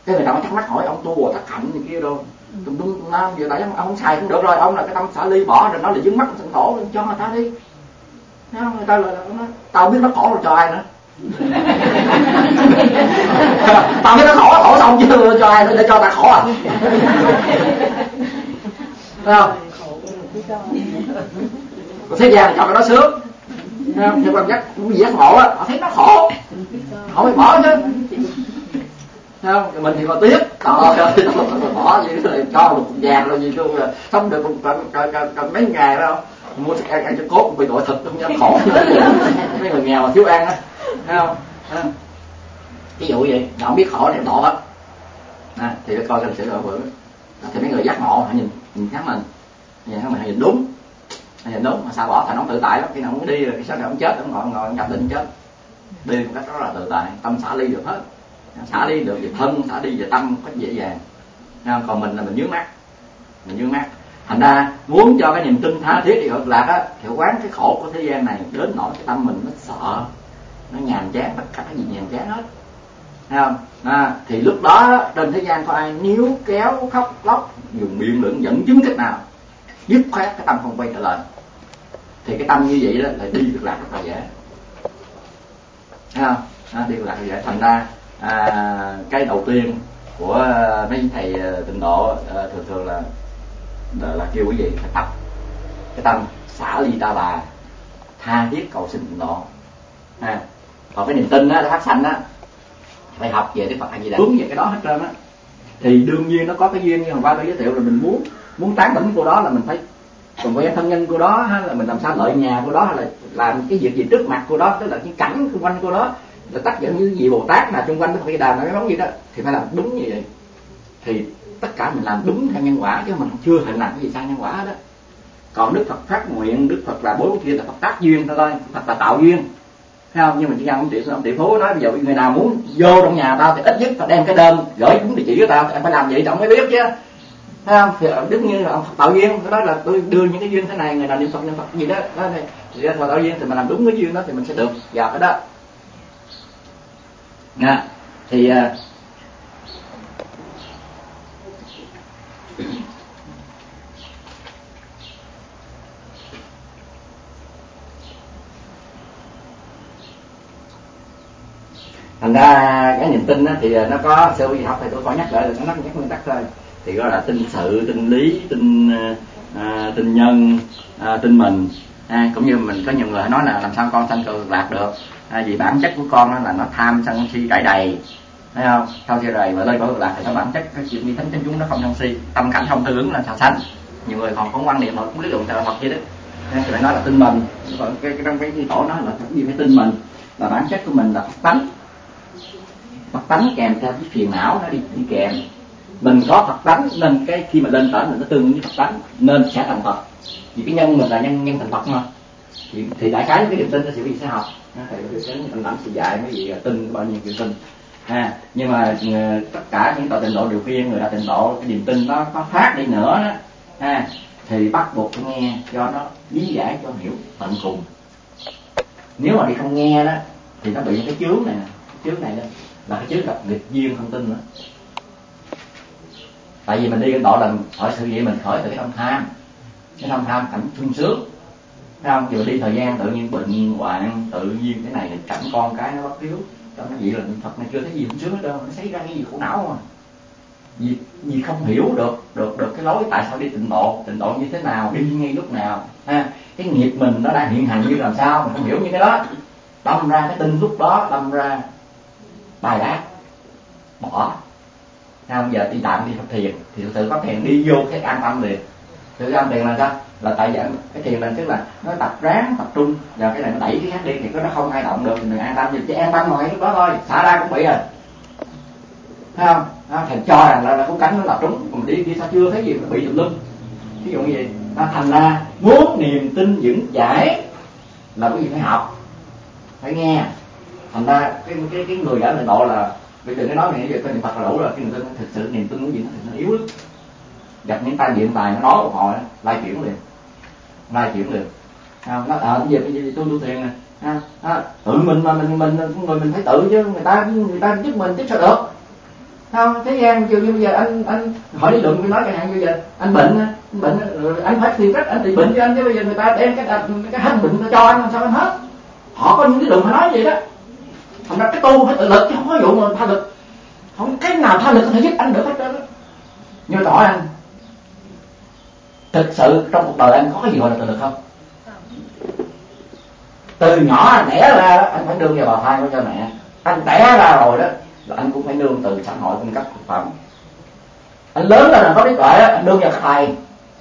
Cái người ta mới thắc mắc hỏi ông tu Bồ Tát Hạnh này kia đâu, tùm lum tùm la, giờ tại ông không xài cũng được rồi, ông là cái tâm xả ly bỏ rồi, nó là vướng mắc sân khổ, cho người ta đi. Thấy không? Người ta là nó, tao biết nó khổ rồi cho ai nữa. Tao biết nó khổ, khổ xong chứ cho ai nữa, để cho ta khổ à? Thấy không? Còn thế gian cho cái đó sướng. Thấy không? Theo quan giác cũng giác ngộ á, họ thấy nó khổ, họ mới bỏ chứ. Thấy không? Mình thì còn tiếc, đó rồi bỏ gì rồi cho một vàng rồi gì luôn là sống được còn mấy ngày đâu. Mua thức ăn ăn cho cốt bị tội thực không dám khổ. Mấy người nghèo mà thiếu ăn á, thấy không? Ví dụ vậy, họ không biết khổ thì độ hết. À, thì coi cái lịch sử bữa thì mấy người giác ngộ họ nhìn nhìn khác mình, nhìn khác mình họ nhìn đúng, họ nhìn đúng mà sao bỏ thành ông tự tại lắm. Khi nào muốn đi rồi cái sao này ông chết, ông ngồi ngồi ông nhập định chết, đi một cách rất là tự tại, tâm xả ly được hết, xả ly được về thân, xả ly về tâm cách dễ dàng. Còn mình là mình vướng mắc, mình vướng mắc. Thành ra muốn cho cái niềm tin tha thiết thì Cực Lạc á, thì quán cái khổ của thế gian này đến nỗi cái tâm mình nó sợ, nó nhàm chán, tất cả cái gì nhàm chán hết. Thấy không? À, thì lúc đó trên thế gian có ai níu kéo khóc lóc dùng biện luận dẫn chứng cách nào dứt khoát cái tâm không quay trở lại, thì cái tâm như vậy đó là đi Cực Lạc rất là dễ. Thấy không? À, đi Cực Lạc là dễ. Thành ra à, cái đầu tiên của mấy thầy tịnh độ à, thường thường là, là là kêu quý vị phải tập cái tâm xả ly ta bà, tha thiết cầu xin tịnh độ. À, còn cái niềm tin đó, phát sanh đó, phải học về Đức Phật A Di Đà, hướng về cái đó hết trơn á. Thì đương nhiên nó có cái duyên như hôm qua tôi giới thiệu là mình muốn muốn tán tỉnh cô đó là mình phải còn quen thân nhân cô đó, hay là mình làm sao lợi nhà cô đó, hay là làm cái việc gì trước mặt cô đó, tức là cái cảnh xung quanh cô đó là tác dẫn như vị Bồ Tát là xung quanh Đức Phật A Di Đà nói cái món gì đó thì phải làm đúng như vậy. Thì tất cả mình làm đúng theo nhân quả chứ mình chưa hề làm cái gì sai nhân quả đó. Còn Đức Phật phát nguyện, Đức Phật là bốn kia là Phật tác duyên thôi, Phật là tạo duyên. Thấy không? Nhưng mà chỉ cần ông tỷ ông tỷ phú nói bây giờ người nào muốn vô trong nhà tao thì ít nhất phải đem cái đơn gửi đúng địa chỉ của tao, em phải làm vậy thì ông mới biết chứ. Thấy không? Thì đức như là ông tạo duyên, cái đó là tôi đưa những cái duyên thế này, người nào niệm Phật niệm Phật gì đó, đó này thì ra tạo duyên thì mình làm đúng cái duyên đó thì mình sẽ được vào cái đó. Nha. Thì uh, thành ra cái niềm tin á, thì nó có sơ vi học thì tôi có nhắc lại là nó nhắc nguyên tắc thôi. Thì gọi là tin sự, tin lý, tin à, tin nhân, à, tin mình. À, cũng như mình có nhiều người nói là làm sao con sanh Cực Lạc được, à, vì bản chất của con đó là nó tham sân si trải đầy, thấy không? Sau khi đầy và lên Cực Lạc thì nó bản chất cái chuyện như thánh chánh chúng nó không sân si, tâm cảnh không tương ứng là sao sanh. Nhiều người còn không quan niệm họ cũng lý luận theo Phật gì đó, thì phải nói là tin mình. Còn cái trong cái tổ nói là cái gì phải tin mình, là bản chất của mình là Phật tánh. Phật tánh kèm theo cái phiền não nó đi, đi kèm. Mình có Phật tánh nên cái khi mà lên tở mình nó tương ứng với Phật tánh nên sẽ thành Phật. Vì cái nhân mình là nhân nhân thành Phật mà. Thì, thì đại khái cái niềm tin nó sẽ bị sẽ học. Thầy có thể thành lãnh sẽ dạy mấy vị tin bao nhiêu chuyện tin. À, nhưng mà tất cả những tọa tịnh độ đều khuyên người ta tịnh độ cái niềm tin nó có phát đi nữa đó, à, thì bắt buộc phải nghe cho nó lý giải cho hiểu tận cùng. Nếu mà đi không nghe đó thì nó bị cái chướng này nè, cái chướng này đó là cái chướng gặp nghịch duyên không tin nữa. Tại vì mình đi cái độ là hỏi sự gì mình khỏi từ cái tâm tham, cái tâm tham cảnh sung sướng, thấy không? Vừa đi thời gian tự nhiên bệnh hoạn, tự nhiên cái này cảnh con cái nó bất hiếu, cho nó vậy là Phật này chưa thấy gì sung sướng hết đâu, nó xảy ra cái gì khổ não mà. Vì, vì không hiểu được được được cái lối tại sao đi tịnh độ, tịnh độ như thế nào, đi ngay lúc nào, ha, cái nghiệp mình nó đang hiện hành như làm sao mình không hiểu như cái đó, đâm ra cái tin lúc đó đâm ra bài bác bỏ. Bây giờ đi tạm đi Phật thiền thì thực sự có thiền đi vô cái an tâm liền. Thực an thiền là sao? Là tại vì cái thiền là tức là nó tập ráng tập trung và cái này nó đẩy cái khác đi thì nó không ai động được thì mình an tâm. Thì chỉ an tâm ngồi lúc đó thôi, xả ra cũng bị rồi, thấy không? Đó, thầy cho rằng là, là có cánh nó là trúng, còn đi đi sao chưa thấy gì nó bị tùm lum. Ví dụ như vậy, nó thành ra muốn niềm tin vững chãi là cái gì phải học, phải nghe. Thành ra cái cái cái người ở tịnh độ là bây giờ cái nói này giờ cái niệm Phật là đủ rồi, cái niềm tin thực sự niềm tin của gì nó yếu lắm. Gặp những tai diện tài nó nói một hồi lai chuyển liền, lai chuyển liền. À, nó ở à, giờ cái gì tôi tu thiền nè, à, à, tự mình mà mình mình người mình phải tự chứ người ta người ta giúp mình chứ sao được. không thế gian chưa như bây giờ anh anh hỏi lý luận tôi nói chẳng hạn như giờ anh bệnh anh bệnh rồi anh phải tìm cách anh trị bệnh cho anh, chứ bây giờ người ta đem cái cái hành bệnh ta cho anh làm sao anh hết. Họ có những cái luận họ nói vậy đó. Thành ra cái tu phải tự lực chứ không có vụ mà tha lực, không cái nào tha lực có thể giúp anh được hết trơn. Như tỏ anh thực sự trong cuộc đời anh có cái gì gọi là tự lực không? Từ nhỏ anh đẻ ra đó, anh phải nương vào bào thai của cha mẹ. Anh đẻ ra rồi đó là anh cũng phải nương từ xã hội cung cấp thực phẩm. Anh lớn lên là có trí tuệ đó, anh nương vào các thầy.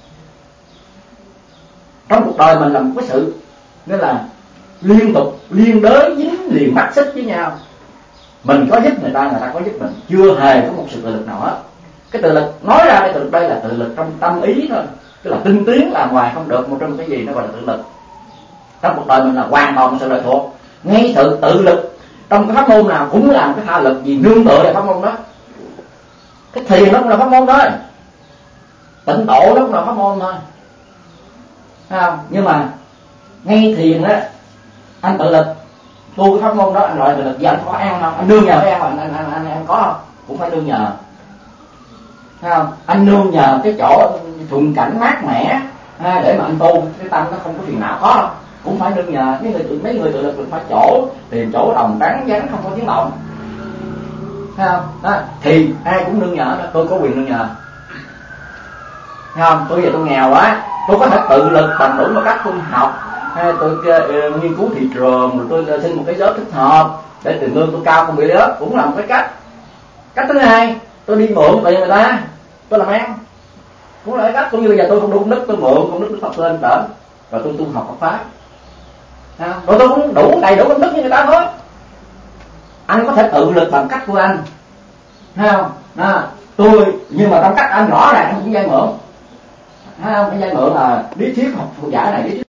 Trong cuộc đời mình là một cái sự nghĩa là liên tục liên đới dính liền mắc xích với nhau. Mình có giúp người ta, người ta có giúp mình, chưa hề có một sự tự lực nào hết. Cái tự lực nói ra cái tự lực đây là tự lực trong tâm ý thôi, tức là tinh tiến làm ngoài không được một trong cái gì nó gọi là tự lực. Trong cuộc đời mình là hoàn toàn sự lệ thuộc. Ngay sự tự lực trong cái pháp môn nào cũng là một cái tha lực, vì nương tựa vào pháp môn đó. Cái thiền nó cũng là pháp môn thôi, tịnh độ nó cũng là pháp môn thôi, thấy không? Nhưng mà ngay thiền đó anh tự lực tu cái pháp môn đó, anh loại tự lực. Giờ anh có ăn không? Anh nương nhờ cái ăn anh anh anh anh, anh có không? Cũng phải nương nhờ, thấy không? Anh nương nhờ cái chỗ thuận cảnh mát mẻ để mà anh tu cái tâm nó không có phiền não, có không? Cũng phải nương nhờ. Mấy người mấy người tự lực phải chỗ tìm chỗ đồng trắng vắng không có tiếng động, thấy không? Đó, thì ai cũng nương nhờ đó. Tôi có quyền nương nhờ, thấy không? Tôi giờ tôi nghèo quá, tôi có thể tự lực bằng đủ mọi cách tôi học, hay tôi uh, nghiên cứu thị trường, rồi tôi xin một cái giới thích hợp để tiền lương tôi cao không bị lớp, cũng là một cái cách. Cách thứ hai, tôi đi mượn tiền người ta, tôi làm ăn, cũng là cái cách. Cũng như bây giờ tôi không đủ công đức, tôi mượn công đức Đức Phật lên đỡ, rồi tôi tu học Phật pháp, rồi tôi cũng đủ đầy đủ công đức như người ta thôi. Anh có thể tự lực bằng cách của anh, thấy không? Đó, tôi nhưng mà trong cách anh rõ ràng anh cũng vay mượn, thấy không? Cái vay mượn là lý thuyết học phụ giải này, lý thuyết